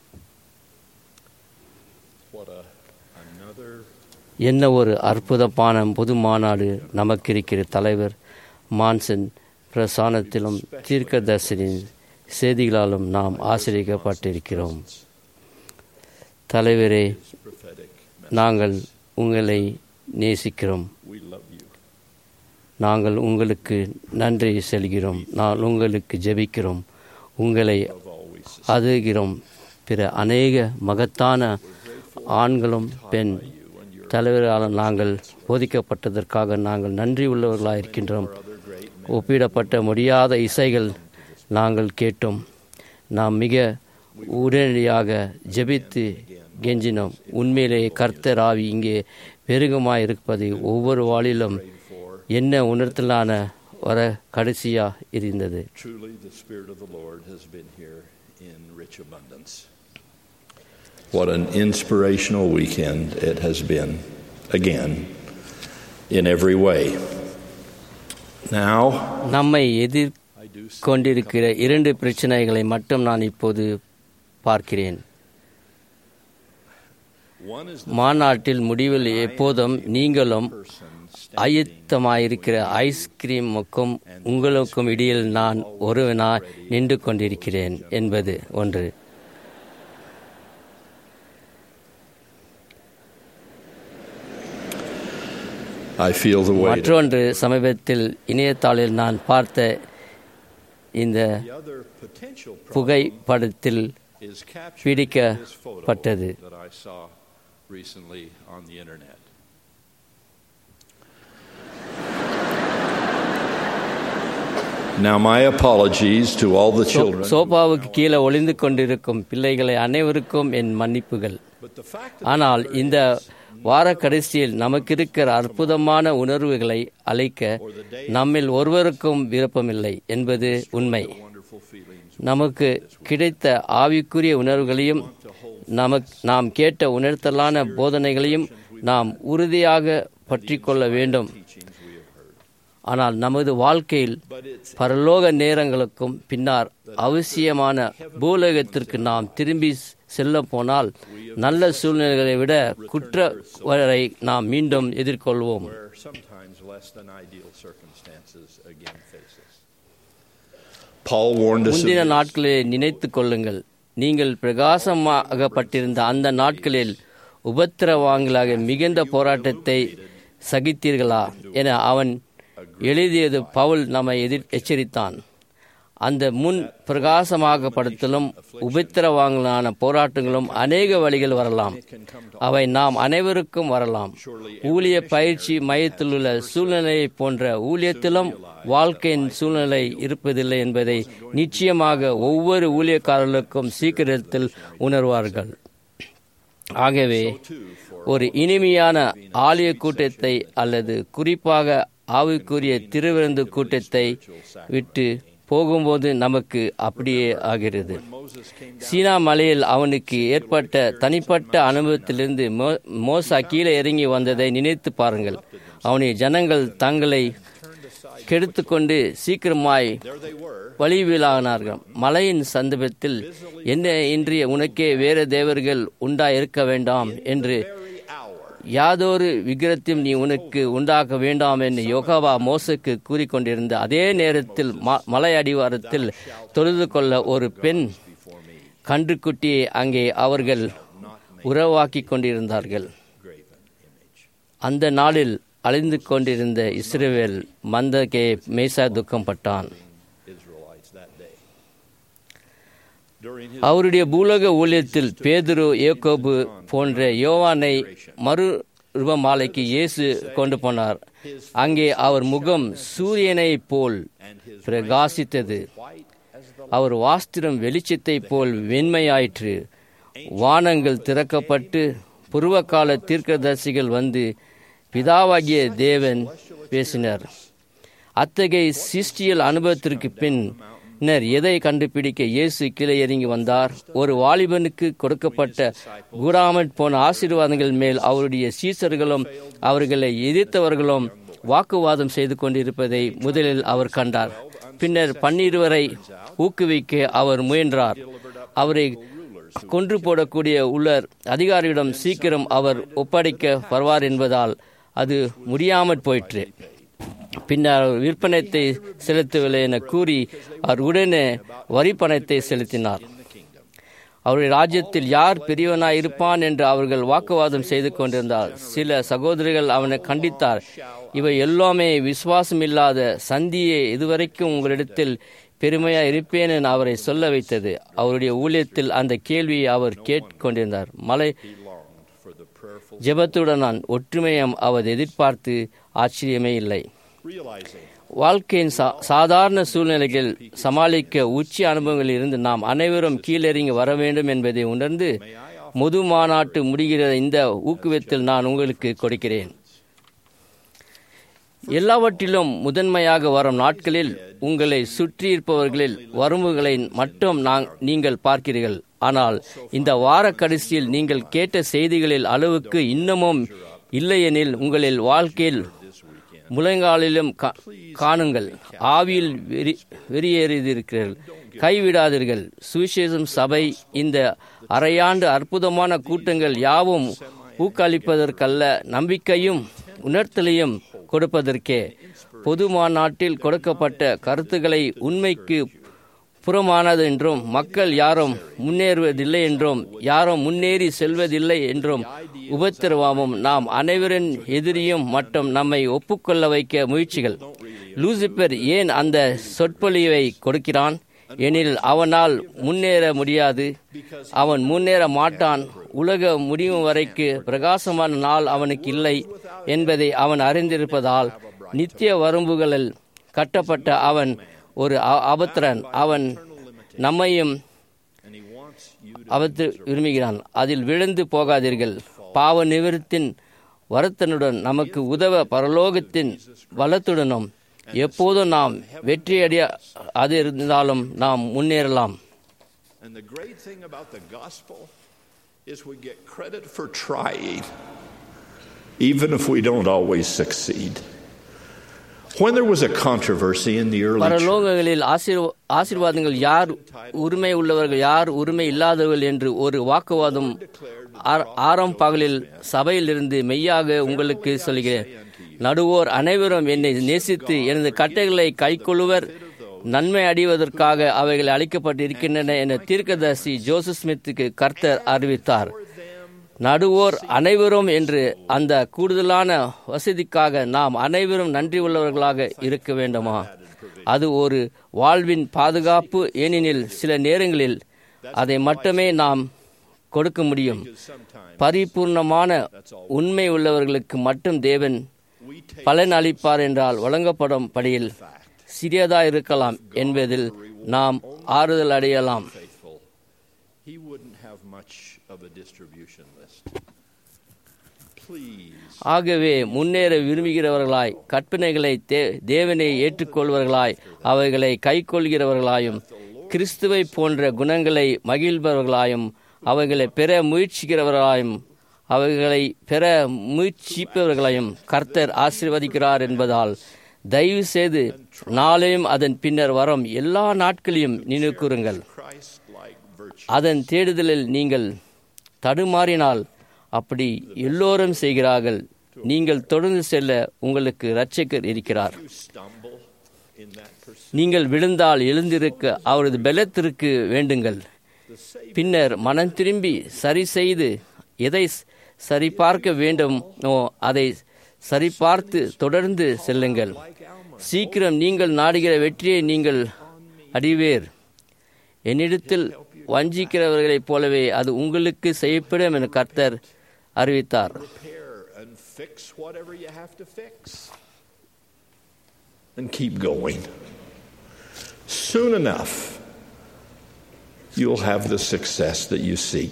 [SPEAKER 5] என்ன ஒரு அற்புதமான பொது மாநாடு நமக்கு இருக்கிற. தலைவர் மான்சன் பிரசானத்திலும் தீர்க்கதரிசனின் செய்திகளாலும் நாம் ஆசிரியப்பட்டிருக்கிறோம். தலைவரே, நாங்கள் உங்களை நேசிக்கிறோம். நாங்கள் உங்களுக்கு நன்றி செல்கிறோம். நான் உங்களுக்கு ஜெபிக்கிறோம். உங்களை அதுகிறோம். பிற அநேக மகத்தான ஆண்களும் பெண் தலைவரால் நாங்கள் போதிக்கப்பட்டதற்காக நாங்கள் நன்றி உள்ளவர்களாக இருக்கின்றோம். ஒப்பிடப்பட்ட முடியாத இசைகள் நாங்கள் கேட்டோம். நாம் மிக உடனடியாக ஜெபித்து கெஞ்சினோம். உண்மையிலேயே கர்த்தர் ஆவி இங்கே பெருகமாய் இருப்பது ஒவ்வொரு வாளிலும் என்ன உணர்த்தலான வர கடைசியாக இருந்தது.
[SPEAKER 12] What an inspirational weekend it has been, again, in every way. Now,
[SPEAKER 5] நம்மை எதிர்கொண்டிருக்கிற 2 பிரச்சனைகளை மட்டும் நான் இப்போது பார்க்கிறேன். மாநாட்டில் முடிவில் எப்போதும் நீங்களும் ஆயத்தமாயிருக்கிற ஐஸ்கிரீமுக்கும் உங்களுக்கும் இடையில் நான் ஒருவனாய் நின்று கொண்டிருக்கிறேன் என்பது ஒன்று. மற்றொன்று, சமீபத்தில் இணையத்தாளில் நான் பார்த்த இந்த புகைப்படத்தில் பிடிக்கப்பட்டது.
[SPEAKER 12] Now my apologies to all the children.
[SPEAKER 5] சோபாவுக்கு கீழே ஒளிந்து கொண்டிருக்கும் பிள்ளைகளை அனைவருக்கும் என் மன்னிப்புகள். ஆனால் இந்த வார கடைசியில் நமக்கு இருக்கிற அற்புதமான உணர்வுகளை அழைக்க நம்மில் ஒருவருக்கும் விருப்பமில்லை என்பது உண்மை. நமக்கு கிடைத்த ஆவிக்குரிய உணர்வுகளையும் நாம் கேட்ட உணர்த்தலான போதனைகளையும் நாம் உறுதியாக பற்றி கொள்ள வேண்டும். ஆனால் நமது வாழ்க்கையில் பரலோக நேரங்களுக்கும் பின்னர் அவசியமான பூலோகத்திற்கு நாம் திரும்பி செல்ல போனால் நல்ல சூழ்நிலைகளை விட குற்றவரை நாம் மீண்டும் எதிர்கொள்வோம். முந்தின நாட்களை நினைத்து கொள்ளுங்கள். நீங்கள் பிரகாசமாகப்பட்டிருந்த அந்த நாட்களில் உபத்திரவாங்களாக மிகுந்த போராட்டத்தை சகித்தீர்களா என அவன் எழுதியது பவுல் நம்மை எச்சரித்தான். அந்த முன் பிரகாசமாகப்படுத்தலும் உபத்திரவாங்கலான போராட்டங்களும் அநேக வழிகள் வரலாம். அவை நாம் அனைவருக்கும் வரலாம். ஊழிய பயிற்சி மையத்தில் உள்ள சூழ்நிலையை போன்ற ஊழியத்திலும் வாழ்க்கையின் சூழ்நிலை இருப்பதில்லை என்பதை நிச்சயமாக ஒவ்வொரு ஊழியக்காரர்களுக்கும் சீக்கிரத்தில் உணர்வார்கள். ஆகவே ஒரு இனிமையான ஆலய கூட்டத்தை அல்லது குறிப்பாக ஆவிக்குரிய திருவிருந்து கூட்டத்தை விட்டு போகும்போது நமக்கு அப்படியே ஆகிறது. சீனா மலையில் அவனுக்கு ஏற்பட்ட தனிப்பட்ட அனுபவத்திலிருந்து மோசா கீழே இறங்கி வந்ததை நினைத்து பாருங்கள். அவனுடைய ஜனங்கள் தங்களை கெடுத்து கொண்டு சீக்கிரமாய் வழிவிலானார்கள். மலையின் சந்தர்ப்பத்தில் என்ன இன்றைய உனக்கே வேறு தேவர்கள் உண்டாயிருக்க வேண்டாம் என்று யாதொரு விக்கிரத்தையும் நீ உனக்கு உண்டாக்க வேண்டாம் என்று யோகாவா மோசைக்கு கூறிக்கொண்டிருந்த அதே நேரத்தில் மலை அடிவாரத்தில் தொழுது கொள்ள ஒரு பெண் கன்றுக்குட்டியை அங்கே அவர்கள் உறவாக்கி கொண்டிருந்தார்கள். அந்த நாளில் அழிந்து கொண்டிருந்த இஸ்ரவேல் மந்தகே மேசா துக்கப்பட்டான். அவருடைய பூலோக ஊழியத்தில் பேதுரு, யாக்கோபு போன்ற யோவானை மறுரூபமாலைக்கு இயேசு கொண்டு போனார். அங்கே அவர் முகம் சூரியனை போல் பிரகாசித்தது. அவர் வாஸ்திரம் வெளிச்சத்தை போல் வெண்மையாயிற்று. வானங்கள் திறக்கப்பட்டு புருவகால தீர்க்கதரிசிகள் வந்து பிதாவாகிய தேவன் பேசினர். அத்தகைய சிருஷ்டியல் அனுபவத்திற்கு பின்னர் எதை கண்டுபிடிக்க இயேசு கீழே இறங்கி வந்தார்? ஒரு வாலிபனுக்கு கொடுக்கப்பட்ட கூடாமற் போன ஆசீர்வாதங்கள் மேல் அவருடைய சீசர்களும் அவர்களை எதிர்த்தவர்களும் வாக்குவாதம் செய்து கொண்டிருப்பதை முதலில் அவர் கண்டார். பின்னர் 12 ஊக்குவிக்க அவர் முயன்றார். அவரை கொன்று போடக்கூடிய உள்ளர் அதிகாரியிடம் சீக்கிரம் அவர் ஒப்படைக்க வருவார் என்பதால் அது முடியாமற் போயிற்று. பின்னர் அவர் விற்பனத்தை செலுத்தவில்லை என கூறி அவர் உடனே வரி பணத்தை செலுத்தினார். அவருடைய ராஜ்யத்தில் யார் பெரியவனாய் இருப்பான் என்று அவர்கள் வாக்குவாதம் செய்து கொண்டிருந்தார். சில சகோதரிகள் அவனை கண்டித்தார். இவை எல்லாமே விசுவாசம் இல்லாத சந்தியை இதுவரைக்கும் உங்களிடத்தில் பெருமையா இருப்பேன் என அவரை சொல்ல வைத்தது. அவருடைய ஊழியத்தில் அந்த கேள்வியை அவர் கேட்டுக்கொண்டிருந்தார். மலை ஜெபத்துடன் ஒற்றுமையம் அவர் எதிர்பார்த்து ஆச்சரியமே இல்லை. வாழ்க்கையின் சாதாரண சூழ்நிலைகள் சமாளிக்க உச்சி அனுபவங்களில் இருந்து நாம் அனைவரும் கீழிறங்கி வர வேண்டும் என்பதை உணர்ந்து முது மாநாட்டு முடிகிற இந்த ஊக்குவித்தில் நான் உங்களுக்கு கொடுக்கிறேன். எல்லாவற்றிலும் முதன்மையாக வரும் நாட்களில் உங்களை சுற்றியிருப்பவர்களில் வரம்புகளை மட்டும் நீங்கள் பார்க்கிறீர்கள். ஆனால் இந்த வார கடைசியில் நீங்கள் கேட்ட செய்திகளில் அளவுக்கு இன்னமும் இல்லையெனில் உங்களில் வாழ்க்கையில் முழங்காலிலும் காணுங்கள். ஆவியில் வெறியேறியிருக்கிறீர்கள். கைவிடாதீர்கள். சுவிசேஷம் சபை இந்த அரையாண்டு அற்புதமான கூட்டங்கள் யாவும் ஊக்களிப்பதற்கல்ல, நம்பிக்கையும் உணர்த்தலையும் கொடுப்பதற்கே. பொது மாநாட்டில் கொடுக்கப்பட்ட கருத்துக்களை உண்மைக்கு புறமானது என்றும் மக்கள் யாரும் முன்னேறுவதில்லை என்றும் யாரும் முன்னேறி செல்வதில்லை என்றும் உபத்திரவமும் நாம் அனைவரின் எதிரியும் மற்றும் நம்மை ஒப்புக்கொள்ள வைக்க முயற்சிகள். லூசிபர் ஏன் அந்த சொற்பொழிவை கொடுக்கிறான்? எனில் அவனால் முன்னேற முடியாது, அவன் முன்னேற மாட்டான். உலக முடிவு வரைக்கு பிரகாசமான நாள் அவனுக்கு இல்லை என்பதை அவன் அறிந்திருப்பதால் நித்திய வரம்புகளில் கட்டப்பட்ட அவன் ஒரு அபத்திரன். அவன் நம்மையும் அவத்து விரும்புகிறான். அதில் விழுந்து போகாதீர்கள். பாவ நிவர்த்தியின் வரத்தனுடன் நமக்கு உதவ பரலோகத்தின் வளத்துடனும் எப்போதும் நாம் வெற்றியடைய அது இருந்தாலும் நாம் முன்னேறலாம்.
[SPEAKER 12] And the great thing about the gospel is we get credit for trying, even if we don't always succeed. When there was a controversy in the early church,
[SPEAKER 5] பரலோகங்களில் ஆசீர்வாதங்கள் யார் உரிமை உள்ளவர்கள் யார் உரிமை இல்லாதவர்கள் என்று ஒரு வாக்குவாதம் பகலில் சபையிலிருந்து மெய்யாக உங்களுக்கு சொல்கிறேன். நடுவோர் அனைவரும் என்னை நேசித்து எனது கட்டளைகளை கைக்கொள்ளுவர், நன்மை அடைவதற்காக அவைகள் அளிக்கப்பட்டிருக்கின்றன என தீர்க்கதரிசி ஜோசப் ஸ்மித்துக்கு கர்த்தர் அறிவித்தார். நடுவோர் அனைவரும் என்று அந்த கூடுதலான வசதிக்காக நாம் அனைவரும் நன்றி உள்ளவர்களாக இருக்க வேண்டுமா? அது ஒரு வாழ்வின் பாதுகாப்பு. ஏனெனில் சில நேரங்களில் அதை மட்டுமே நாம் கொடுக்க முடியும். பரிபூர்ணமான உண்மை உள்ளவர்களுக்கு மட்டும் தேவன் பலன் அளிப்பார் என்றால் வழங்கப்படும் படியில் சிறியதாக இருக்கலாம் என்பதில் நாம் ஆறுதல் அடையலாம். ஆகவே முன்னேற விரும்புகிறவர்களாய், கற்பனைகளை தேவனை ஏற்றுக்கொள்வர்களாய், அவைகளை கைக்கொள்கிறவர்களாயும், கிறிஸ்துவை போன்ற குணங்களை மகிழ்பவர்களாயும், அவைகளை பெற முயற்சிக்கிறவர்களாயும், அவைகளை பெற முயற்சிப்பவர்களையும் கர்த்தர் ஆசீர்வதிக்கிறார் என்பதால் தயவு செய்து நாளையும் அதன் பின்னர் வரும் எல்லா நாட்களையும் நினைவுகூருங்கள். அதன் தேடுதலில் நீங்கள் தடுமாறினால், அப்படி எல்லோரும் செய்கிறார்கள், நீங்கள் தொடர்ந்து செல்ல உங்களுக்கு இரட்சகர் இருக்கிறார். நீங்கள் விழுந்தால் எழுந்திருக்க அவரது பலத்திற்கு வேண்டுங்கள். பின்னர் மனம் திரும்பி சரி செய்து எதை சரிபார்க்க வேண்டுமோ அதை சரிபார்த்து தொடர்ந்து செல்லுங்கள். சீக்கிரம் நீங்கள் நாடுகிற வெற்றியை நீங்கள் அடைவீர். என்னிடத்தில் வஞ்சிக்கிறவர்களைப் போலவே அது உங்களுக்கு செய்யப்படும் என கர்த்தர் அறிவித்தார்.
[SPEAKER 12] And keep going. Soon enough, you'll have the success that you seek.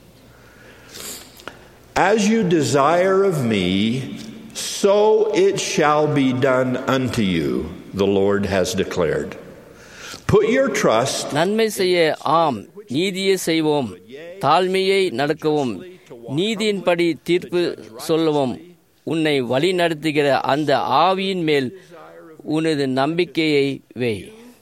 [SPEAKER 12] As you desire of me, so it shall be done unto you, the Lord has declared. Put your trust.
[SPEAKER 5] நன்மை செய்ய ஆம், நீதியை செய்வோம், தாழ்மையை நடக்கவும், நீதியின்படி தீர்ப்பு சொல்லவும், உன்னை வழி நடத்துகிற அந்த ஆவியின் மேல் உனது நம்பிக்கையை வை.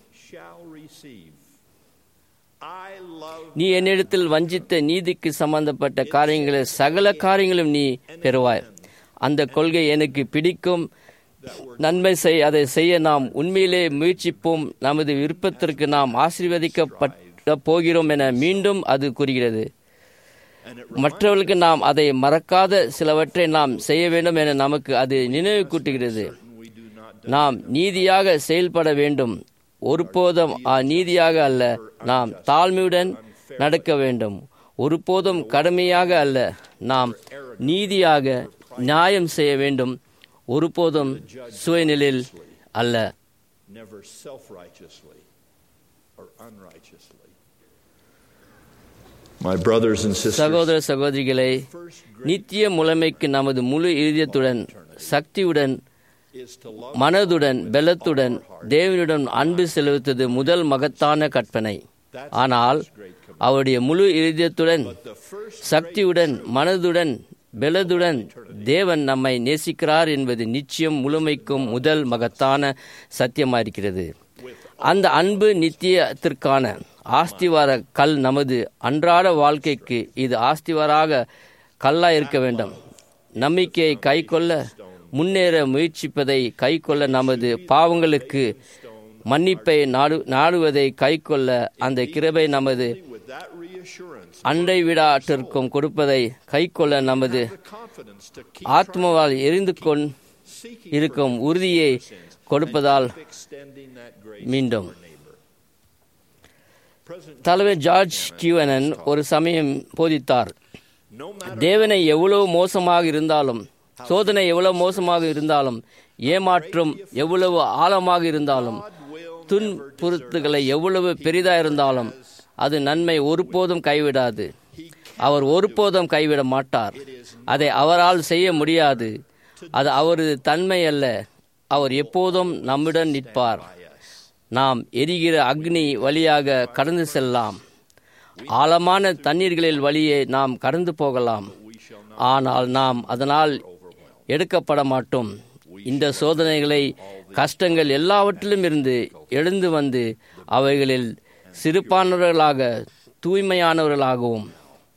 [SPEAKER 5] நீ என்னிடத்தில் வஞ்சித்த நீதிக்கு சம்பந்தப்பட்ட காரியங்களை சகல காரியங்களும் நீ பெறுவாய். அந்த கொள்கை எனக்கு பிடிக்கும். நன்மை அதை செய்ய நாம் உண்மையிலே முயற்சிப்போம். நமது விருப்பத்திற்கு நாம் ஆசீர்வதிக்கப்பட போகிறோம் என மீண்டும் அது கூறுகிறது. மற்றவர்களுக்கு நாம் அதை மறக்காத சிலவற்றை நாம் செய்ய வேண்டும் என நமக்கு அது நினைவு கூட்டுகிறது. நாம் நீதியாக செயல்பட வேண்டும். ஒருபோதும் நீதியாக அல்ல, நாம் தாழ்மையுடன் நடக்க வேண்டும். ஒருபோதும் கடுமையாக அல்ல, நாம் நீதியாக நியாயம் செய்ய வேண்டும். ஒருபோதும் சுயநிலையில் அல்ல. சகோதர சகோதரிகளை, நித்திய முழுமைக்கு நமது முழு இதயத்துடன், சக்தியுடன், மனதுடன், பலத்துடன் தேவனுடன் அன்பு செலுத்துவது முதல் மகத்தான கற்பனை. ஆனால் அவருடைய முழு இதயத்துடன், சக்தியுடன், மனதுடன், பலத்துடன் தேவன் நம்மை நேசிக்கிறார் என்பது நிச்சயம் முழுமைக்கும் முதல் மகத்தான சத்தியமாயிருக்கிறது. அந்த அன்பு நித்தியத்திற்கான ஆஸ்திவார கல். நமது அன்றாட வாழ்க்கைக்கு இது ஆஸ்திவாராக கல்லாக இருக்க வேண்டும். நம்பிக்கையை கைக்கொள்ள, முன்னேற முயற்சிப்பதை கைக்கொள்ள, நமது பாவங்களுக்கு மன்னிப்பை நாடுவதை கைக்கொள்ள, அந்த கிருபை நமது அண்டை விடாட்டிற்கும் கொடுப்பதை கைக்கொள்ள, நமது ஆத்மாவால் எரிந்து இருக்கும் உறுதியை கொடுப்பதால் மீண்டும். தலைவர் ஜார்ஜ் கியூனன் ஒரு சமயம் போதித்தார், தேவனை எவ்வளவு மோசமாக இருந்தாலும், சோதனை எவ்வளவு மோசமாக இருந்தாலும், ஏமாற்றம் எவ்வளவு ஆழமாக இருந்தாலும், துன்புறுத்துகளை எவ்வளவு பெரிதாயிருந்தாலும் அது நன்மை ஒருபோதும் கைவிடாது. அவர் ஒருபோதும் கைவிட மாட்டார். அதை அவரால் செய்ய முடியாது. அது அவரது தன்மை அல்ல. அவர் எப்போதும் நம்முடன் நிற்பார். நாம் எரிகிற அக்னி வழியாக கடந்து செல்லலாம். ஆழமான தண்ணீர்களில் வழியே நாம் கடந்து போகலாம். ஆனால் நாம் அதனால் எடுக்கப்பட மாட்டோம். இந்த சோதனைகளை, கஷ்டங்கள் எல்லாவற்றிலும் இருந்து எழுந்து வந்து அவைகளில் சிறப்பானவர்களாக, தூய்மையானவர்களாகவும்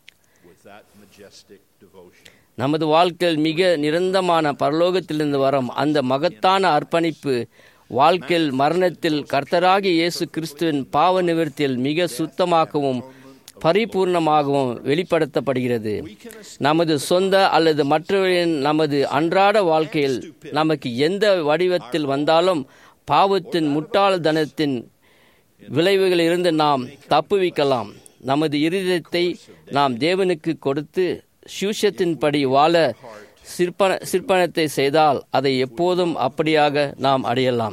[SPEAKER 5] நமது வாழ்க்கையில் மிக நிரந்தரமான பரலோகத்திலிருந்து வரும் அந்த மகத்தான அர்ப்பணிப்பு வாழ்க்கையில் மரணத்தில் கர்த்தராகிய இயேசு கிறிஸ்துவின் பாவ நிவர்த்தியில் மிக சுத்தமாகவும் பரிபூர்ணமாகவும் வெளிப்படுத்தப்படுகிறது. நமது சொந்த அல்லது மற்றவர்களின் நமது அன்றாட வாழ்க்கையில் நமக்கு எந்த வடிவத்தில் வந்தாலும் பாவத்தின் முட்டாள்தனத்தின் விளைவுகளிலிருந்து நாம் தப்புவிக்கலாம். நமது இருதயத்தை நாம் தேவனுக்கு கொடுத்து சுவிசேஷத்தின்படி வாழ சிற்பனத்தை செய்தால் அதை எப்போதும் அப்படியாக நாம் அடையலாம்.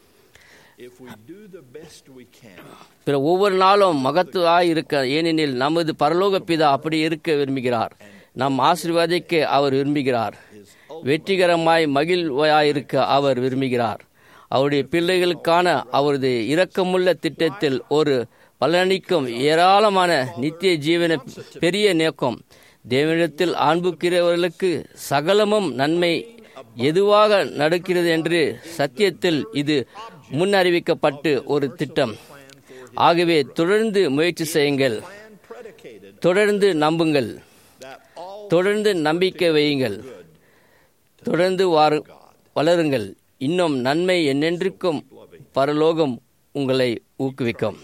[SPEAKER 5] பிற ஒவ்வொரு நாளும் மகத்துவாய் இருக்க, ஏனெனில் நமது பரலோக பிதா அப்படி இருக்க விரும்புகிறார். நம் ஆசீர்வாதிக்க அவர் விரும்புகிறார். வெற்றிகரமாய் மகிழ்வாயிருக்க அவர் விரும்புகிறார். அவருடைய பிள்ளைகளுக்கான அவரது இரக்கமுள்ள திட்டத்தில் ஒரு பலனளிக்கும் ஏராளமான நித்திய ஜீவன பெரிய நோக்கம். தேவனிடத்தில் அன்புக்கிறவர்களுக்கு சகலமும் நன்மை எதுவாக நடக்கிறது என்று சத்தியத்தில் இது முன்னறிவிக்கப்பட்டு ஒரு திட்டம். ஆகவே தொடர்ந்து முயற்சி செய்யுங்கள், தொடர்ந்து நம்புங்கள், தொடர்ந்து நம்பிக்கை வையுங்கள், தொடர்ந்து வளருங்கள். இன்னும் நன்மை என்னென்றுக்கும் பரலோகம் உங்களை ஊக்குவிக்கும்.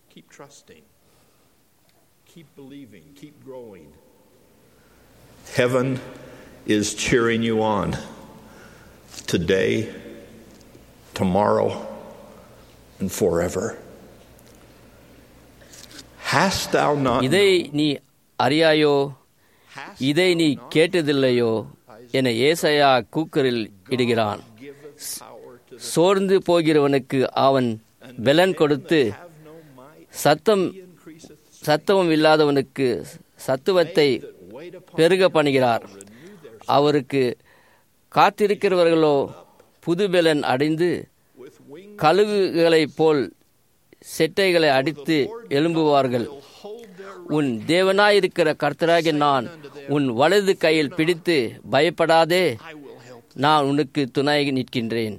[SPEAKER 12] Heaven is cheering you on today, tomorrow, and forever. Hast thou not
[SPEAKER 5] இதை நீ அறியாயோ, இதை நீ கேட்டதில்லையோ என ஏசாயா கூக்குரல் இடுகிறான். சோர்ந்து போகிறவனுக்கு அவன் பலன் கொடுத்து, சத்தமும் இல்லாதவனுக்கு சத்துவத்தை பெருக பண்ணுகிறார். அவருக்கு காத்திருக்கிறவர்களோ புது பலன் அடைந்து கழுகுகளைப் போல் செட்டைகளை அடித்து எழும்புவார்கள். உன் தேவனாயிருக்கிற கர்த்தராகிய நான் உன் வலது கையில் பிடித்து, பயப்படாதே, நான் உனக்கு துணை நிற்கின்றேன்.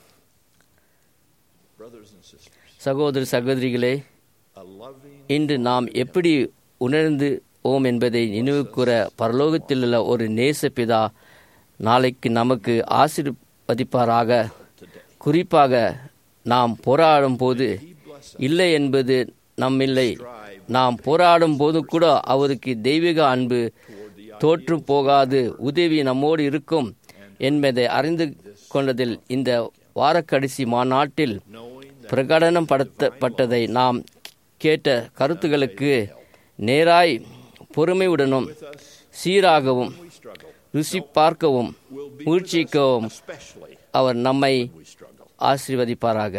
[SPEAKER 5] சகோதர சகோதரிகளே, இன்று நாம் எப்படி உணர்ந்து ஓம் என்பதை நினைவு கூற பரலோகத்தில் உள்ள ஒரு நேச பிதா நாளைக்கு நமக்கு ஆசீர்வதிப்பாராக. குறிப்பாக நாம் போராடும் போது இல்லை என்பது நம்மில்லை. நாம் போராடும் போது கூட அவருக்கு தெய்வீக அன்பு தோற்று போகாது உதவி நம்மோடு இருக்கும் என்பதை அறிந்து கொண்டதில் இந்த வாரக்கடைசி மாநாட்டில் பிரகடனம் படுத்தப்பட்டதை நாம் கேட்ட கருத்துக்களுக்கு நேராய் பொறுமையுடனும் சீராகவும் ருசி பார்க்கவும் முயற்சிக்கவும் அவர் நம்மை ஆசீர்வதிப்பாராக.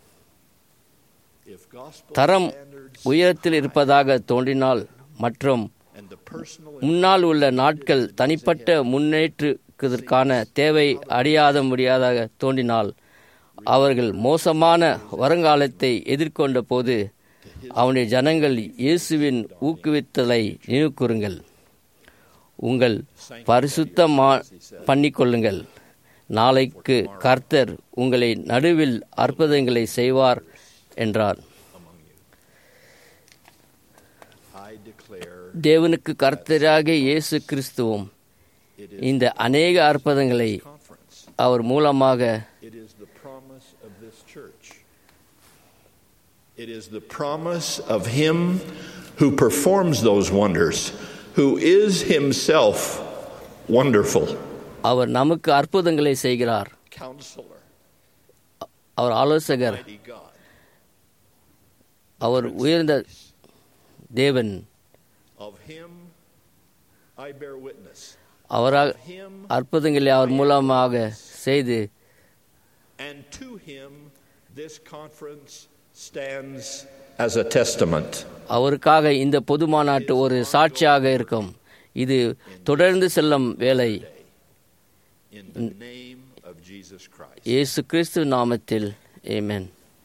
[SPEAKER 5] தரம் உயரத்தில் இருப்பதாக தோன்றினால் மற்றும் முன்னால் உள்ள நாட்கள் தனிப்பட்ட முன்னேற்றத்திற்கான தேவை அடையாத முடியாதாக தோன்றினால், அவர்கள் மோசமான வருங்காலத்தை எதிர்கொண்ட போது அவனுடைய ஜனங்கள் இயேசுவின் ஊக்குவித்தலை நினைவு கூறுங்கள். உங்கள் பரிசுத்தமா பண்ணிக்கொள்ளுங்கள். நாளைக்கு கர்த்தர் உங்களை நடுவில் அற்புதங்களை செய்வார் என்றார். தேவனுக்கு கர்த்தராக இயேசு கிறிஸ்துவும் இந்த அநேக அற்புதங்களை அவர் மூலமாக
[SPEAKER 12] It is the promise of Him who performs those wonders, who is Himself wonderful.
[SPEAKER 5] அவர் நமக்கு அற்புதங்களை செய்கிறார். அவர் ஆலோசகர், அவர் உயர்ந்த தேவன். அவரால் அற்புதங்களை அவர் மூலமாக செய்து
[SPEAKER 12] This conference stands as a testament.
[SPEAKER 5] அவருக்காக இந்த பொது மாநாட்டு ஒரு சாட்சியாக இருக்கும். இது தொடர்ந்து செல்லும் வேலை. இயேசு கிறிஸ்து நாமத்தில் ஆமென்.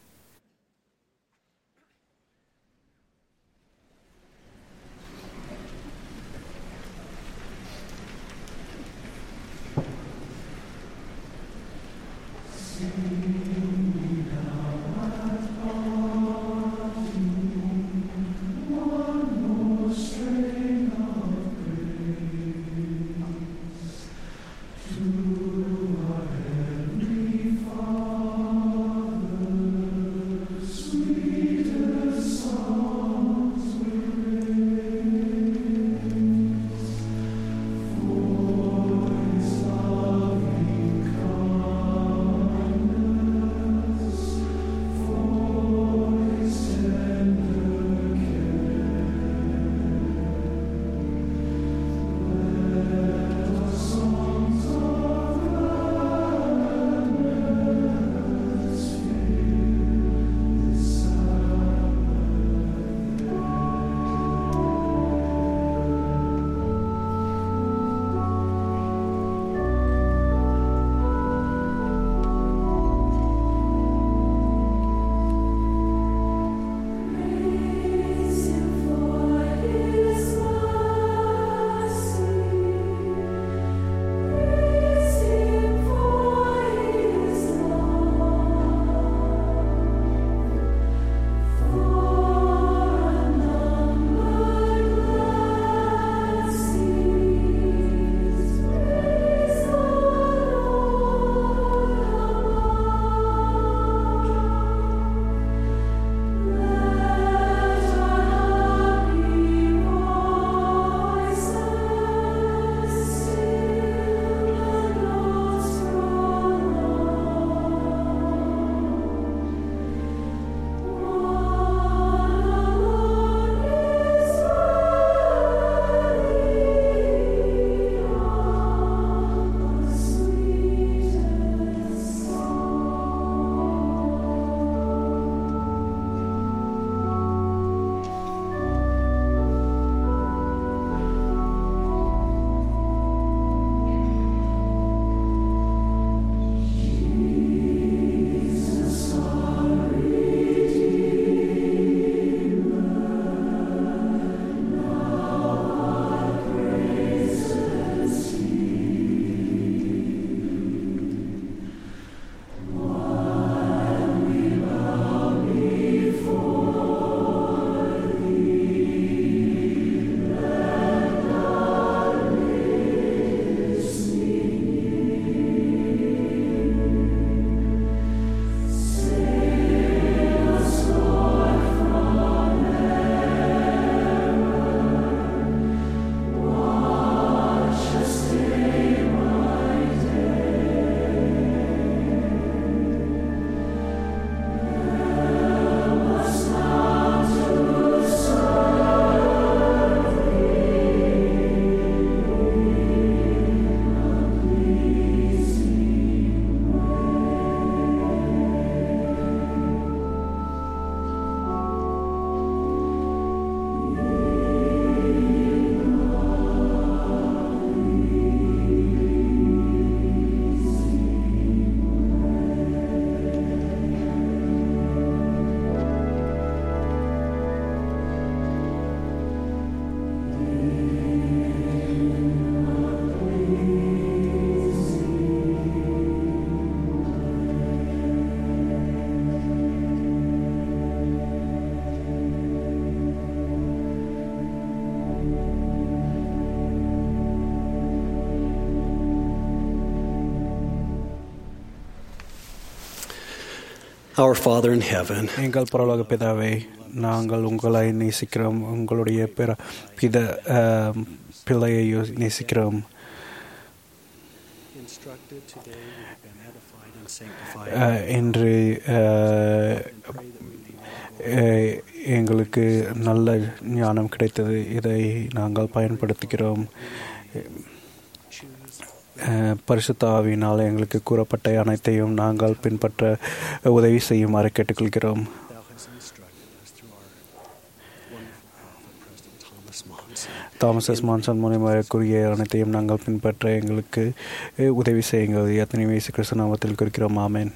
[SPEAKER 13] Our Father in heaven,
[SPEAKER 3] எங்கள் பரலோக பிதாவே, நாங்கள் உங்களை நேசிக்கிறோம். உங்களுடைய பிள்ளையை நேசிக்கிறோம். இன்று எங்களுக்கு நல்ல ஞானம் கிடைத்தது. இதை நாங்கள் பயன்படுத்துகிறோம். பரிசுத்த ஆவியினால் எங்களுக்கு கூறப்பட்ட அனைத்தையும் நாங்கள் பின்பற்ற உதவி செய்யுமாறு கேட்டுக்கொள்கிறோம். தாமஸ் எஸ் மான்சன் மூலமாக கூறிய அனைத்தையும் நாங்கள் பின்பற்ற எங்களுக்கு உதவி செய்யுங்கள். எத்தனை இயேசு கிறிஸ்து நாமத்தில் குறிக்கிறோம். ஆமென்.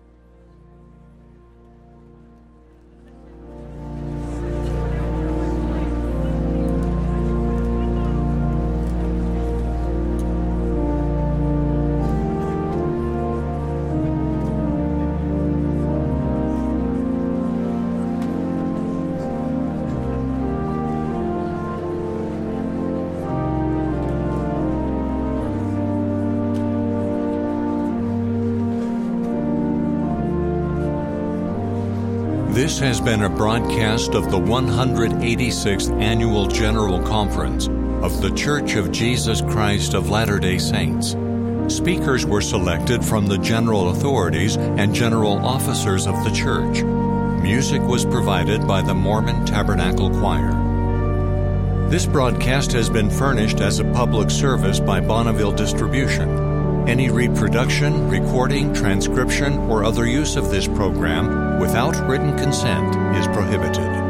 [SPEAKER 1] This has been a broadcast of the 186th Annual General Conference of The Church of Jesus Christ of Latter-day Saints. Speakers were selected from the general authorities and general officers of the church. Music was provided by the Mormon Tabernacle Choir. This broadcast has been furnished as a public service by Bonneville Distribution. Any reproduction, recording, transcription, or other use of this program without written consent is prohibited.